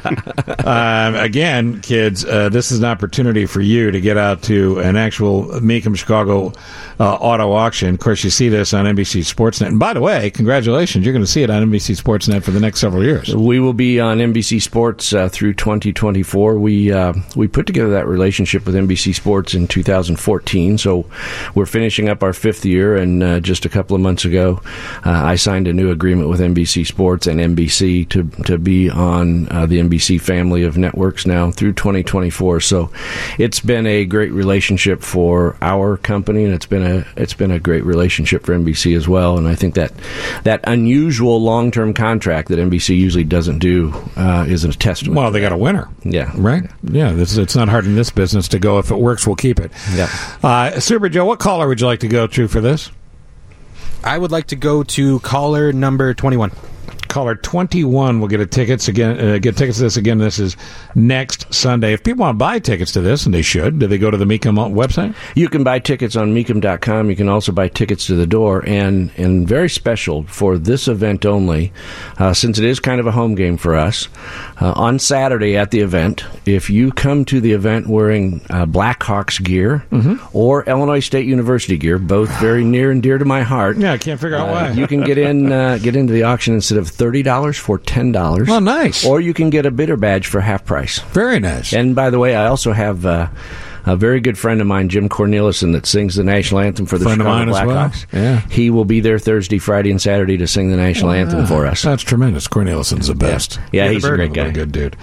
um, again, kids, uh, this is an opportunity for you to get out to an actual Meekum Chicago uh, auto auction. Of course, you see this on N B C Sportsnet. And by the way, congratulations, you're going to see it on N B C Sportsnet for the next several years. We will be on N B C Sports uh, through twenty twenty-four. We uh, we put together that relationship with N B C Sports in two thousand fourteen, so we're finishing up our fifth year, and uh, just a couple of months ago, uh, I signed a new agreement with N B C Sports and N B C to to be on uh, the N B C family of networks now through twenty twenty-four. So it's been a great relationship for our company, and it's been a it's been a great relationship for N B C as well. And I think that that unusual long term contract that N B C usually doesn't do uh, is a testament. Well, they got a winner. Yeah. Right? Yeah, this is, it's not hard in this business to go, if it works, we'll keep it. Yeah. Uh, Super Joe, what caller would you like to go to for this? I would like to go to caller number twenty-one. Caller twenty-one will get a tickets again. Uh, get tickets to this again. This is next Sunday. If people want to buy tickets to this, and they should, do they go to the Meekum website? You can buy tickets on Meekum dot com. You can also buy tickets to the door. And, and very special for this event only, uh, since it is kind of a home game for us, uh, on Saturday at the event, if you come to the event wearing uh, Blackhawks gear or Illinois State University gear, both very near and dear to my heart, Yeah, I can't figure out uh, why. you can get in uh, get into the auction instead of thirty dollars for ten dollars. Oh, nice. Or you can get a bidder badge for half price. Very nice. And by the way, I also have uh, a very good friend of mine, Jim Cornelison, that sings the national anthem for the Friend of Chicago mine as well. Blackhawks. Yeah. He will be there Thursday, Friday, and Saturday to sing the national anthem for us. That's tremendous. Cornelison's the best. Yeah, You're he's the a bird. great guy. Good dude.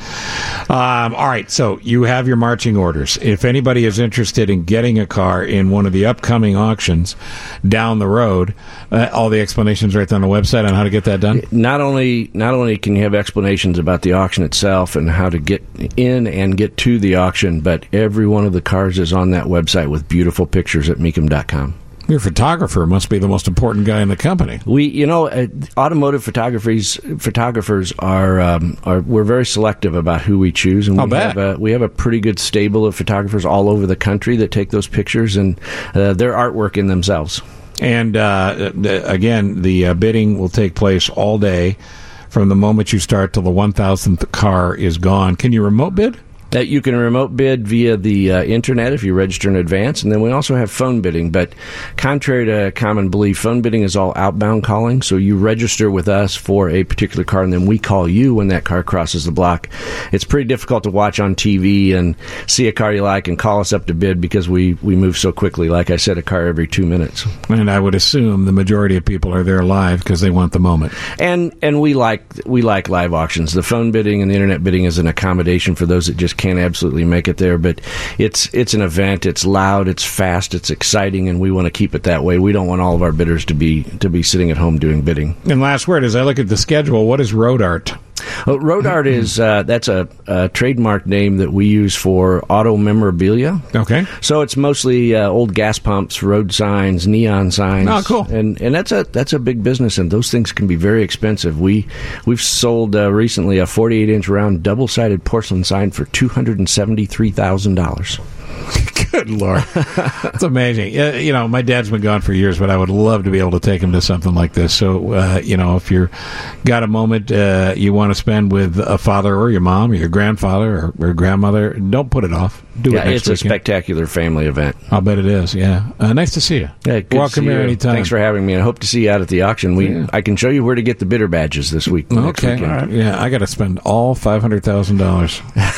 Um, all right, so you have your marching orders. If anybody is interested in getting a car in one of the upcoming auctions down the road, uh, all the explanations right on the website on how to get that done. Not only not only can you have explanations about the auction itself and how to get in and get to the auction, but every one of the cars is on that website with beautiful pictures at Mecum dot com. Your photographer must be the most important guy in the company. We, you know, uh, automotive photographers photographers are um, are we're very selective about who we choose, and I'll we bet. have a, we have a pretty good stable of photographers all over the country that take those pictures, and uh, they're artwork in themselves. And uh, the, again, the uh, bidding will take place all day from the moment you start till the one thousandth car is gone. Can you remote bid? That you can remote bid via the uh, internet if you register in advance, and then we also have phone bidding. But contrary to common belief, phone bidding is all outbound calling. So you register with us for a particular car, and then we call you when that car crosses the block. It's pretty difficult to watch on T V and see a car you like and call us up to bid because we, we move so quickly. Like I said, a car every two minutes. And I would assume the majority of people are there live because they want the moment. And and we like we like live auctions. The phone bidding and the internet bidding is an accommodation for those that just can't absolutely make it there, but it's it's an event. It's loud, it's fast, it's exciting, and we want to keep it that way. We don't want all of our bidders to be to be sitting at home doing bidding. And last word, as I look at the schedule, what is Road Art? Oh, Road Art is uh, that's a, a trademark name that we use for auto memorabilia. Okay, so it's mostly uh, old gas pumps, road signs, neon signs. Oh, cool! And and that's a that's a big business, and those things can be very expensive. We we've sold uh, recently a forty-eight inch round double sided porcelain sign for two hundred and seventy three thousand dollars. Good Lord. That's amazing. Uh, you know, my dad's been gone for years, but I would love to be able to take him to something like this. So, uh, you know, if you're got a moment uh, you want to spend with a father or your mom or your grandfather or, or grandmother, don't put it off. Do yeah, it next it's weekend. a spectacular family event. I'll bet it is, yeah. Uh, nice to see you. Yeah, good Welcome to see here you. anytime. Thanks for having me. I hope to see you out at the auction. We Yeah. I can show you where to get the bidder badges this week. Next Okay, weekend. all right. Yeah, I got to spend all five hundred thousand dollars.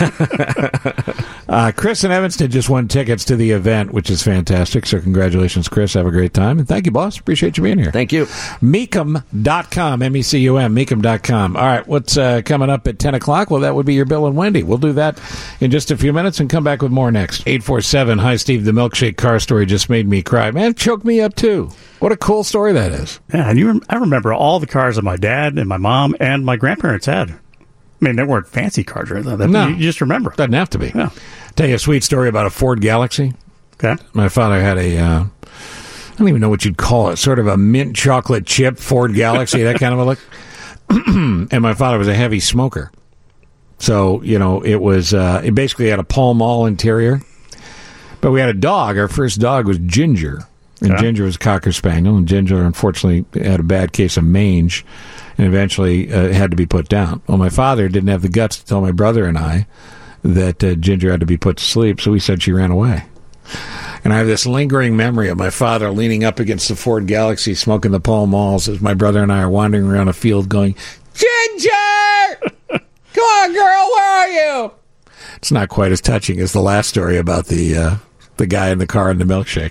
uh, Chris in Evanston just won tickets to the event, which is fantastic. So congratulations, Chris. Have a great time. And thank you, boss. Appreciate you being here. Thank you. Mecum dot com, M E C U M, Mecum dot com. All right, what's uh, coming up at ten o'clock? Well, that would be your Bill and Wendy. We'll do that in just a few minutes and come back with more next. eight four seven, hi, Steve. The milkshake car story just made me cry. Man, it choked me up, too. What a cool story that is. Yeah, and you rem- I remember all the cars that my dad and my mom and my grandparents had. I mean, they weren't fancy cars or anything. No. You just remember. Doesn't have to be. Yeah. Tell you a sweet story about a Ford Galaxy. Okay. My father had a, uh, I don't even know what you'd call it, sort of a mint chocolate chip Ford Galaxy, that kind of a look. And my father was a heavy smoker. So, you know, it was, uh, it basically had a Pall Mall interior. But we had a dog. Our first dog was Ginger. And Yeah. Ginger was a Cocker Spaniel. And Ginger, unfortunately, had a bad case of mange and eventually uh, had to be put down. Well, my father didn't have the guts to tell my brother and I that uh, Ginger had to be put to sleep, so we said she ran away. And I have this lingering memory of my father leaning up against the Ford Galaxy, smoking the Pall Malls, as my brother and I are wandering around a field going, Ginger! Come on, girl, where are you? It's not quite as touching as the last story about the uh, the guy in the car and the milkshake.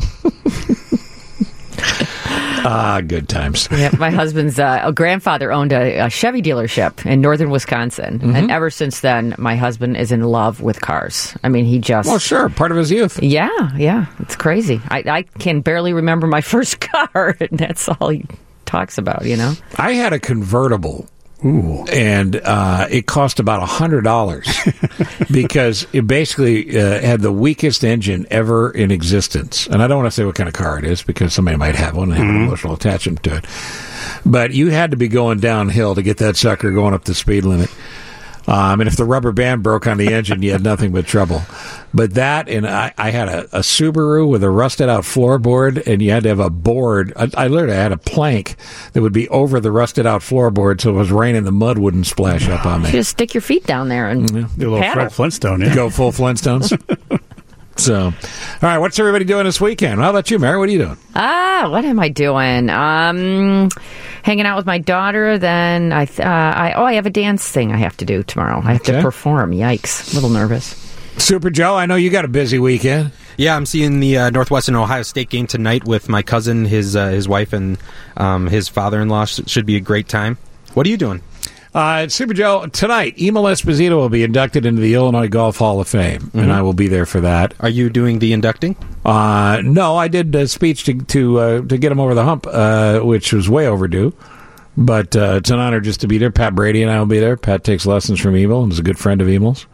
Ah, good times. Yeah, my husband's uh, grandfather owned a, a Chevy dealership in northern Wisconsin, Mm-hmm. and ever since then, my husband is in love with cars. I mean, he just Well, sure, part of his youth. yeah, yeah, it's crazy. I, I can barely remember my first car, and that's all he talks about. You know, I had a convertible. Ooh. And uh, it cost about one hundred dollars because it basically uh, had the weakest engine ever in existence. And I don't want to say what kind of car it is because somebody might have one and have an emotional attachment to it. But you had to be going downhill to get that sucker going up the speed limit. Um, and if the rubber band broke on the engine, you had nothing but trouble. But that, and I, I had a, a Subaru with a rusted out floorboard, and you had to have a board. I, I literally had a plank that would be over the rusted out floorboard, so if it was raining, the mud wouldn't splash up on you me. just stick your feet down there and Do a little paddle. Fred Flintstone, yeah. Go full Flintstones. So, all right, what's everybody doing this weekend? How about you, Mary? What are you doing? Ah, what am I doing? Um, hanging out with my daughter. Then I, th- uh, I, oh, I have a dance thing I have to do tomorrow. I have Okay. to perform. Yikes! A little nervous. Super Joe, I know you got a busy weekend. Yeah, I'm seeing the uh, Northwestern Ohio State game tonight with my cousin, his uh, his wife, and um, his father-in-law. Sh- should be a great time. What are you doing? Uh, Super Joe, tonight, Emil Esposito will be inducted into the Illinois Golf Hall of Fame, mm-hmm. and I will be there for that. Are you doing the inducting? Uh, no, I did a speech to to, uh, to get him over the hump, uh, which was way overdue. But uh, it's an honor just to be there. Pat Brady and I will be there. Pat takes lessons from Emil and is a good friend of Emil's.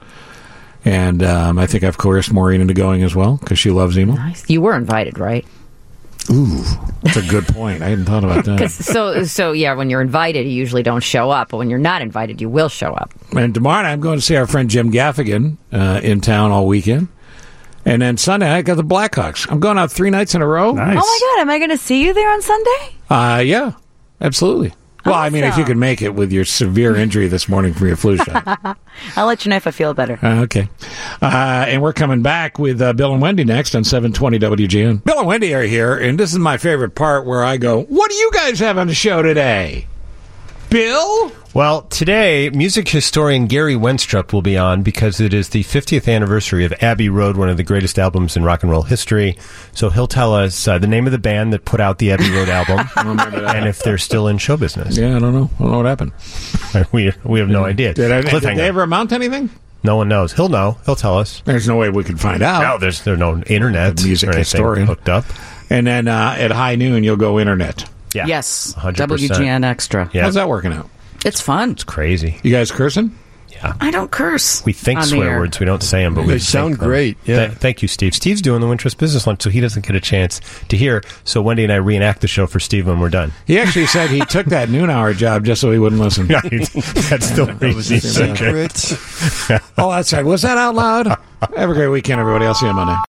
And um, I think I've coerced Maureen into going as well because she loves Emil. Nice. You were invited, right? Ooh, that's a good point. I hadn't thought about that. so, so yeah, when you're invited, you usually don't show up. But when you're not invited, you will show up. And tomorrow night, I'm going to see our friend Jim Gaffigan uh, in town all weekend. And then Sunday, I got the Blackhawks. I'm going out three nights in a row. Nice. Oh, my God. Am I going to see you there on Sunday? Uh, yeah, absolutely. Well, Awesome. I mean, if you can make it with your severe injury this morning from your flu shot. I'll let you know if I feel better. Uh, okay. Uh, and we're coming back with uh, Bill and Wendy next on seven twenty W G N. Bill and Wendy are here, and this is my favorite part where I go, what do you guys have on the show today? Bill? Well, today, music historian Gary Wenstrup will be on because it is the fiftieth anniversary of Abbey Road, one of the greatest albums in rock and roll history. So he'll tell us uh, the name of the band that put out the Abbey Road album and if they're still in show business. Yeah, I don't know. I don't know what happened. we we have no idea. Did, I, did they ever amount to anything? No one knows. He'll know. He'll tell us. There's no way we can find out. No, there's there's no internet. The music or historian hooked up. And then uh, at high noon, you'll go internet. Yeah. Yes. one hundred percent. W G N Extra. Yeah. How's that working out? It's fun. It's crazy. You guys cursing? Yeah. I don't curse. We think on the swear air. words. We don't say them, but They we sound think them. great, yeah. Th- thank you, Steve. Steve's doing the Wintrust Business Lunch, so he doesn't get a chance to hear. So Wendy and I reenact the show for Steve when we're done. He actually said he took that noon hour job just so he wouldn't listen. That's still That was a secret. Oh, that's right. Was that out loud? Have a great weekend, everybody. I'll see you Monday.